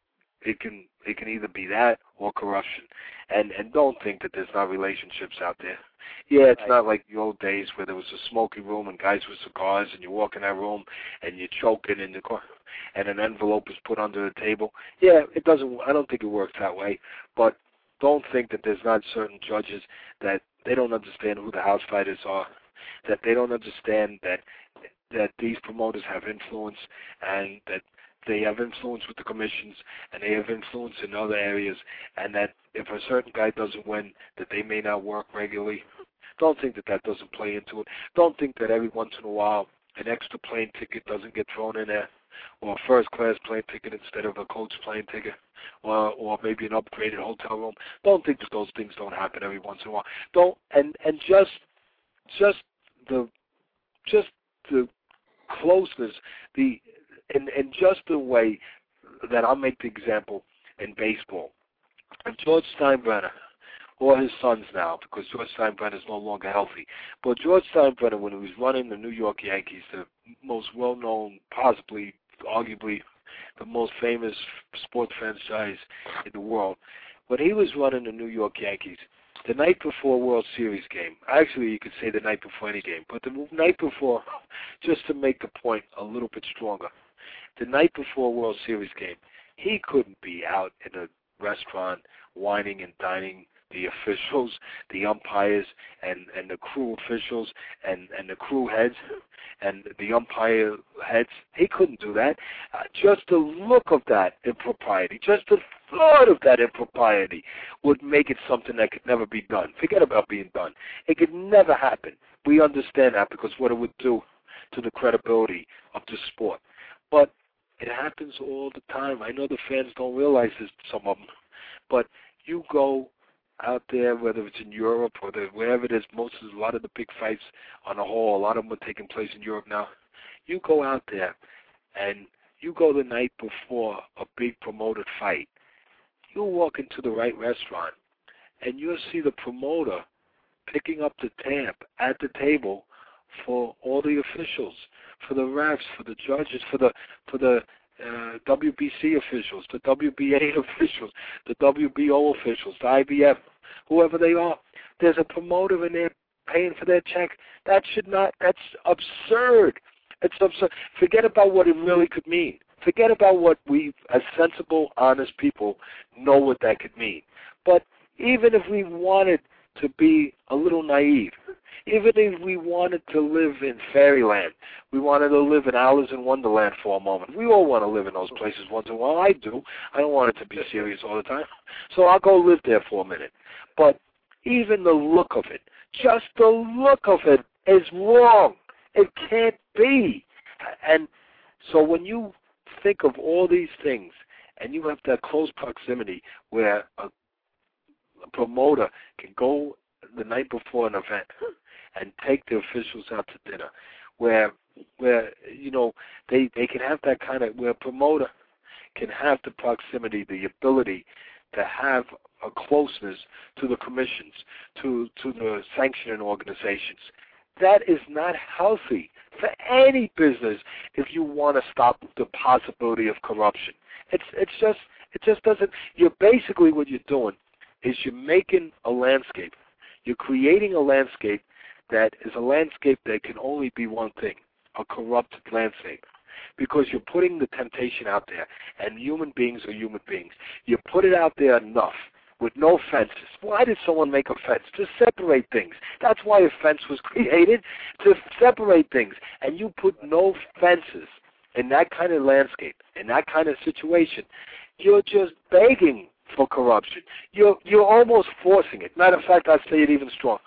it can it can either be that or corruption. And and don't think that there's not relationships out there. Yeah, it's not like the old days where there was a smoky room and guys with cigars, and you walk in that room and you're choking in the car, and an envelope is put under the table. Yeah, it doesn't. I don't think it works that way. But don't think that there's not certain judges that they don't understand who the house fighters are, that they don't understand that that these promoters have influence, and that they have influence with the commissions, and they have influence in other areas, and that if a certain guy doesn't win, that they may not work regularly. Don't think that that doesn't play into it. Don't think that every once in a while an extra plane ticket doesn't get thrown in there, or a first-class plane ticket instead of a coach plane ticket, or or maybe an upgraded hotel room. Don't think that those things don't happen every once in a while. Don't and and just just the just the closeness, the and and just the way that I'll make the example in baseball. If George Steinbrenner, or his sons now, because George Steinbrenner is no longer healthy, but George Steinbrenner, when he was running the New York Yankees, the most well-known, possibly, arguably, the most famous sports franchise in the world, when he was running the New York Yankees, the night before World Series game, actually you could say the night before any game, but the night before, just to make the point a little bit stronger, the night before World Series game, he couldn't be out in a restaurant whining and dining the officials, the umpires, and, and the crew officials, and, and the crew heads, and the umpire heads. He couldn't do that. Uh, just the look of that impropriety, just the thought of that impropriety would make it something that could never be done. Forget about being done. It could never happen. We understand that because what it would do to the credibility of the sport. But it happens all the time. I know the fans don't realize this, some of them, but you go out there, whether it's in Europe or the, wherever it is, most of a lot of the big fights on the whole, a lot of them are taking place in Europe now. You go out there and you go the night before a big promoted fight. You'll walk into the right restaurant and you'll see the promoter picking up the tab at the table for all the officials, for the refs, for the judges, for the for the uh, W B C officials, the W B A officials, the W B O officials, the I B F, whoever they are. There's a promoter in there paying for their check. That should not, that's absurd. It's absurd. Forget about what it really could mean. Forget about what we, as sensible, honest people, know what that could mean. But even if we wanted to be a little naive, even if we wanted to live in fairyland, we wanted to live in Alice in Wonderland for a moment. We all want to live in those places once in a while. I do. I don't want it to be serious all the time. So I'll go live there for a minute. But even the look of it, just the look of it is wrong. It can't be. And so when you think of all these things and you have that close proximity where a, a promoter can go the night before an event and take the officials out to dinner, where where you know they they can have that kind of, where a promoter can have the proximity, the ability to have a closeness to the commissions, to to the sanctioning organizations. That is not healthy for any business if you want to stop the possibility of corruption. It's it's just it just doesn't. You're basically, what you're doing is you're making a landscape. You're creating a landscape that is a landscape that can only be one thing, a corrupt landscape. Because you're putting the temptation out there, and human beings are human beings. You put it out there enough with no fences. Why did someone make a fence? To separate things. That's why a fence was created, to separate things. And you put no fences in that kind of landscape, in that kind of situation. You're just begging for corruption. You're, you're almost forcing it. Matter of fact, I'd say it even stronger.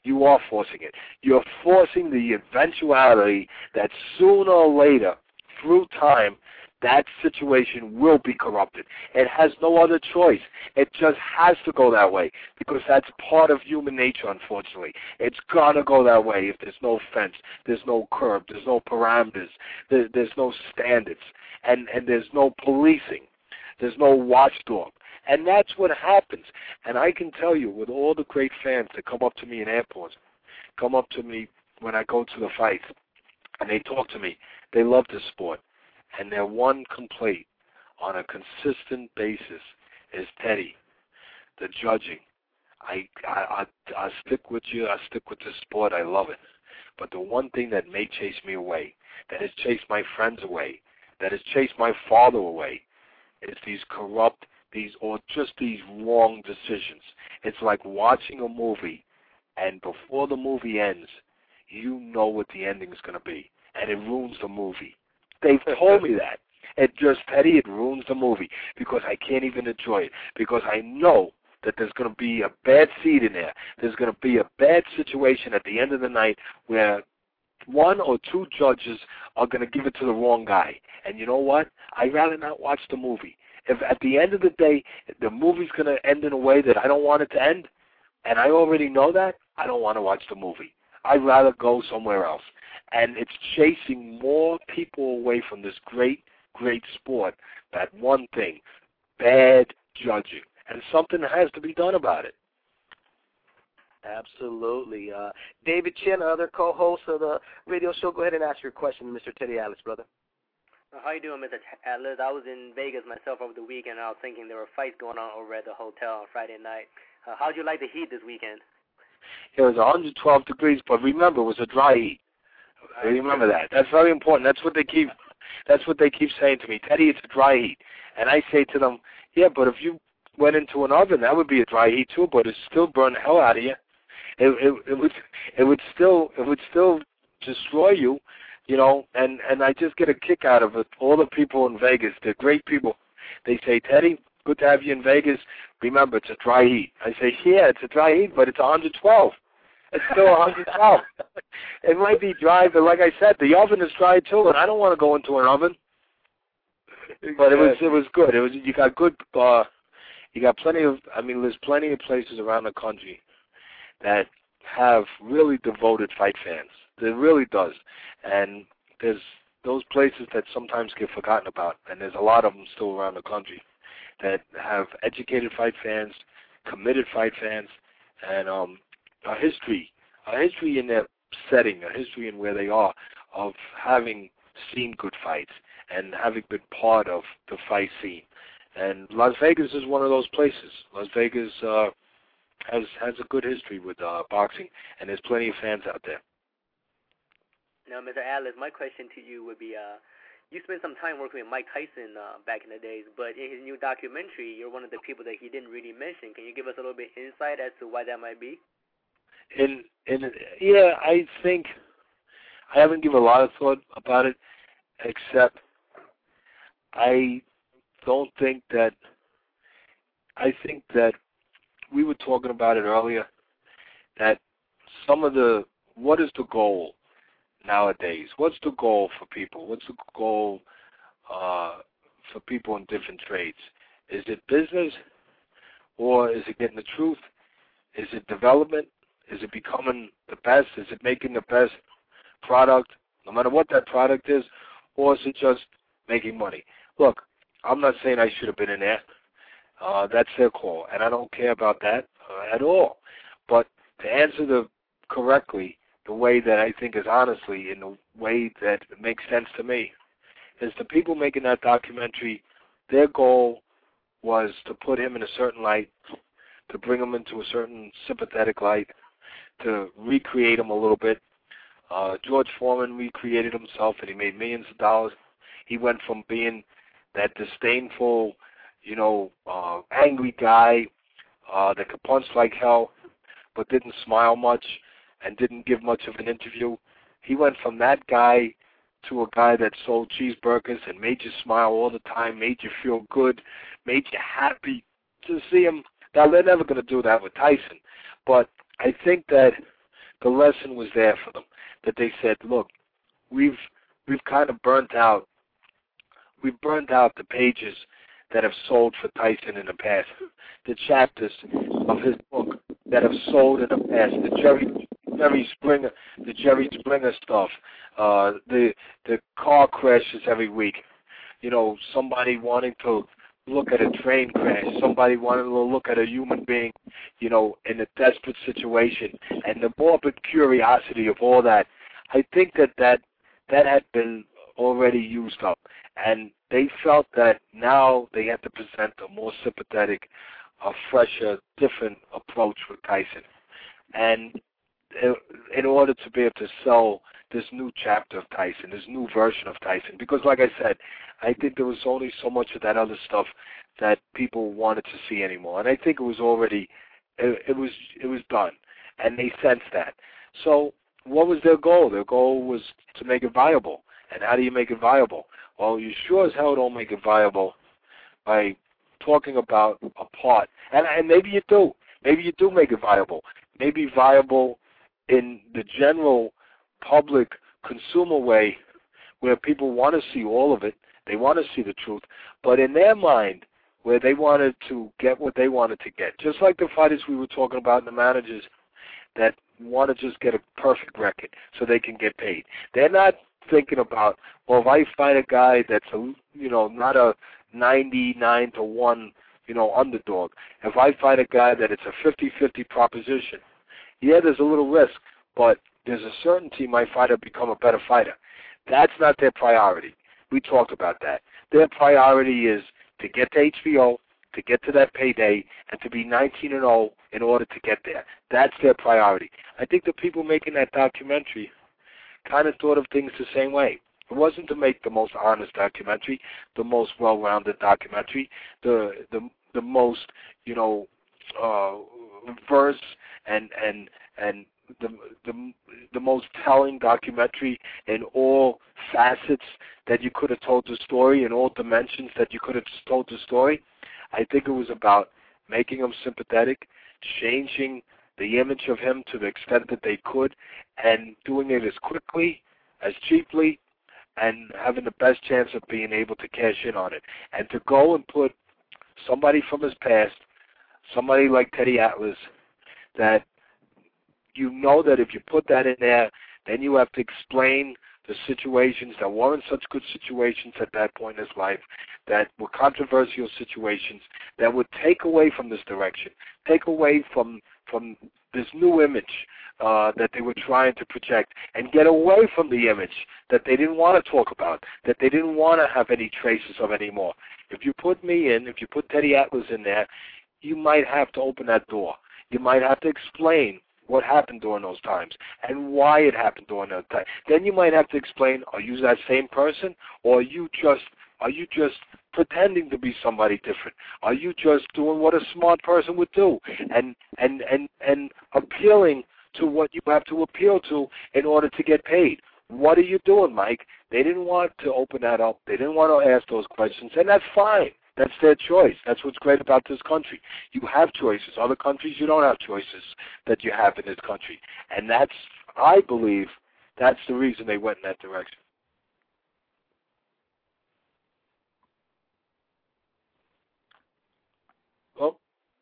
You are forcing it. You're forcing the eventuality that sooner or later, through time, that situation will be corrupted. It has no other choice. It just has to go that way because that's part of human nature, unfortunately. It's got to go that way if there's no fence, there's no curb, there's no parameters, there, there's no standards, and, and there's no policing. There's no watchdog. And that's what happens. And I can tell you, with all the great fans that come up to me in airports, come up to me when I go to the fights, and they talk to me, they love the sport. And their one complaint on a consistent basis is, Teddy, the judging. I, I, I, I stick with you. I stick with the sport. I love it. But the one thing that may chase me away, that has chased my friends away, that has chased my father away, is these corrupt, these or just these wrong decisions. It's like watching a movie, and before the movie ends, you know what the ending is going to be, and it ruins the movie. They've told me that. It just, Teddy, it ruins the movie because I can't even enjoy it because I know that there's going to be a bad seed in there. There's going to be a bad situation at the end of the night where one or two judges are going to give it to the wrong guy. And you know what? I'd rather not watch the movie. If at the end of the day, the movie's going to end in a way that I don't want it to end, and I already know that, I don't want to watch the movie. I'd rather go somewhere else. And it's chasing more people away from this great, great sport. That one thing, bad judging. And something has to be done about it. Absolutely. Uh, David Chin, other co-host of the radio show, go ahead and ask your question, Mister Teddy Atlas, brother. How you doing, Mister Atlas? I was in Vegas myself over the weekend, and I was thinking there were fights going on over at the hotel on Friday night. Uh, how'd you like the heat this weekend? It was one hundred twelve degrees, but remember, it was a dry heat. Remember that. That's very important. That's what they keep. That's what they keep saying to me, Teddy. It's a dry heat, and I say to them, yeah, but if you went into an oven, that would be a dry heat too, but it still burn the hell out of you. It, it, it would, it would still, it would still destroy you, you know. And and I just get a kick out of it. All the people in Vegas, they're great people. They say, Teddy, good to have you in Vegas. Remember, it's a dry heat. I say, yeah, it's a dry heat, but it's one hundred twelve. It's still one hundred twelve. It might be dry, but like I said, the oven is dry too, and I don't want to go into an oven. But it was it was good. It was you got good. Uh, you got plenty of. I mean, there's plenty of places around the country that have really devoted fight fans. There really does, and there's those places that sometimes get forgotten about, and there's a lot of them still around the country that have educated fight fans, committed fight fans, and um, a history, a history in their setting, a history in where they are of having seen good fights and having been part of the fight scene. And Las Vegas is one of those places. Las Vegas uh, has has a good history with uh, boxing, and there's plenty of fans out there. Now, Mister Atlas, my question to you would be, uh, you spent some time working with Mike Tyson uh, back in the days, but in his new documentary, you're one of the people that he didn't really mention. Can you give us a little bit of insight as to why that might be? In in yeah, I think I haven't given a lot of thought about it, except I don't think that I think that we were talking about it earlier, that some of the what is the goal nowadays? What's the goal for people? What's the goal uh, for people in different trades? Is it business, or is it getting the truth? Is it development? Is it becoming the best? Is it making the best product, no matter what that product is, or is it just making money? Look, I'm not saying I should have been in there. Uh, that's their call, and I don't care about that uh, at all. But to answer the correctly, the way that I think is honestly, in the way that makes sense to me, is the people making that documentary, their goal was to put him in a certain light, to bring him into a certain sympathetic light, to recreate him a little bit. Uh, George Foreman recreated himself, and he made millions of dollars. He went from being that disdainful, you know, uh, angry guy uh, that could punch like hell, but didn't smile much and didn't give much of an interview. He went from that guy to a guy that sold cheeseburgers and made you smile all the time, made you feel good, made you happy to see him. Now, they're never going to do that with Tyson, but I think that the lesson was there for them. That they said, look, we've we've kind of burnt out. We've burnt out the pages that have sold for Tyson in the past, the chapters of his book that have sold in the past, the Jerry Jerry Springer, the Jerry Springer stuff, uh, the the car crashes every week. You know, somebody wanting to look at a train crash, somebody wanting to look at a human being, you know, in a desperate situation, and the morbid curiosity of all that. I think that that, that had been already used up, and they felt that now they had to present a more sympathetic, a fresher, different approach with Tyson. And in order to be able to sell this new chapter of Tyson, this new version of Tyson, because like I said, I think there was only so much of that other stuff that people wanted to see anymore, and I think it was already, it, it was it was done, and they sensed that. So what was their goal? Their goal was to make it viable. And how do you make it viable? Well, you sure as hell don't make it viable by talking about a part, and, and maybe you do. Maybe you do make it viable. Maybe viable in the general public consumer way where people want to see all of it, they want to see the truth, but in their mind where they wanted to get what they wanted to get, just like the fighters we were talking about and the managers that want to just get a perfect record so they can get paid. They're not thinking about, well, if I fight a guy that's a, you know, not a ninety-nine to one, you know, underdog, if I fight a guy that it's a fifty-fifty proposition, yeah, there's a little risk, but there's a certainty my fighter become a better fighter. That's not their priority. We talked about that. Their priority is to get to H B O, to get to that payday, and to be nineteen and oh in order to get there. That's their priority. I think the people making that documentary kind of thought of things the same way. It wasn't to make the most honest documentary, the most well-rounded documentary, the the the most, you know, uh, verse and and and the the the most telling documentary in all facets that you could have told the story, in all dimensions that you could have told the story. I think it was about making him sympathetic, changing the image of him to the extent that they could, and doing it as quickly, as cheaply, and having the best chance of being able to cash in on it. And to go and put somebody from his past, somebody like Teddy Atlas, that you know that if you put that in there, then you have to explain the situations that weren't such good situations at that point in his life, that were controversial situations, that would take away from this direction, take away from from this new image uh, that they were trying to project, and get away from the image that they didn't want to talk about, that they didn't want to have any traces of anymore. If you put me in, if you put Teddy Atlas in there, you might have to open that door. You might have to explain what happened during those times and why it happened during those times. Then you might have to explain, are you that same person, or are you just are you just pretending to be somebody different? Are you just doing what a smart person would do and and and and appealing to what you have to appeal to in order to get paid? What are you doing, Mike? They didn't want to open that up. They didn't want to ask those questions, and that's fine. That's their choice. That's what's great about this country. You have choices. Other countries, you don't have choices that you have in this country. And that's, I believe, that's the reason they went in that direction. Oh.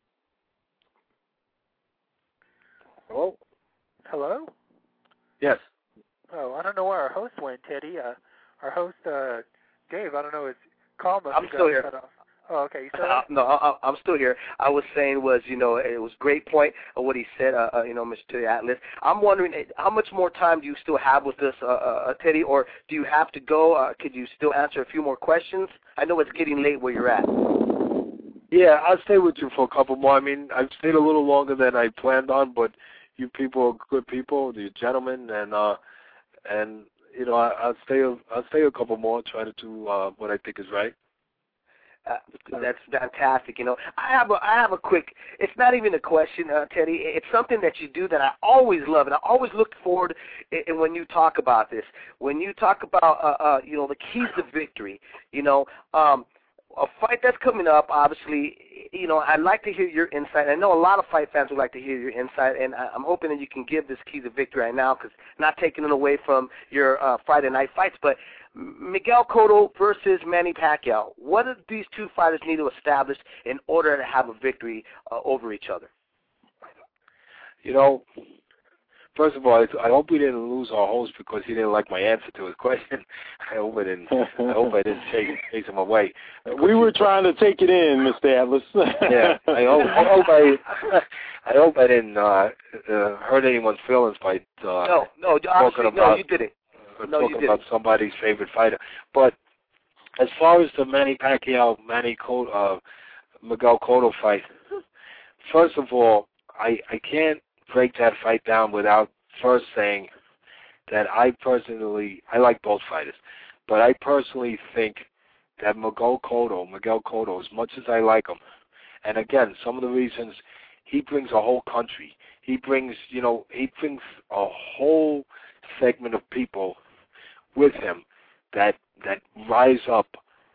Hello? Hello? Yes. Oh, I don't know where our host went, Teddy. Uh, our host, uh, Dave, I don't know, his call must I'm still here. Cut off. Oh, okay. You still uh, no, I, I'm still here. I was saying was, you know, it was a great point of what he said, uh, uh, you know, Mister Teddy Atlas. I'm wondering, how much more time do you still have with us, uh, uh, Teddy, or do you have to go? Uh, could you still answer a few more questions? I know it's getting late where you're at. Yeah, I'll stay with you for a couple more. I mean, I've stayed a little longer than I planned on, but you people are good people, you gentlemen, and uh, and you know, I, I'll stay. I'll stay a couple more, try to do uh, what I think is right. Uh, that's fantastic. You know, I have a, I have a quick. It's not even a question, uh, Teddy. It's something that you do that I always love, and I always look forward. And when you talk about this, when you talk about, uh, uh, you know, the keys to victory. You know, um, a fight that's coming up, obviously, you know, I'd like to hear your insight. I know a lot of fight fans would like to hear your insight, and I'm hoping that you can give this key to victory right now, because not taking it away from your uh, Friday night fights, but Miguel Cotto versus Manny Pacquiao. What do these two fighters need to establish in order to have a victory uh, over each other? You know, first of all, I hope we didn't lose our host because he didn't like my answer to his question. I hope I didn't. I hope I didn't chase, chase him away. We were trying to take it in, Mister Atlas. Yeah, I hope I hope I, I hope I didn't uh, uh, hurt anyone's feelings by uh, no, no, talking about, no, you didn't. Uh, no, talking you didn't. about somebody's favorite fighter. But as far as the Manny Pacquiao, Manny Cotto, uh, Miguel Cotto fight, first of all, I I can't break that fight down without first saying that I personally, I like both fighters, but I personally think that Miguel Cotto, Miguel Cotto, as much as I like him, and again, some of the reasons, he brings a whole country. He brings, you know, he brings a whole segment of people with him that that rise up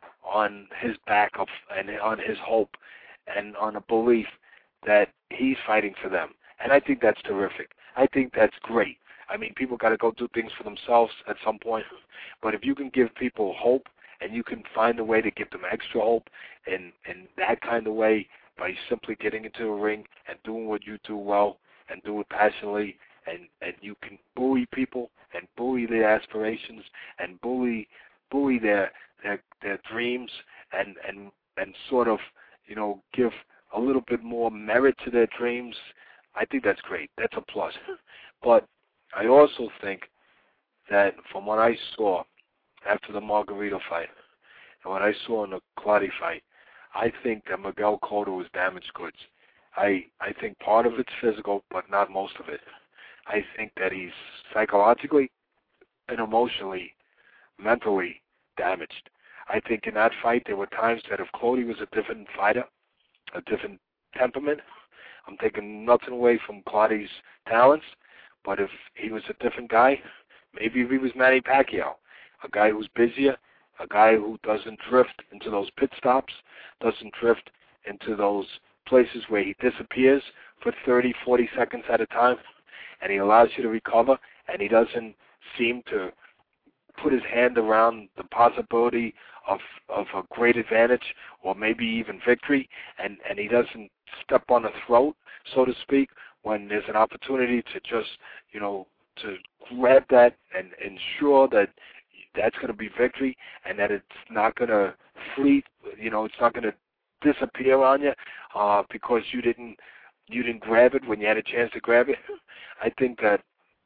on his back of and on his hope and on a belief that he's fighting for them. And I think that's terrific. I think that's great. I mean, people got to go do things for themselves at some point. But if you can give people hope and you can find a way to give them extra hope in, in that kind of way by simply getting into the ring and doing what you do well and do it passionately, and, and you can bully people and bully their aspirations and bully bully their their, their dreams and, and, and sort of, you know, give a little bit more merit to their dreams, I think that's great. That's a plus. But I also think that from what I saw after the Margarito fight and what I saw in the Clottey fight, I think that Miguel Cotto is damaged goods. I, I think part of it's physical, but not most of it. I think that he's psychologically and emotionally, mentally damaged. I think in that fight there were times that if Clottey was a different fighter, a different temperament, I'm taking nothing away from Clottey's talents, but if he was a different guy, maybe if he was Manny Pacquiao, a guy who's busier, a guy who doesn't drift into those pit stops, doesn't drift into those places where he disappears for thirty, forty seconds at a time, and he allows you to recover, and he doesn't seem to put his hand around the possibility of of a great advantage or maybe even victory, and, and he doesn't step on the throat, so to speak, when there's an opportunity to just, you know, to grab that and ensure that that's going to be victory and that it's not going to fleet, you know, it's not going to disappear on you uh, because you didn't you didn't grab it when you had a chance to grab it. I think that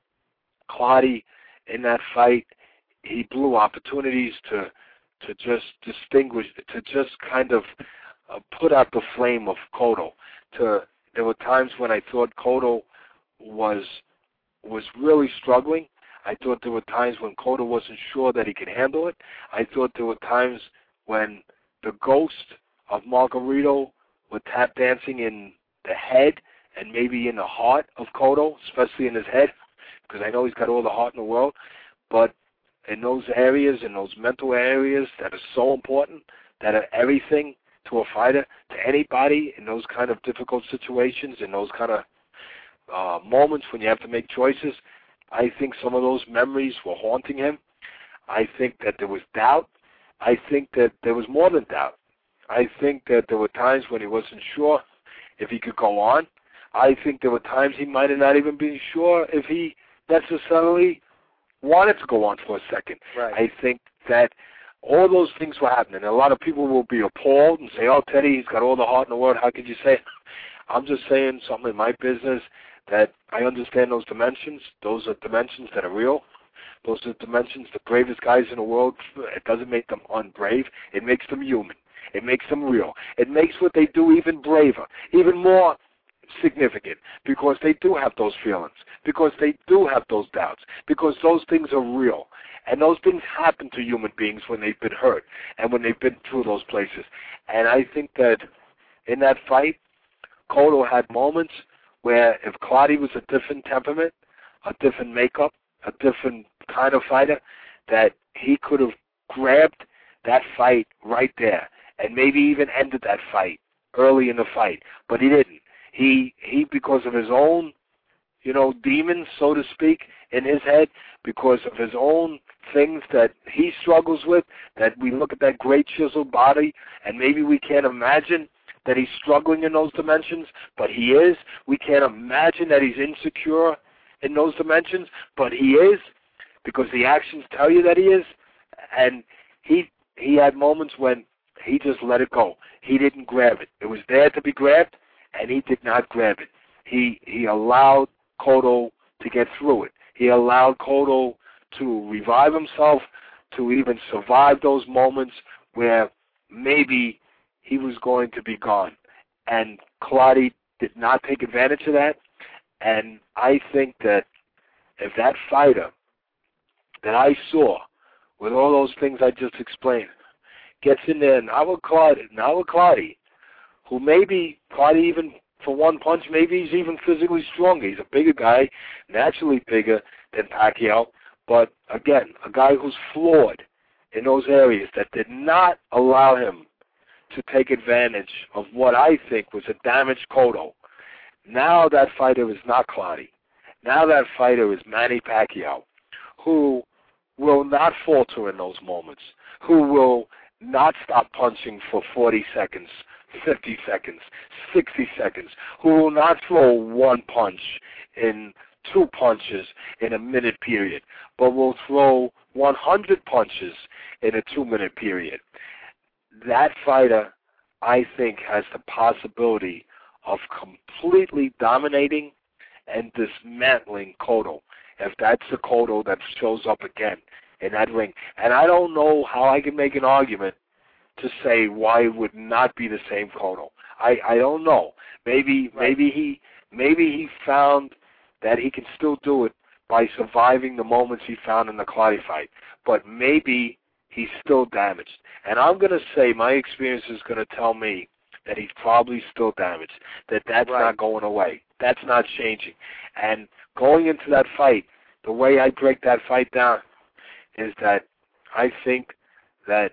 Clottey in that fight, he blew opportunities to to just distinguish, to just kind of uh, put out the flame of Cotto. To there were times when I thought Cotto was was really struggling. I thought there were times when Cotto wasn't sure that he could handle it. I thought there were times when the ghost of Margarito was tap dancing in the head and maybe in the heart of Cotto, especially in his head, because I know he's got all the heart in the world. But in those areas, in those mental areas that are so important, that are everything to a fighter, to anybody in those kind of difficult situations, in those kind of uh, moments when you have to make choices, I think some of those memories were haunting him. I think that there was doubt. I think that there was more than doubt. I think that there were times when he wasn't sure if he could go on. I think there were times he might have not even been sure if he necessarily wanted to go on for a second. Right. I think that all those things were happening. A lot of people will be appalled and say, oh, Teddy, he's got all the heart in the world. How could you say it? I'm just saying something in my business that I understand those dimensions. Those are dimensions that are real. Those are dimensions, the bravest guys in the world, it doesn't make them unbrave. It makes them human. It makes them real. It makes what they do even braver, even more significant, because they do have those feelings, because they do have those doubts, because those things are real. And those things happen to human beings when they've been hurt and when they've been through those places. And I think that in that fight, Cotto had moments where if Clottey was a different temperament, a different makeup, a different kind of fighter, that he could have grabbed that fight right there and maybe even ended that fight early in the fight, but he didn't. He, he because of his own, you know, demons, so to speak, in his head, because of his own things that he struggles with, that we look at that great chiseled body, and maybe we can't imagine that he's struggling in those dimensions, but he is. We can't imagine that he's insecure in those dimensions, but he is, because the actions tell you that he is. And he he had moments when he just let it go. He didn't grab it. It was there to be grabbed, and he did not grab it. He he allowed Cotto to get through it. He allowed Cotto to revive himself, to even survive those moments where maybe he was going to be gone. And Clottey did not take advantage of that. And I think that if that fighter that I saw, with all those things I just explained, gets in there, now with Clottey, now with Clottey, who maybe, Clottey even for one punch, maybe he's even physically stronger. He's a bigger guy, naturally bigger than Pacquiao. But again, a guy who's flawed in those areas that did not allow him to take advantage of what I think was a damaged Cotto. Now that fighter is not Clottey. Now that fighter is Manny Pacquiao, who will not falter in those moments, who will not stop punching for forty seconds, fifty seconds, sixty seconds, who will not throw one punch in two punches in a minute period, but will throw one hundred punches in a two-minute period. That fighter, I think, has the possibility of completely dominating and dismantling Cotto, if that's the Cotto that shows up again in that ring. And I don't know how I can make an argument to say why it would not be the same Cotto. I, I don't know. Maybe right. maybe he maybe he found that he can still do it by surviving the moments he found in the Clottey fight. But maybe he's still damaged. And I'm going to say my experience is going to tell me that he's probably still damaged, that that's right. not going away. That's not changing. And going into that fight, the way I break that fight down is that I think that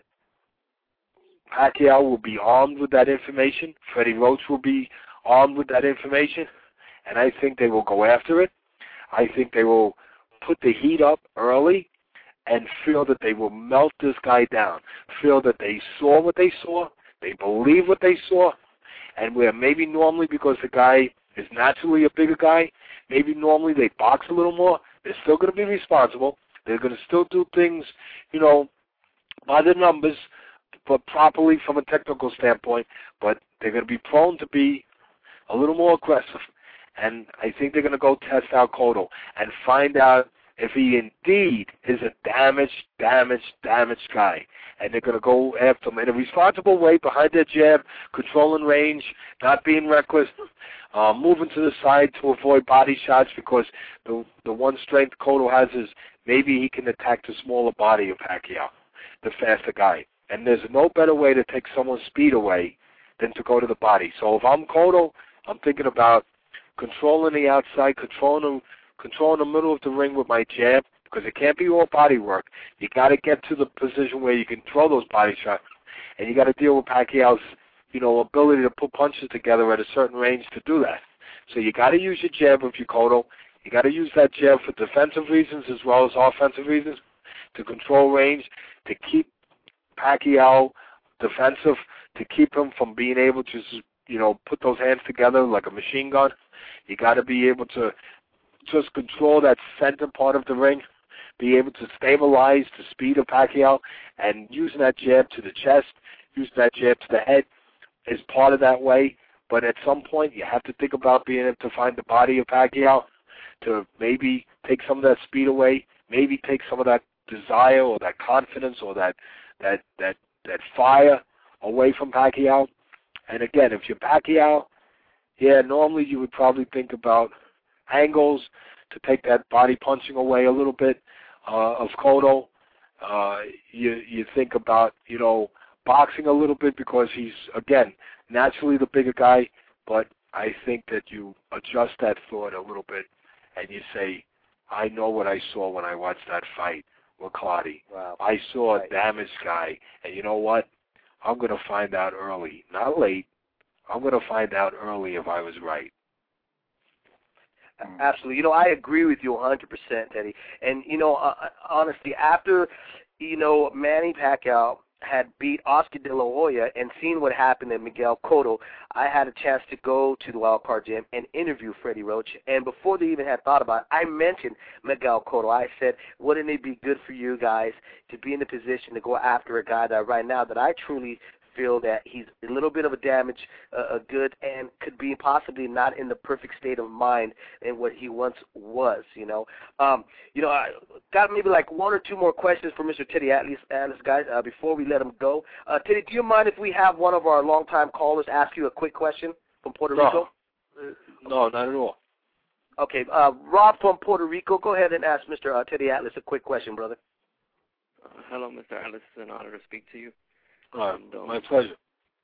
Pacquiao will be armed with that information. Freddie Roach will be armed with that information. And I think they will go after it. I think they will put the heat up early and feel that they will melt this guy down, feel that they saw what they saw, they believe what they saw, and where maybe normally because the guy is naturally a bigger guy, maybe normally they box a little more, they're still going to be responsible. They're going to still do things, you know, by the numbers, but properly from a technical standpoint, but they're going to be prone to be a little more aggressive. And I think they're going to go test out Cotto and find out if he indeed is a damaged, damaged, damaged guy. And they're going to go after him in a responsible way, behind their jab, controlling range, not being reckless, uh, moving to the side to avoid body shots, because the the one strength Cotto has is maybe he can attack the smaller body of Pacquiao, the faster guy. And there's no better way to take someone's speed away than to go to the body. So if I'm Cotto, I'm thinking about controlling the outside, controlling the, controlling the middle of the ring with my jab, because it can't be all body work. You got to get to the position where you can throw those body shots, and you got to deal with Pacquiao's, you know, ability to put punches together at a certain range to do that. So you got to use your jab with your Cotto. You got to use that jab for defensive reasons as well as offensive reasons, to control range, to keep Pacquiao defensive, to keep him from being able to, you know, put those hands together like a machine gun. You got to be able to just control that center part of the ring, be able to stabilize the speed of Pacquiao, and using that jab to the chest, using that jab to the head is part of that way. But at some point, you have to think about being able to find the body of Pacquiao to maybe take some of that speed away, maybe take some of that desire or that confidence or that that that that fire away from Pacquiao. And again, if you're Pacquiao, yeah, normally you would probably think about angles to take that body punching away a little bit uh, of Cotto. Uh, you you think about, you know, boxing a little bit because he's, again, naturally the bigger guy, but I think that you adjust that thought a little bit and you say, I know what I saw when I watched that fight with Clottey. Wow. I saw right. a damaged guy, and you know what? I'm going to find out early, not late. I'm going to find out early if I was right. Absolutely. You know, I agree with you one hundred percent, Teddy. And, you know, uh, honestly, after, you know, Manny Pacquiao had beat Oscar De La Hoya and seen what happened at Miguel Cotto, I had a chance to go to the Wild Card Gym and interview Freddie Roach. And before they even had thought about it, I mentioned Miguel Cotto. I said, wouldn't it be good for you guys to be in the position to go after a guy that right now that I truly feel that he's a little bit of a damage, uh, a good, and could be possibly not in the perfect state of mind in what he once was, you know. Um, you know, I got maybe like one or two more questions for Mister Teddy Atlas, Atlas guys, uh, before we let him go. Uh, Teddy, do you mind if we have one of our longtime callers ask you a quick question from Puerto no. Rico? No, not at all. Okay, uh, Rob from Puerto Rico, go ahead and ask Mister Uh, Teddy Atlas a quick question, brother. Uh, hello, Mister Atlas. It's an honor to speak to you. Uh, and, um, my pleasure.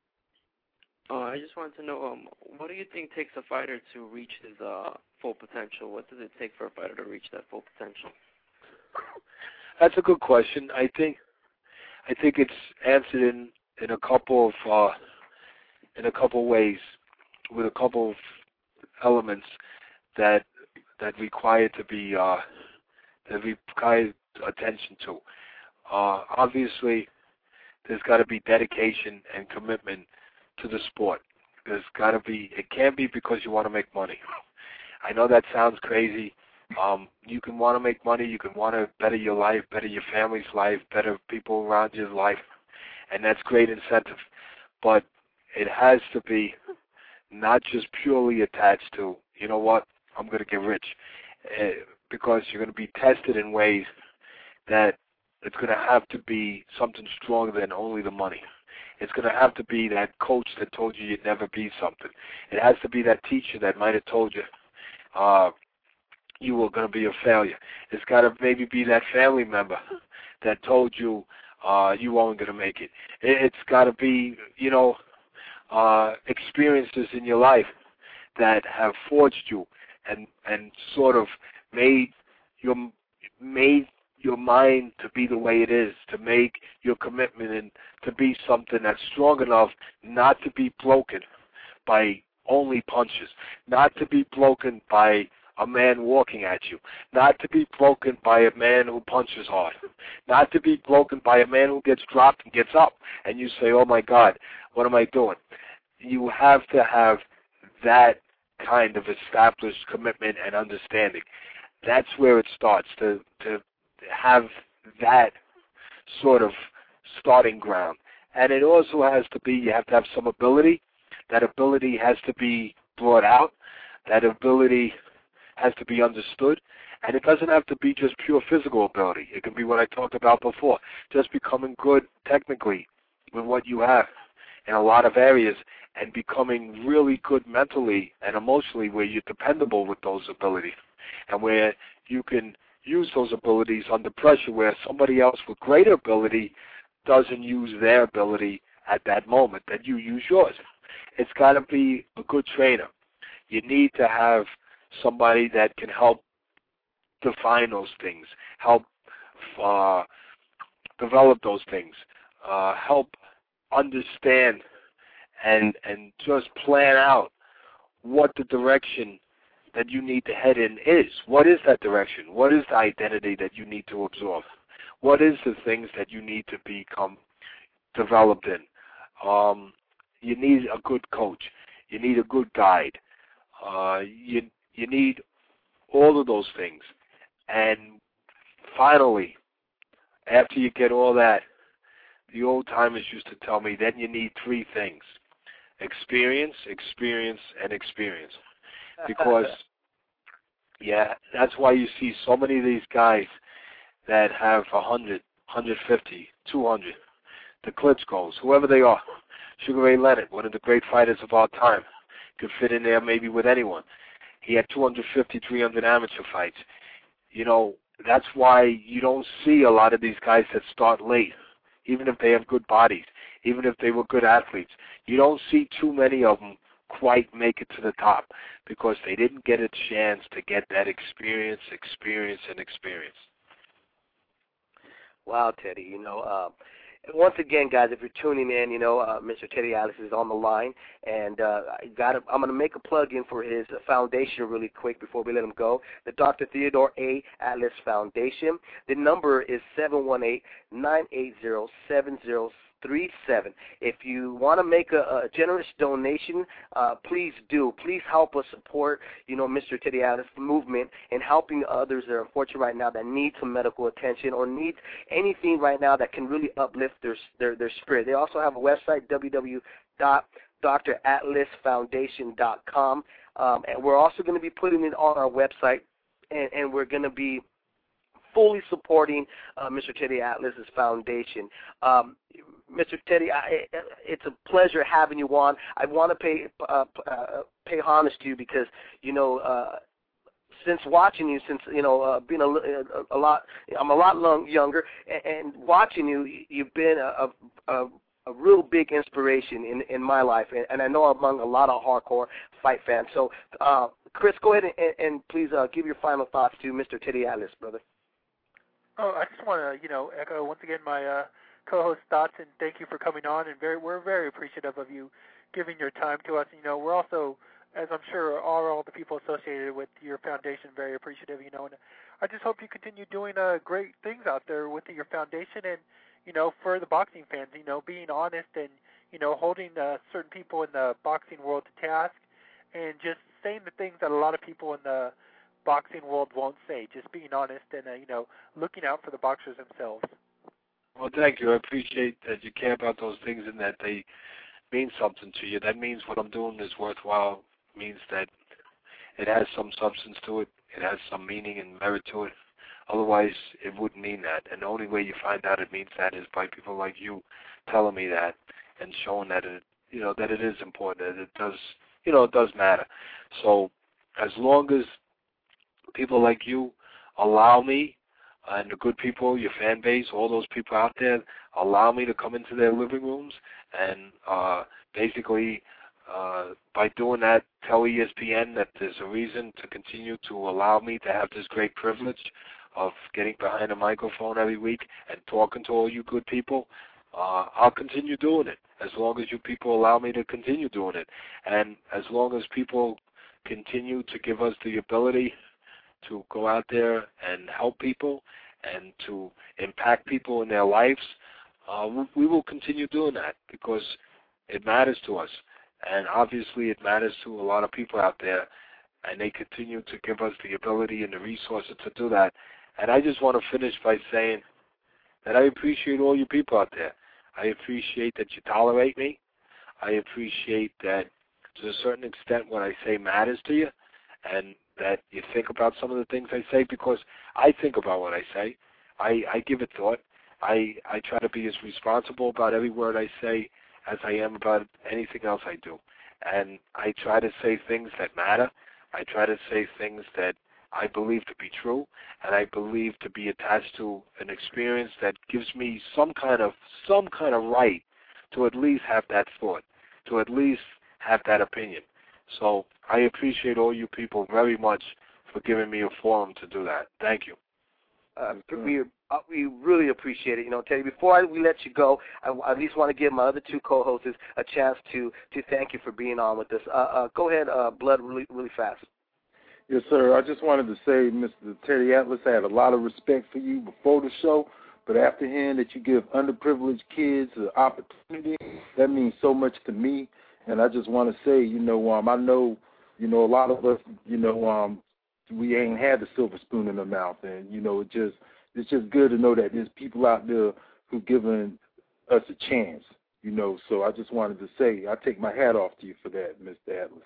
Uh, I just wanted to know, um, what do you think takes a fighter to reach his uh, full potential? What does it take for a fighter to reach that full potential? That's a good question. I think, I think it's answered in, in a couple of uh, in a couple of ways, with a couple of elements that that require to be uh, that require attention to. Uh, obviously, there's got to be dedication and commitment to the sport. There's got to be, it can't be because you want to make money. I know that sounds crazy. Um, you can want to make money, you can want to better your life, better your family's life, better people around your life, and that's great incentive. But it has to be not just purely attached to, you know what, I'm going to get rich. Uh, because you're going to be tested in ways that it's going to have to be something stronger than only the money. It's going to have to be that coach that told you you'd never be something. It has to be that teacher that might have told you uh, you were going to be a failure. It's got to maybe be that family member that told you uh, you weren't going to make it. It's got to be, you know, uh, experiences in your life that have forged you and and sort of made your made your mind to be the way it is, to make your commitment and to be something that's strong enough not to be broken by only punches, not to be broken by a man walking at you, not to be broken by a man who punches hard, not to be broken by a man who gets dropped and gets up, and you say, oh my God, what am I doing? You have to have that kind of established commitment and understanding. That's where it starts, to to have that sort of starting ground. And it also has to be, you have to have some ability. That ability has to be brought out. That ability has to be understood. And it doesn't have to be just pure physical ability. It can be what I talked about before, just becoming good technically with what you have in a lot of areas and becoming really good mentally and emotionally where you're dependable with those abilities and where you can use those abilities under pressure where somebody else with greater ability doesn't use their ability at that moment, that you use yours. It's got to be a good trainer. You need to have somebody that can help define those things, help uh, develop those things, uh, help understand and and just plan out what the direction that you need to head in is. What is that direction? What is the identity that you need to absorb? What is the things that you need to become developed in? Um, you need a good coach. You need a good guide. Uh, you you need all of those things. And finally, after you get all that, the old timers used to tell me, then you need three things: experience, experience, and experience. Because, yeah, that's why you see so many of these guys that have one hundred, one fifty, two hundred, the Klitschko's, whoever they are. Sugar Ray Leonard, one of the great fighters of our time, could fit in there maybe with anyone. He had two hundred fifty, three hundred amateur fights. You know, that's why you don't see a lot of these guys that start late, even if they have good bodies, even if they were good athletes. You don't see too many of them quite make it to the top because they didn't get a chance to get that experience, experience, and experience. Wow, Teddy, you know, uh, once again, guys, if you're tuning in, you know, uh, Mister Teddy Atlas is on the line, and uh, I got I'm going to make a plug-in for his foundation really quick before we let him go, the Doctor Theodore A. Atlas Foundation. The number is seven one eight, nine eight zero, seven zero three seven. If you want to make a, a generous donation, uh, please do. Please help us support, you know, Mister Teddy Atlas movement and helping others that are unfortunate right now that need some medical attention or need anything right now that can really uplift their their, their spirit. They also have a website, w w w dot d r atlas foundation dot com, um, and we're also going to be putting it on our website, and, and we're going to be fully supporting uh, Mister Teddy Atlas's foundation. Um, Mister Teddy, I, it's a pleasure having you on. I want to pay uh, uh, pay homage to you because, you know, uh, since watching you, since, you know, uh, being a, a, a lot, I'm a lot long, younger, and, and watching you, you've been a, a, a real big inspiration in, in my life, and, and I know among a lot of hardcore fight fans. So, uh, Chris, go ahead and, and please uh, give your final thoughts to Mister Teddy Atlas, brother. Oh, I just want to, you know, echo once again my uh, co-host thoughts, and thank you for coming on. And very, we're very appreciative of you giving your time to us. You know, we're also, as I'm sure all all the people associated with your foundation, very appreciative. You know, and I just hope you continue doing uh, great things out there with your foundation, and you know, for the boxing fans, you know, being honest and you know, holding uh, certain people in the boxing world to task, and just saying the things that a lot of people in the boxing world won't say, just being honest and, uh, you know, looking out for the boxers themselves. Well, thank you. I appreciate that you care about those things and that they mean something to you. That means what I'm doing is worthwhile, means that it has some substance to it, it has some meaning and merit to it. Otherwise, it wouldn't mean that. And the only way you find out it means that is by people like you telling me that and showing that it, you know, that it is important, that it does, you know, it does matter. So as long as people like you allow me, uh, and the good people, your fan base, all those people out there, allow me to come into their living rooms and uh, basically uh, by doing that, tell E S P N that there's a reason to continue to allow me to have this great privilege of getting behind a microphone every week and talking to all you good people. Uh, I'll continue doing it as long as you people allow me to continue doing it. And as long as people continue to give us the ability to go out there and help people and to impact people in their lives, uh, we will continue doing that because it matters to us. And obviously it matters to a lot of people out there, and they continue to give us the ability and the resources to do that. And I just want to finish by saying that I appreciate all you people out there. I appreciate that you tolerate me. I appreciate that to a certain extent what I say matters to you, and that you think about some of the things I say, because I think about what I say. I, I give it thought. I, I try to be as responsible about every word I say as I am about anything else I do. And I try to say things that matter. I try to say things that I believe to be true, and I believe to be attached to an experience that gives me some kind of some kind of right to at least have that thought, to at least have that opinion. So I appreciate all you people very much for giving me a forum to do that. Thank you. Uh, we uh, we really appreciate it. You know, Teddy, before I, we let you go, I, I at least want to give my other two co-hosts a chance to, to thank you for being on with us. Uh, uh, go ahead, uh, Blood, really, really fast. Yes, sir. I just wanted to say, Mister Teddy Atlas, I had a lot of respect for you before the show, but after hearing that you give underprivileged kids an opportunity, that means so much to me. And I just want to say, you know, um, I know, you know, a lot of us, you know, um, we ain't had the silver spoon in the mouth, and you know, it just it's just good to know that there's people out there who giving us a chance, you know. So I just wanted to say, I take my hat off to you for that, Mister Atlas.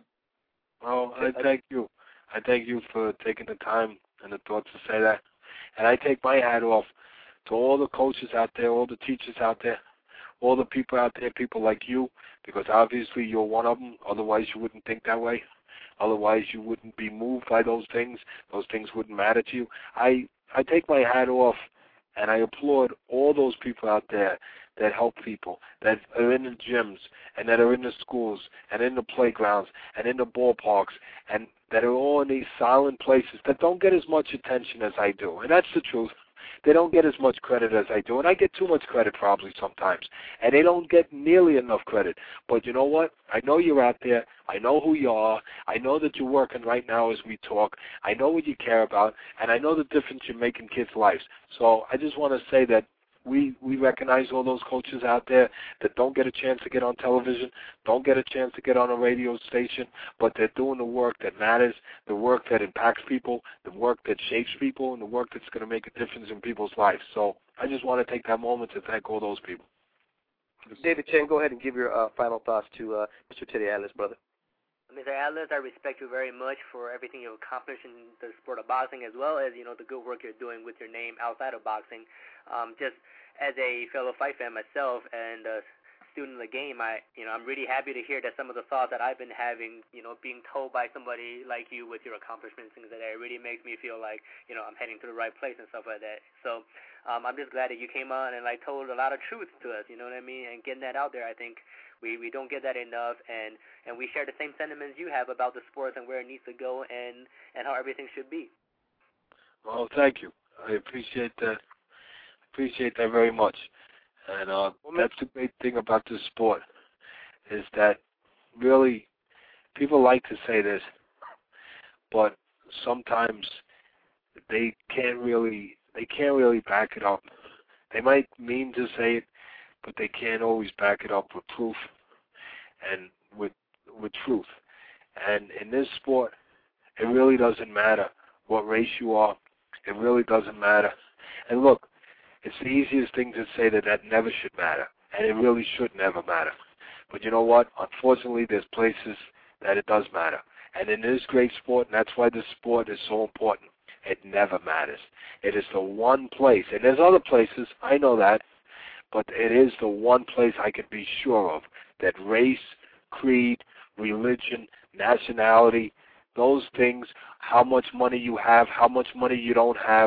Well, I thank you. I thank you for taking the time and the thought to say that. And I take my hat off to all the coaches out there, all the teachers out there, all the people out there, people like you, because obviously you're one of them. Otherwise you wouldn't think that way. Otherwise you wouldn't be moved by those things. Those things wouldn't matter to you. I, I take my hat off and I applaud all those people out there that help people, that are in the gyms and that are in the schools and in the playgrounds and in the ballparks and that are all in these silent places that don't get as much attention as I do. And that's the truth. They don't get as much credit as I do, and I get too much credit probably sometimes, and they don't get nearly enough credit. But you know what? I know you're out there. I know who you are. I know that you're working right now as we talk. I know what you care about, and I know the difference you make in kids' lives. So I just want to say that We we recognize all those coaches out there that don't get a chance to get on television, don't get a chance to get on a radio station, but they're doing the work that matters, the work that impacts people, the work that shapes people, and the work that's going to make a difference in people's lives. So I just want to take that moment to thank all those people. David Chen, go ahead and give your uh, final thoughts to uh, Mister Teddy Atlas, brother. Mister Atlas, I respect you very much for everything you've accomplished in the sport of boxing, as well as, you know, the good work you're doing with your name outside of boxing. Um, just as a fellow fight fan myself and a student of the game, I, you know, I'm really happy to hear that some of the thoughts that I've been having, you know, being told by somebody like you with your accomplishments, things like that, it really makes me feel like, you know, I'm heading to the right place and stuff like that. So um, I'm just glad that you came on and, like, told a lot of truth to us, you know what I mean, and getting that out there, I think we, we don't get that enough, and, and we share the same sentiments you have about the sport and where it needs to go and, and how everything should be. Well, thank you. I appreciate that. Appreciate that very much. And uh, that's the great thing about this sport, is that really people like to say this, but sometimes they can't really they can't really back it up. They might mean to say it, but they can't always back it up with proof and with with truth. And in this sport, it really doesn't matter what race you are. It really doesn't matter. And look, it's the easiest thing to say that that never should matter, and it really should never matter. But you know what? Unfortunately, there's places that it does matter. And in this great sport, and that's why this sport is so important, it never matters. It is the one place, and there's other places, I know that, but it is the one place I can be sure of that race, creed, religion, nationality, those things, how much money you have, how much money you don't have,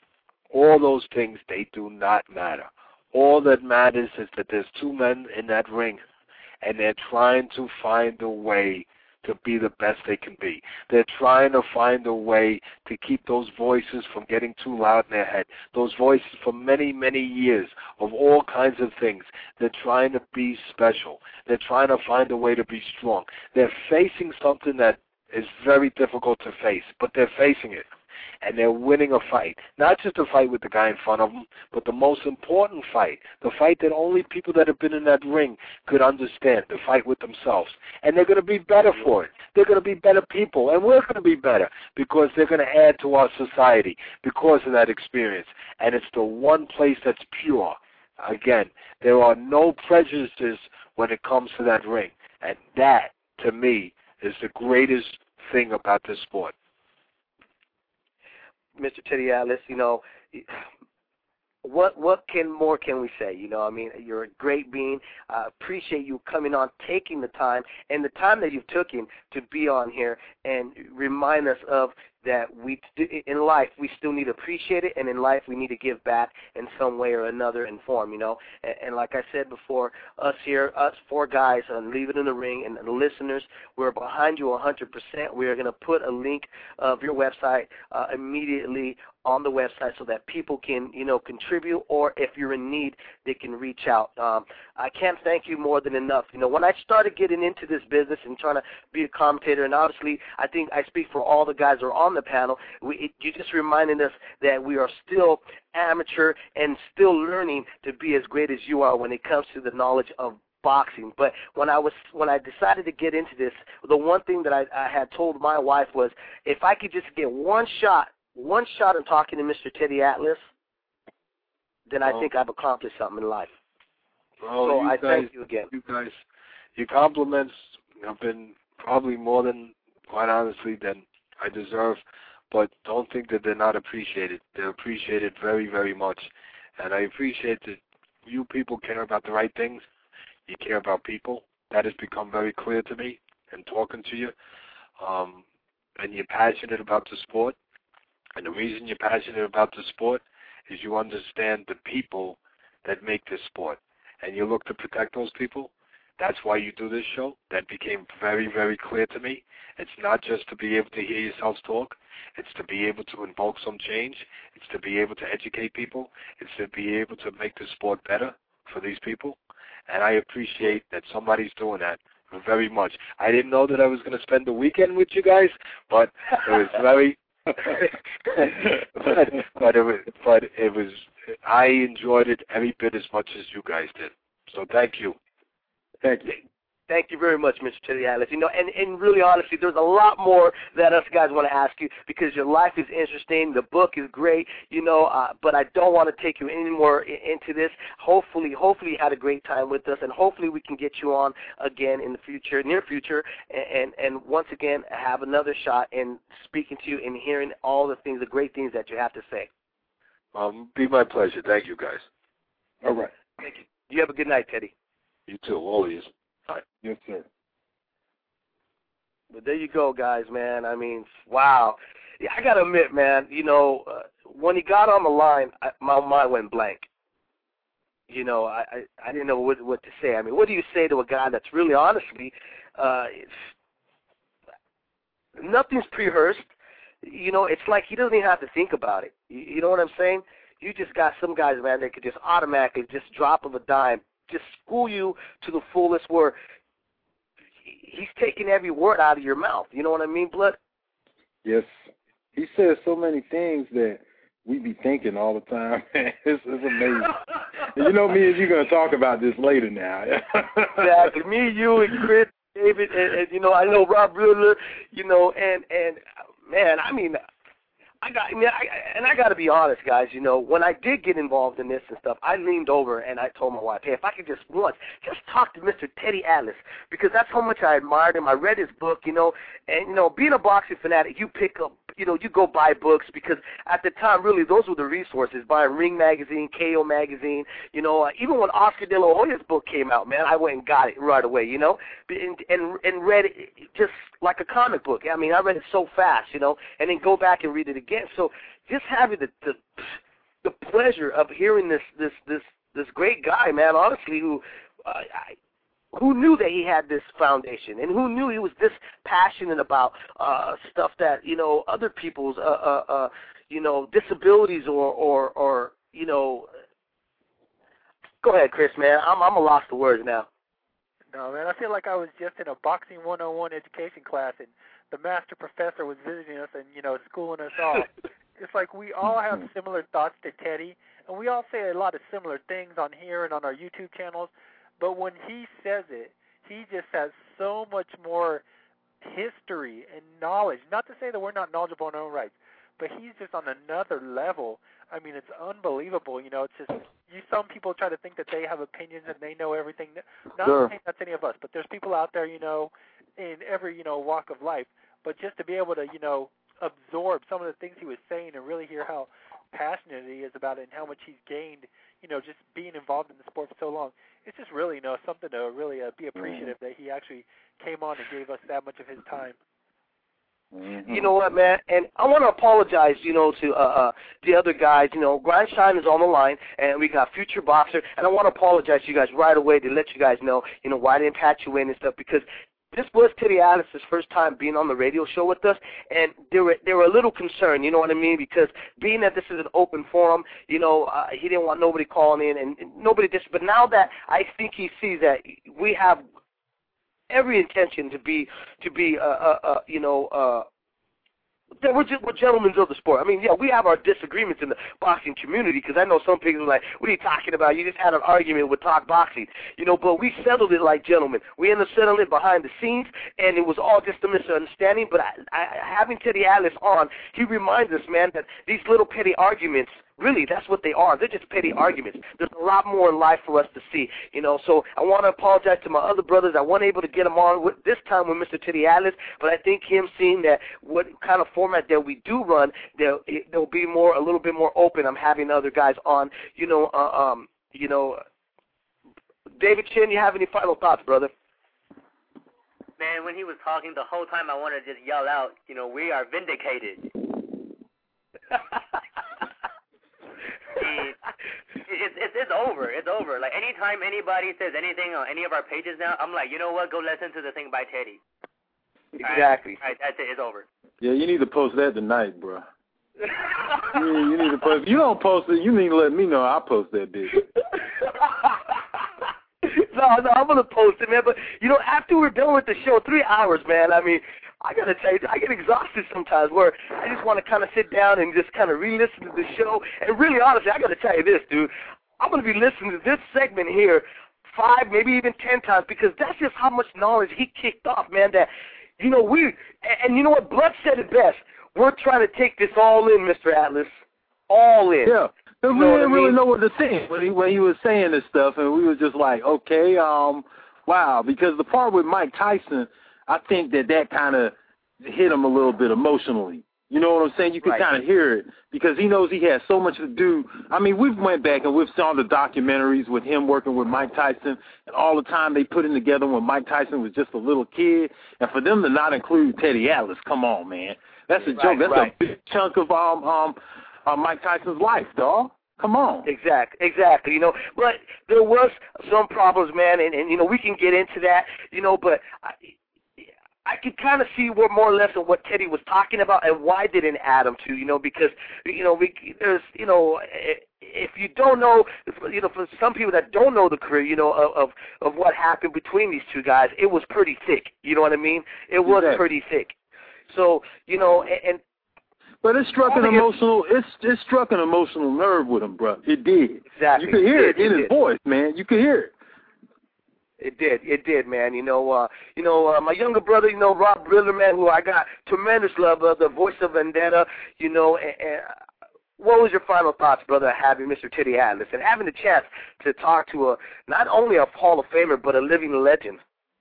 all those things, they do not matter. All that matters is that there's two men in that ring, and they're trying to find a way to be the best they can be. They're trying to find a way to keep those voices from getting too loud in their head, those voices for many, many years of all kinds of things. They're trying to be special. They're trying to find a way to be strong. They're facing something that is very difficult to face, but they're facing it. And they're winning a fight. Not just a fight with the guy in front of them, but the most important fight, the fight that only people that have been in that ring could understand, the fight with themselves. And they're going to be better for it. They're going to be better people, and we're going to be better because they're going to add to our society because of that experience. And it's the one place that's pure. Again, there are no prejudices when it comes to that ring. And that, to me, is the greatest thing about this sport. Mister Teddy Atlas, you know, what what can more can we say? You know, I mean, you're a great being. I uh, appreciate you coming on, taking the time, and the time that you've taken to be on here and remind us of that we in life we still need to appreciate it, and in life we need to give back in some way or another in form, you know. And, and like I said before, us here, us four guys on Leave It in the Ring, and the listeners, we're behind you one hundred percent. We are going to put a link of your website uh, immediately on the website so that people can, you know, contribute, or if you're in need, they can reach out. Um, I can't thank you more than enough. You know, when I started getting into this business and trying to be a commentator, and obviously I think I speak for all the guys who are on the panel, we, it, you just reminded us that we are still amateur and still learning to be as great as you are when it comes to the knowledge of boxing. But when I was when I decided to get into this, the one thing that I, I had told my wife was, if I could just get one shot, one shot in talking to Mister Teddy Atlas, then I oh. think I've accomplished something in life. Oh, so you I guys, thank you again. You guys, your compliments have been probably more than, quite honestly, than I deserve. But don't think that they're not appreciated. They're appreciated very, very much. And I appreciate that you people care about the right things. You care about people. That has become very clear to me in talking to you. Um, and you're passionate about the sport. And the reason you're passionate about the sport is you understand the people that make this sport. And you look to protect those people That's why you do this show. That became very, very clear to me. It's not just to be able to hear yourselves talk. It's to be able to invoke some change. It's to be able to educate people. It's to be able to make the sport better for these people. And I appreciate that somebody's doing that very much. I didn't know that I was going to spend the weekend with you guys, but it was very... but, but, it was, but it was... I enjoyed it every bit as much as you guys did. So thank you. Thank you. Thank you very much, Mister Teddy Atlas. You know, and, and really honestly, there's a lot more that us guys want to ask you because your life is interesting. The book is great, you know, uh, but I don't want to take you any more I- into this. Hopefully, hopefully you had a great time with us, and hopefully we can get you on again in the future, near future, and, and, and once again have another shot in speaking to you and hearing all the things, the great things that you have to say. Um, be my pleasure. Thank you, guys. All right. Thank you. You have a good night, Teddy. You too, always. Bye. Yes, sir. But there you go, guys, man. I mean, wow. Yeah, I got to admit, man, you know, uh, when he got on the line, I, my mind went blank. You know, I, I, I didn't know what, what to say. I mean, what do you say to a guy that's really, honestly, uh, it's, nothing's pre-rehearsed. You know, it's like he doesn't even have to think about it. You, you know what I'm saying? You just got some guys, man, that could just automatically, just drop of a dime, just school you to the fullest where he's taking every word out of your mouth. You know what I mean, Blood? Yes. He says so many things that we be thinking all the time. it's, it's amazing. And you know, me and you going to talk about this later now. Exactly. Me, you, and Chris, David, and, and, you know, I know Rob Ruler, you know, and, and man, I mean, I got, I mean, I, and I got to be honest, guys. You know, when I did get involved in this and stuff, I leaned over and I told my wife, "Hey, if I could just once, just talk to Mister Teddy Atlas, because that's how much I admired him. I read his book, you know, and you know, being a boxing fanatic, you pick up, you know, you go buy books because at the time, really, those were the resources. Buying Ring Magazine, K O Magazine, you know, uh, even when Oscar De La Hoya's book came out, man, I went and got it right away, you know, and and, and read it just like a comic book. I mean, I read it so fast, you know, and then go back and read it again. So just having the the, the pleasure of hearing this this this this great guy, man, honestly, who uh, I, who knew that he had this foundation and who knew he was this passionate about uh, stuff that, you know, other people's, uh, uh, uh, you know, disabilities or, or, or, you know, go ahead, Chris, man. I'm, I'm a lost for words now. No, man, I feel like I was just in a boxing one oh one education class and the master professor was visiting us and, you know, schooling us off. It's like we all have similar thoughts to Teddy, and we all say a lot of similar things on here and on our YouTube channels. But when he says it, he just has so much more history and knowledge. Not to say that we're not knowledgeable in our own rights, but he's just on another level. I mean, it's unbelievable. You know, it's just you. Some people try to think that they have opinions and they know everything. Not Sure. saying that's any of us, but there's people out there, you know, in every you know walk of life. But just to be able to, you know, absorb some of the things he was saying and really hear how passionate he is about it and how much he's gained, you know, just being involved in the sport for so long. It's just really, you know, something to really uh, be appreciative that he actually came on and gave us that much of his time. Mm-hmm. You know what, man? And I want to apologize, you know, to uh, uh, the other guys. You know, Grindshine is on the line, and we got Future Boxer. And I want to apologize to you guys right away to let you guys know, you know, why I didn't patch you in and stuff, because this was Teddy Atlas' first time being on the radio show with us, and they were they were a little concerned, you know what I mean? Because being that this is an open forum, you know, uh, he didn't want nobody calling in, and, and nobody dis. But now that I think he sees that we have every intention to be to be, uh, uh, uh, you know. Uh, that we're, just, we're gentlemen of the sport. I mean, yeah, we have our disagreements in the boxing community because I know some people are like, what are you talking about? You just had an argument with Talk Boxing. You know, but we settled it like gentlemen. We ended up settling it behind the scenes, and it was all just a misunderstanding. But I, I, having Teddy Atlas on, he reminds us, man, that these little petty arguments, really, that's what they are. They're just petty arguments. There's a lot more in life for us to see, you know. So I want to apologize to my other brothers. I wasn't able to get them on with, this time with Mister Teddy Atlas, but I think him seeing that what kind of format that we do run, they'll, they'll be more a little bit more open. I'm having other guys on, you know. Uh, um, you know, David Chin, you have any final thoughts, brother? Man, when he was talking the whole time, I wanted to just yell out, you know, we are vindicated. mean, it's, it's it's over. It's over. Like, anytime anybody says anything on any of our pages now, I'm like, you know what? Go listen to the thing by Teddy. Exactly. All right, all right, that's it. It's over. Yeah, you need to post that tonight, bro. you, you need to post. If you don't post it, you need to let me know. I'll post that bitch. no, no, I'm gonna post it, man. But you know, after we're done with the show, three hours, man. I mean, I gotta tell you, I get exhausted sometimes. Where I just want to kind of sit down and just kind of re-listen to the show. And really, honestly, I gotta tell you this, dude. I'm gonna be listening to this segment here five, maybe even ten times, because that's just how much knowledge he kicked off, man. That, you know, we and you know what, Blood said it best. We're trying to take this all in, Mister Atlas, all in. Yeah. Because we know didn't I mean? really know what to think when he, when he was saying this stuff, and we were just like, okay, um, wow. Because the part with Mike Tyson, I think that that kind of hit him a little bit emotionally. You know what I'm saying? You can Right. kind of hear it because he knows he has so much to do. I mean, we've went back and we've saw the documentaries with him working with Mike Tyson and all the time they put him together when Mike Tyson was just a little kid. And for them to not include Teddy Atlas, come on, man. That's a Right, joke. That's right. a big chunk of um, um, uh, Mike Tyson's life, dog. Come on. Exactly, exactly. You know, but there was some problems, man, and, and you know, we can get into that, you know, but I, I could kind of see what more or less of what Teddy was talking about and why didn't add him to, you know, because, you know, we, there's, you know, if you don't know, you know, for some people that don't know the career, you know, of, of, of what happened between these two guys, it was pretty thick, you know what I mean? It was Exactly. pretty thick. So, you know, and, and but it struck an emotional. It's it struck an emotional nerve with him, bro. It did. Exactly. You could hear it, it in did. his voice, man. You could hear it. It did, it did, man. You know, uh, you know, uh, my younger brother, you know, Rob Riller, man, who I got tremendous love of, the voice of Vendetta. You know, and, and what was your final thoughts, brother, having Mister Teddy Atlas and having the chance to talk to a not only a Hall of Famer but a living legend?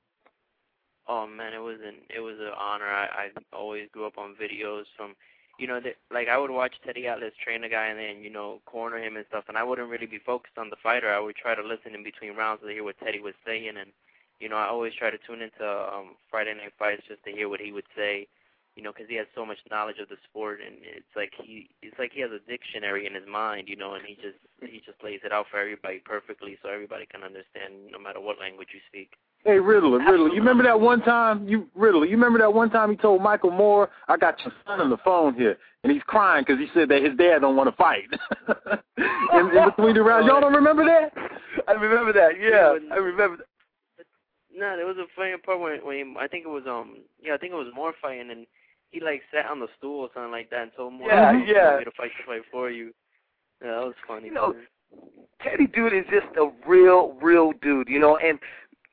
Oh man, it was an it was an honor. I, I always grew up on videos from, you know, that, like I would watch Teddy Atlas train a guy and then, you know, corner him and stuff, and I wouldn't really be focused on the fighter. I would try to listen in between rounds to hear what Teddy was saying, and, you know, I always try to tune into um, Friday Night Fights just to hear what he would say, you know, because he has so much knowledge of the sport, and it's like he it's like he has a dictionary in his mind, you know, and he just he just lays it out for everybody perfectly so everybody can understand no matter what language you speak. Hey, Riddler, Riddler, you remember that one time, you Riddler, you remember that one time he told Michael Moore, I got your son on the phone here, and he's crying because he said that his dad don't want to fight in, in between the rounds. Y'all don't remember that? I remember that, yeah, I remember that. No, there was a funny part when, when he, I think it was, um, yeah, I think it was Moore fighting, and he, like, sat on the stool or something like that and told Moore, yeah, oh, yeah. me to fight the fight for you. Yeah, that was funny. You know, Teddy dude is just a real, real dude, you know, and,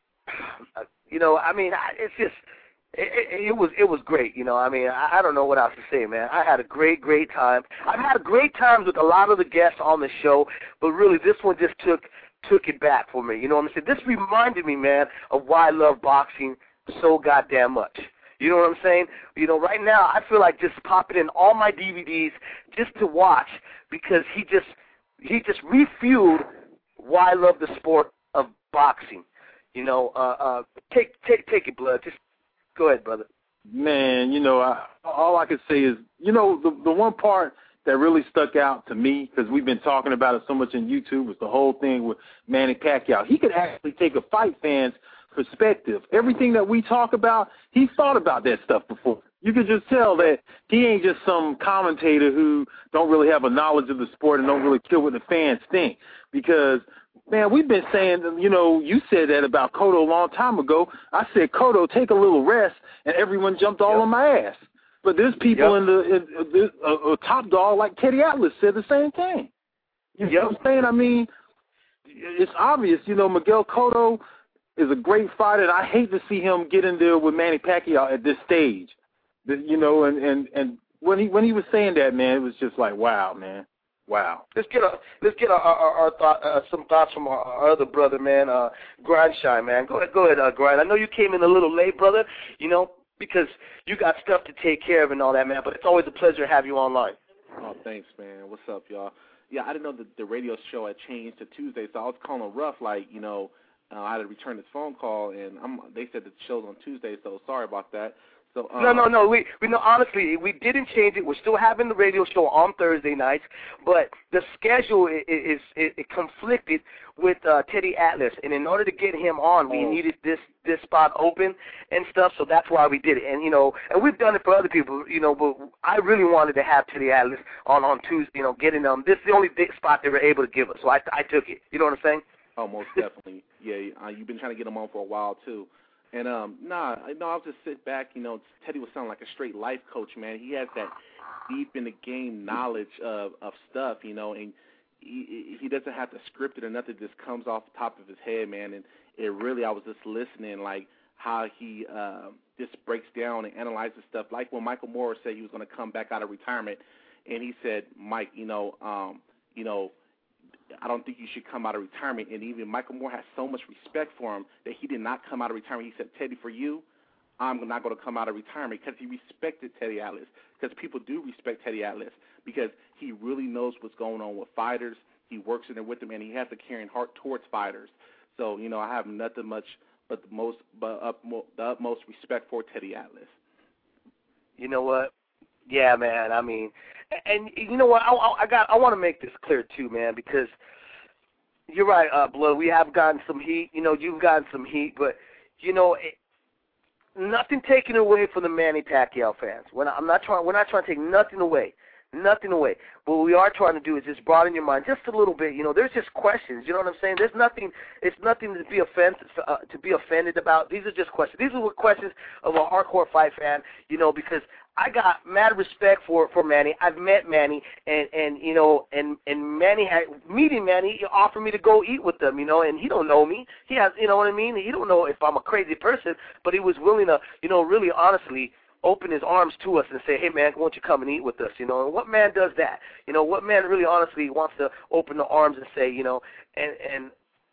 you know, I mean, I, it's just, it, it, it was it was great, you know. I mean, I, I don't know what else to say, man. I had a great, great time. I've had great times with a lot of the guests on the show, but really this one just took took it back for me. You know what I'm saying? This reminded me, man, of why I love boxing so goddamn much. You know what I'm saying? You know, right now I feel like just popping in all my D V Ds just to watch because he just he just refueled why I love the sport of boxing. You know, uh, uh, take take take it, Blood. Just go ahead, brother. Man, you know, I, all I can say is, you know, the the one part that really stuck out to me, because we've been talking about it so much on YouTube, was the whole thing with Manny Pacquiao. He could actually take a fight fan's perspective. Everything that we talk about, he's thought about that stuff before. You could just tell that he ain't just some commentator who don't really have a knowledge of the sport and don't really care what the fans think. Because, man, we've been saying, you know, you said that about Cotto a long time ago. I said, Cotto, take a little rest, and everyone jumped all yep. on my ass. But there's people yep. in the in, in, uh, uh, top dog like Teddy Atlas said the same thing. You yep. know what I'm saying? I mean, it's obvious, you know, Miguel Cotto is a great fighter, and I hate to see him get in there with Manny Pacquiao at this stage. You know, and, and, and when he when he was saying that, man, it was just like, wow, man. Wow. Let's get a let's get our, our, our thought, uh, some thoughts from our, our other brother, man, uh, Grindshine, man. Go ahead, go ahead, uh, Grind. I know you came in a little late, brother. You know, because you got stuff to take care of and all that, man. But it's always a pleasure to have you online. Oh, thanks, man. What's up, y'all? Yeah, I didn't know that the radio show had changed to Tuesday, so I was calling Rough, like, you know, uh, I had to return this phone call, and I'm, they said the show's on Tuesday, so sorry about that. So um, no, no, no. We, we no. Honestly, we didn't change it. We're still having the radio show on Thursday nights, but the schedule is, is, is it conflicted with uh, Teddy Atlas, and in order to get him on, we oh. needed this this spot open and stuff. So that's why we did it. And you know, and we've done it for other people. You know, but I really wanted to have Teddy Atlas on on Tuesday. You know, getting them. This is the only big spot they were able to give us, so I I took it. You know what I'm saying? Oh, most definitely. Yeah, uh, you've been trying to get him on for a while too. And um, nah, no, I'll just sit back. You know, Teddy was sounding like a straight life coach, man. He has that deep in the game knowledge of of stuff, you know, and he he doesn't have to script it or nothing. It just comes off the top of his head, man. And it really, I was just listening, like how he uh, just breaks down and analyzes stuff. Like when Michael Moore said he was going to come back out of retirement, and he said, Mike, you know, um, you know. I don't think you should come out of retirement. And even Michael Moore has so much respect for him that he did not come out of retirement. He said, Teddy, for you, I'm not going to come out of retirement, because he respected Teddy Atlas, because people do respect Teddy Atlas, because he really knows what's going on with fighters. He works in there with them, and he has a caring heart towards fighters. So, you know, I have nothing much but the most, but up, the utmost respect for Teddy Atlas. You know what? Yeah, man. I mean, and you know what? I, I got. I want to make this clear too, man, because you're right, uh, Blood. We have gotten some heat. You know, you've gotten some heat, but you know, it, nothing taken away from the Manny Pacquiao fans. When I'm not trying, we're not trying to take nothing away, nothing away. But what we are trying to do is just broaden your mind just a little bit. You know, there's just questions. You know what I'm saying? There's nothing. It's nothing to be offended uh, to be offended about. These are just questions. These are questions of a hardcore fight fan. You know, because I got mad respect for, for Manny. I've met Manny, and, and you know, and, and Manny had meeting Manny, he offered me to go eat with them, you know, and he don't know me. He has, you know what I mean? He don't know if I'm a crazy person, but he was willing to, you know, really honestly open his arms to us and say, hey, man, why don't you come and eat with us, you know? And what man does that? You know, what man really honestly wants to open the arms and say, you know, and, and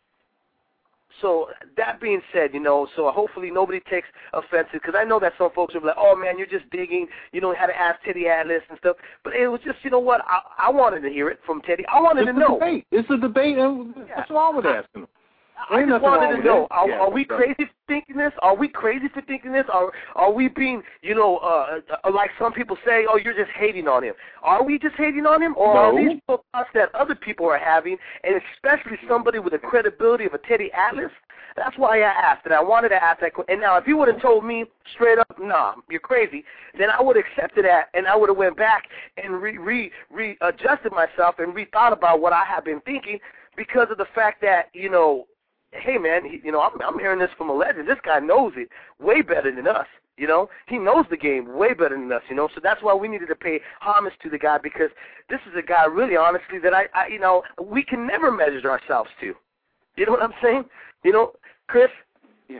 so that being said, you know, so hopefully nobody takes offense, because I know that some folks are like, oh, man, you're just digging, you know, how to ask Teddy Atlas and stuff. But it was just, you know what, I, I wanted to hear it from Teddy. I wanted it's to know. It's a debate. It's a debate, and yeah. what's wrong with asking him? I just wanted to know, are, yeah, are we crazy for thinking this? Are we crazy for thinking this? Are, are we being, you know, uh, uh, like some people say, oh, you're just hating on him? Are we just hating on him? Or no. are these thoughts that other people are having, and especially somebody with the credibility of a Teddy Atlas? That's why I asked, and I wanted to ask that question. And now, if you would have told me straight up, nah, you're crazy, then I would have accepted that, and I would have went back and re, re, readjusted myself and rethought about what I have been thinking, because of the fact that, you know, hey, man, he, you know, I'm, I'm hearing this from a legend. This guy knows it way better than us, you know. He knows the game way better than us, you know. So that's why we needed to pay homage to the guy, because this is a guy, really, honestly, that I, I you know, we can never measure ourselves to. You know what I'm saying? You know, Chris? Yeah.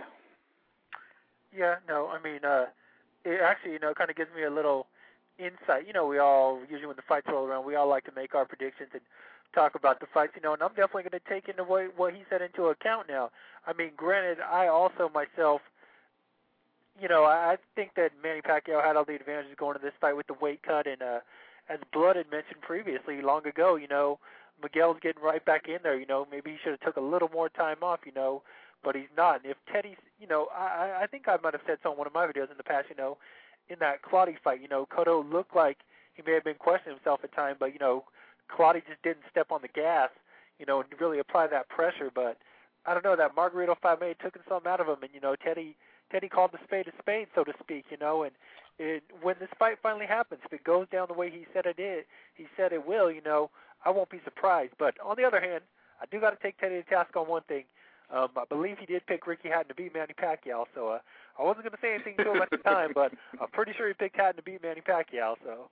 Yeah, no, I mean, uh, it actually, you know, kind of gives me a little insight. You know, we all, usually when the fights roll around, we all like to make our predictions and talk about the fights, you know, and I'm definitely going to take into what, what he said into account now. I mean, granted, I also myself, you know, I, I think that Manny Pacquiao had all the advantages going to this fight with the weight cut, and uh, as Blood had mentioned previously, long ago, you know, Miguel's getting right back in there, you know, maybe he should have took a little more time off, you know, but he's not. And if Teddy's, you know, I, I think I might have said so in one of my videos in the past, you know, in that Claudio fight, you know, Cotto looked like he may have been questioning himself at times, but, you know, Claudio just didn't step on the gas, you know, and really apply that pressure. But I don't know, that Margarito fight may have taken something out of him, and, you know, Teddy Teddy called the spade a spade, so to speak, you know, and it, when this fight finally happens, if it goes down the way he said it did, he said it will, you know, I won't be surprised. But on the other hand, I do got to take Teddy to task on one thing. Um, I believe he did pick Ricky Hatton to beat Manny Pacquiao, so uh, I wasn't going to say anything to him at the time, but I'm pretty sure he picked Hatton to beat Manny Pacquiao, so.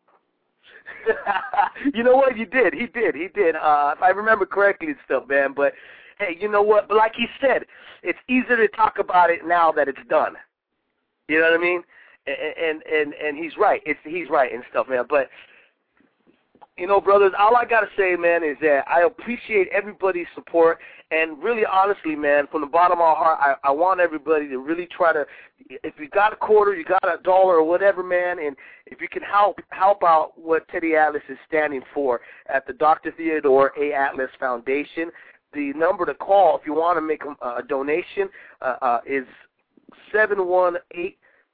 You know what? You did. He did. He did. Uh, if I remember correctly and stuff, man. But, hey, you know what? But like he said, it's easier to talk about it now that it's done. You know what I mean? And and and he's right. It's he's right and stuff, man. But, you know, brothers, all I got to say, man, is that I appreciate everybody's support. And really, honestly, man, from the bottom of my heart, I, I want everybody to really try to, if you got a quarter, you got a dollar or whatever, man, and if you can help help out what Teddy Atlas is standing for at the Doctor Theodore A. Atlas Foundation, the number to call if you want to make a, a donation uh, uh, is seven one eight,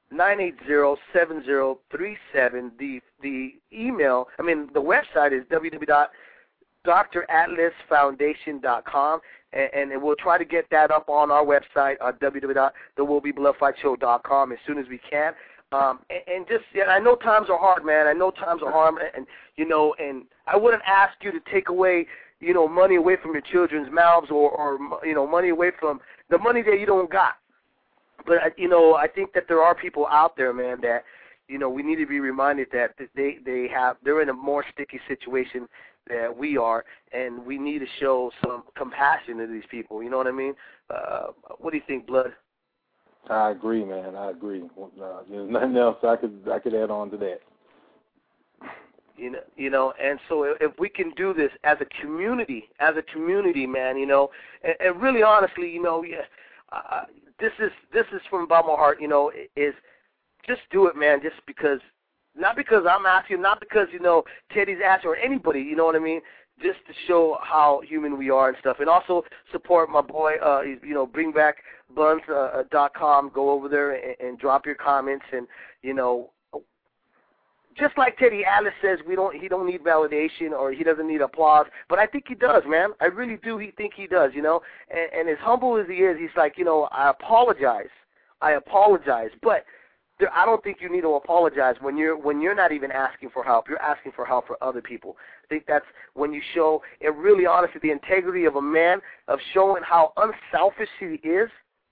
nine eight zero, seven zero three seven. The the email, I mean, the website is w w w dot dr atlas foundation dot com, and, and we'll try to get that up on our website, uh, w w w dot the will be blood fight show dot com, as soon as we can. Um, and, and just, yeah, I know times are hard, man. I know times are hard, and, you know, and I wouldn't ask you to take away, you know, money away from your children's mouths, or, or you know, money away from the money that you don't got. But, you know, I think that there are people out there, man, that, you know, we need to be reminded that they, they have, they're in a more sticky situation that we are, and we need to show some compassion to these people. You know what I mean? Uh, what do you think, Blood? I agree, man. I agree. Uh, there's nothing else I could I could add on to that. You know, you know, and so if we can do this as a community, as a community, man, you know, and, and really, honestly, you know, yeah, uh, this is this is from about my heart, you know, is just do it, man, just because, not because I'm asking, not because, you know, Teddy's asking, or anybody, you know what I mean, just to show how human we are and stuff. And also support my boy, uh, you know, bring back buns dot com. Go over there and, and drop your comments. And, you know, just like Teddy Atlas says, we don't, he don't need validation, or he doesn't need applause. But I think he does, man. I really do he think he does, you know. And, and as humble as he is, he's like, you know, I apologize. I apologize. But there, I don't think you need to apologize when you're when you're not even asking for help. You're asking for help for other people. I think that's when you show it really, honestly, the integrity of a man, of showing how unselfish he is.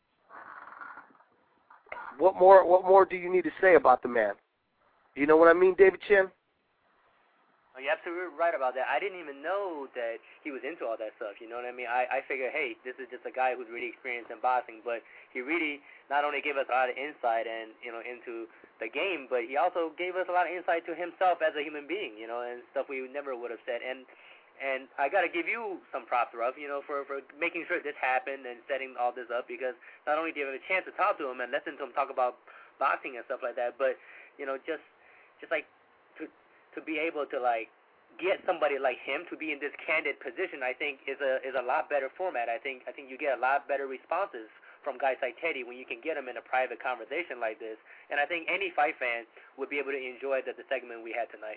What more? What more do you need to say about the man? You know what I mean, David Chin? Oh, you're absolutely right about that. I didn't even know that he was into all that stuff, you know what I mean? I, I figured, hey, this is just a guy who's really experienced in boxing, but he really not only gave us a lot of insight and, you know, into the game, but he also gave us a lot of insight to himself as a human being, you know, and stuff we never would have said. And and I got to give you some props, Ruff, you know, for, for making sure this happened and setting all this up, because not only did you have a chance to talk to him and listen to him talk about boxing and stuff like that, but, you know, just just like to to be able to, like, get somebody like him to be in this candid position, I think is a is a lot better format. I think I think you get a lot better responses from guys like Teddy when you can get them in a private conversation like this. And I think any fight fan would be able to enjoy the, the segment we had tonight.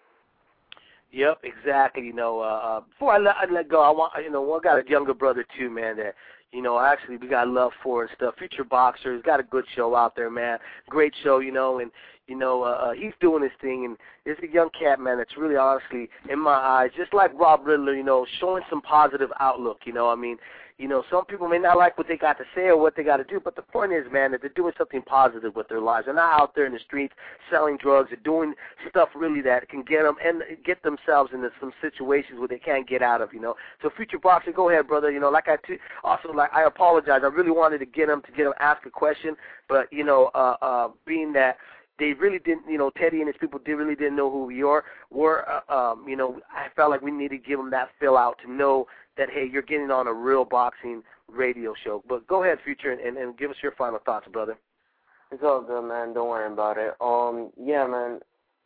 Yep, exactly. You know, uh, before I let, I let go, I want, you know, I got a younger brother too, man, that, you know, actually we got love for and stuff. Future Boxers, got a good show out there, man. Great show, you know, and, you know, uh, he's doing his thing, and it's a young cat, man, that's really, honestly, in my eyes, just like Rob Riddler, you know, showing some positive outlook, you know. I mean, you know, some people may not like what they got to say or what they got to do, but the point is, man, that they're doing something positive with their lives. They're not out there in the streets selling drugs. They're doing stuff really that can get them and get themselves into some situations where they can't get out of, you know. So, Future Boxer, go ahead, brother. You know, like I t- also, like, I apologize. I really wanted to get him to get him ask a question, but, you know, uh, uh, being that they really didn't, you know, Teddy and his people did really didn't know who we are. Were, uh, um, you know, I felt like we needed to give them that fill out to know that, hey, you're getting on a real boxing radio show. But go ahead, Future, and, and give us your final thoughts, brother. It's all good, man. Don't worry about it. Um, yeah, man.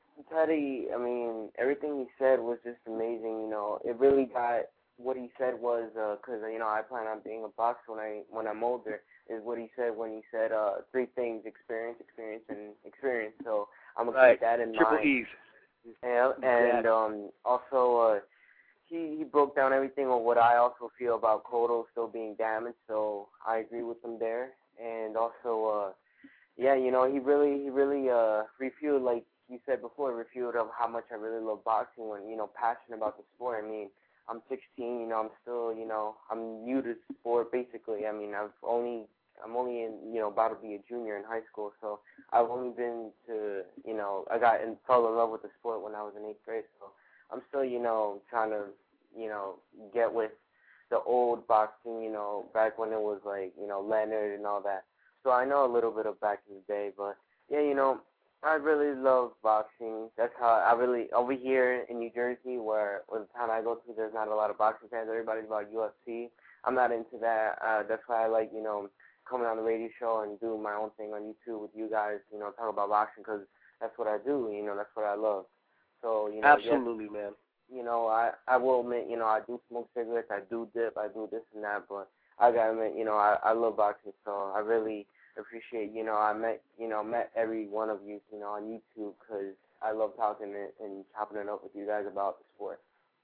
Teddy, I mean, everything he said was just amazing. You know, it really got what he said was because uh, you know I plan on being a boxer when I when I'm older. Is what he said when he said uh, three things: experience, experience, and experience. So I'm gonna right. keep that in Triple mind. Triple E's. And, and um, also, uh, he he broke down everything on what I also feel about Cotto still being damaged. So I agree with him there. And also, uh, yeah, you know, he really he really uh, refueled, like you said before, refueled of how much I really love boxing when, you know, passionate about the sport. I mean, I'm sixteen, you know, I'm still, you know, I'm new to sport basically. I mean, I've only, I'm only in, you know, about to be a junior in high school, so I've only been to, you know, I got and fell in love with the sport when I was in eighth grade, so I'm still, you know, trying to, you know, get with the old boxing, you know, back when it was like, you know, Leonard and all that. So I know a little bit of back in the day, but yeah, you know, I really love boxing. That's how I really, over here in New Jersey, where, where the town I go to, there's not a lot of boxing fans. Everybody's about U F C. I'm not into that. Uh, that's why I like, you know, coming on the radio show and doing my own thing on YouTube with you guys, you know, talk about boxing, because that's what I do, you know, that's what I love. So, you know. Absolutely, yes, man. You know, I, I will admit, you know, I do smoke cigarettes, I do dip, I do this and that, but I gotta admit, you know, I, I love boxing, so I really, appreciate, you know, I met, you know, met every one of you, you know, on YouTube because I love talking and, and chopping it up with you guys about the sport.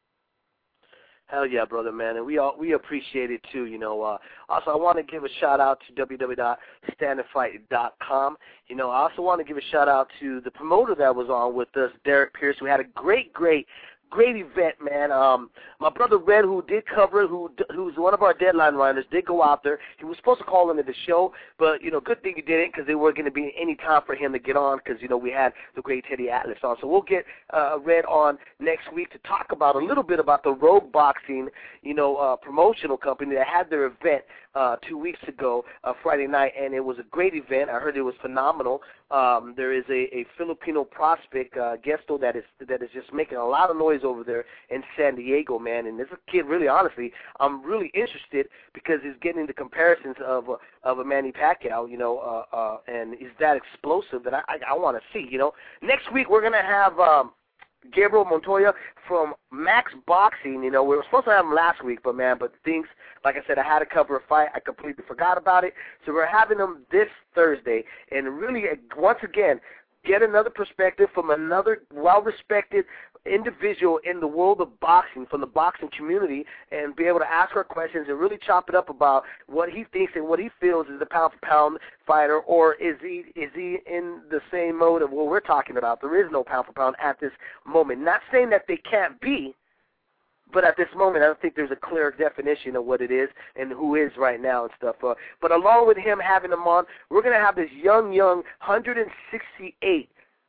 Hell yeah, brother, man, and we all we appreciate it too. You know, uh, also I want to give a shout out to w w w dot stand and fight dot com. You know, I also want to give a shout out to the promoter that was on with us, Derek Pierce, who had a great, great. Great event, man. Um, my brother Red, who did cover it, who who's one of our deadline runners, did go out there. He was supposed to call into the show, but, you know, good thing he didn't because there wasn't going to be any time for him to get on because, you know, we had the great Teddy Atlas on. So we'll get uh, Red on next week to talk about a little bit about the Rogue Boxing, you know, uh, promotional company that had their event uh, two weeks ago, uh, Friday night, and it was a great event. I heard it was phenomenal. Um, there is a, a Filipino prospect, uh, Gesto, that is that is just making a lot of noise over there in San Diego, man. And this kid, really, honestly, I'm really interested because he's getting into comparisons of uh, of a Manny Pacquiao, you know, uh, uh, and he's that explosive that I I, I want to see, you know. Next week we're gonna have um, Gabriel Montoya from Max Boxing. You know, we were supposed to have him last week, but man, but things, like I said, I had to cover a fight. I completely forgot about it. So we're having him this Thursday, and really, once again, get another perspective from another well-respected individual in the world of boxing, from the boxing community, and be able to ask our questions and really chop it up about what he thinks and what he feels is a pound-for-pound fighter, or is he is he in the same mode of what we're talking about? There is no pound-for-pound at this moment. Not saying that they can't be, but at this moment, I don't think there's a clear definition of what it is and who is right now and stuff. Uh, but along with him having him on, we're going to have this young, young one sixty-eight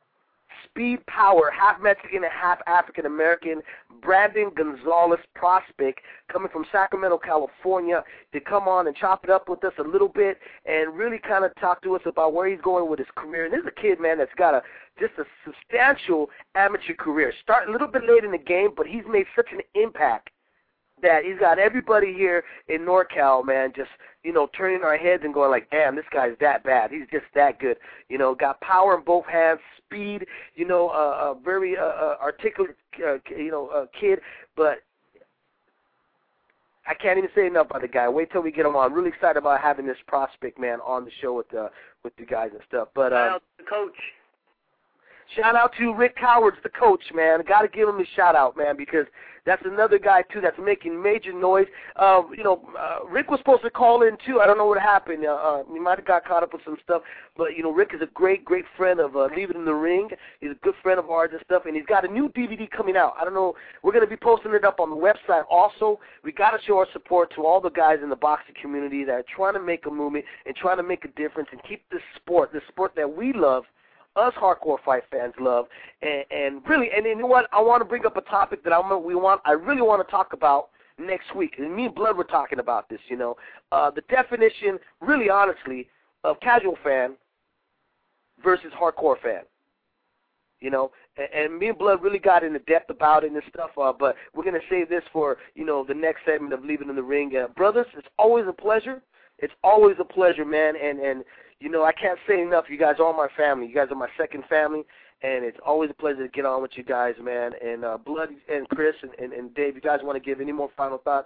speed power, half Mexican and half African American, Brandon Gonzalez prospect, coming from Sacramento, California, to come on and chop it up with us a little bit and really kind of talk to us about where he's going with his career. And this is a kid, man, that's got a just a substantial amateur career. Start a little bit late in the game, but he's made such an impact that he's got everybody here in NorCal, man, just, you know, turning our heads and going like, damn, this guy's that bad. He's just that good. You know, got power in both hands, speed, you know, a uh, uh, very uh, uh, articulate, uh, you know, uh, kid. But I can't even say enough about the guy. Wait till we get him on. Really excited about having this prospect, man, on the show with the, with the guys and stuff. But uh, the coach. Shout out to Rick Cowards, the coach, man. Got to give him a shout out, man, because that's another guy, too, that's making major noise. Uh, you know, uh, Rick was supposed to call in, too. I don't know what happened. Uh, uh, he might have got caught up with some stuff. But, you know, Rick is a great, great friend of uh, Leave It in the Ring. He's a good friend of ours and stuff. And he's got a new D V D coming out. I don't know. We're going to be posting it up on the website also. We got to show our support to all the guys in the boxing community that are trying to make a movement and trying to make a difference and keep this sport, the sport that we love, us hardcore fight fans love, and, and really, and you know what? I want to bring up a topic that I'm we want. I really want to talk about next week. And me and Blood were talking about this. You know, uh, the definition, really, honestly, of casual fan versus hardcore fan. You know, and, and me and Blood really got into depth about it and stuff. Uh, but we're gonna save this for you know the next segment of Leaving in the Ring. Uh, brothers, it's always a pleasure. It's always a pleasure, man, and and. You know, I can't say enough. You guys are all my family. You guys are my second family, and it's always a pleasure to get on with you guys, man. And uh, Blood and Chris and, and, and Dave, you guys want to give any more final thoughts?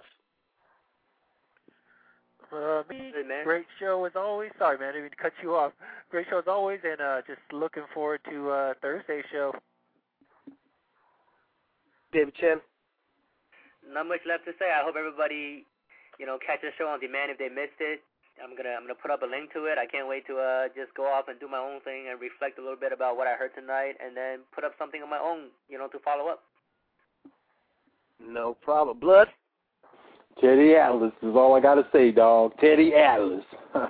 Uh, great show as always. Sorry, man, I didn't mean to cut you off. Great show as always, and uh, just looking forward to uh, Thursday's show. David Chen? Not much left to say. I hope everybody, you know, catch the show on demand if they missed it. I'm gonna I'm gonna put up a link to it. I can't wait to uh just go off and do my own thing and reflect a little bit about what I heard tonight, and then put up something of my own, you know, to follow up. No problem. Blood? Teddy Atlas is all I got to say, dog. Teddy Atlas.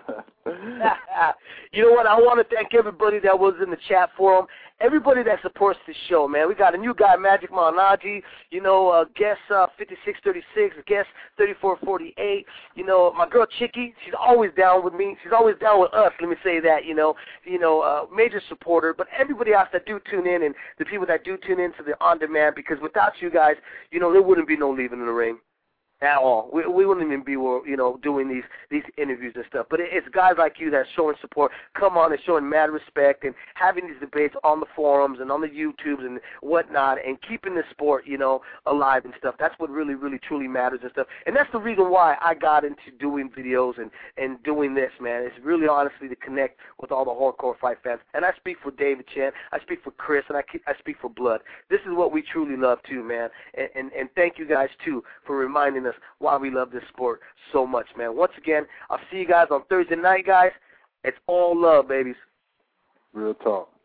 You know what? I want to thank everybody that was in the chat forum, everybody that supports this show, man. We got a new guy, Magic Malnaji, you know, uh, guest uh, fifty-six thirty-six, guest thirty-four forty-eight. You know, my girl Chicky, she's always down with me. She's always down with us, let me say that, you know. You know, uh, major supporter. But everybody else that do tune in and the people that do tune in to the on-demand, because without you guys, you know, there wouldn't be no Leaving in the Ring. at all. We, we wouldn't even be, you know, doing these these interviews and stuff. But it, it's guys like you that's showing support, come on and showing mad respect and having these debates on the forums and on the YouTubes and whatnot and keeping the sport, you know, alive and stuff. That's what really, really, truly matters and stuff. And that's the reason why I got into doing videos and, and doing this, man. It's really honestly to connect with all the hardcore fight fans. And I speak for David Chan, I speak for Chris, and I, keep, I speak for Blood. This is what we truly love too, man. And, and, and thank you guys, too, for reminding us why we love this sport so much, man. Once again, I'll see you guys on Thursday night, guys. It's all love, babies. Real talk.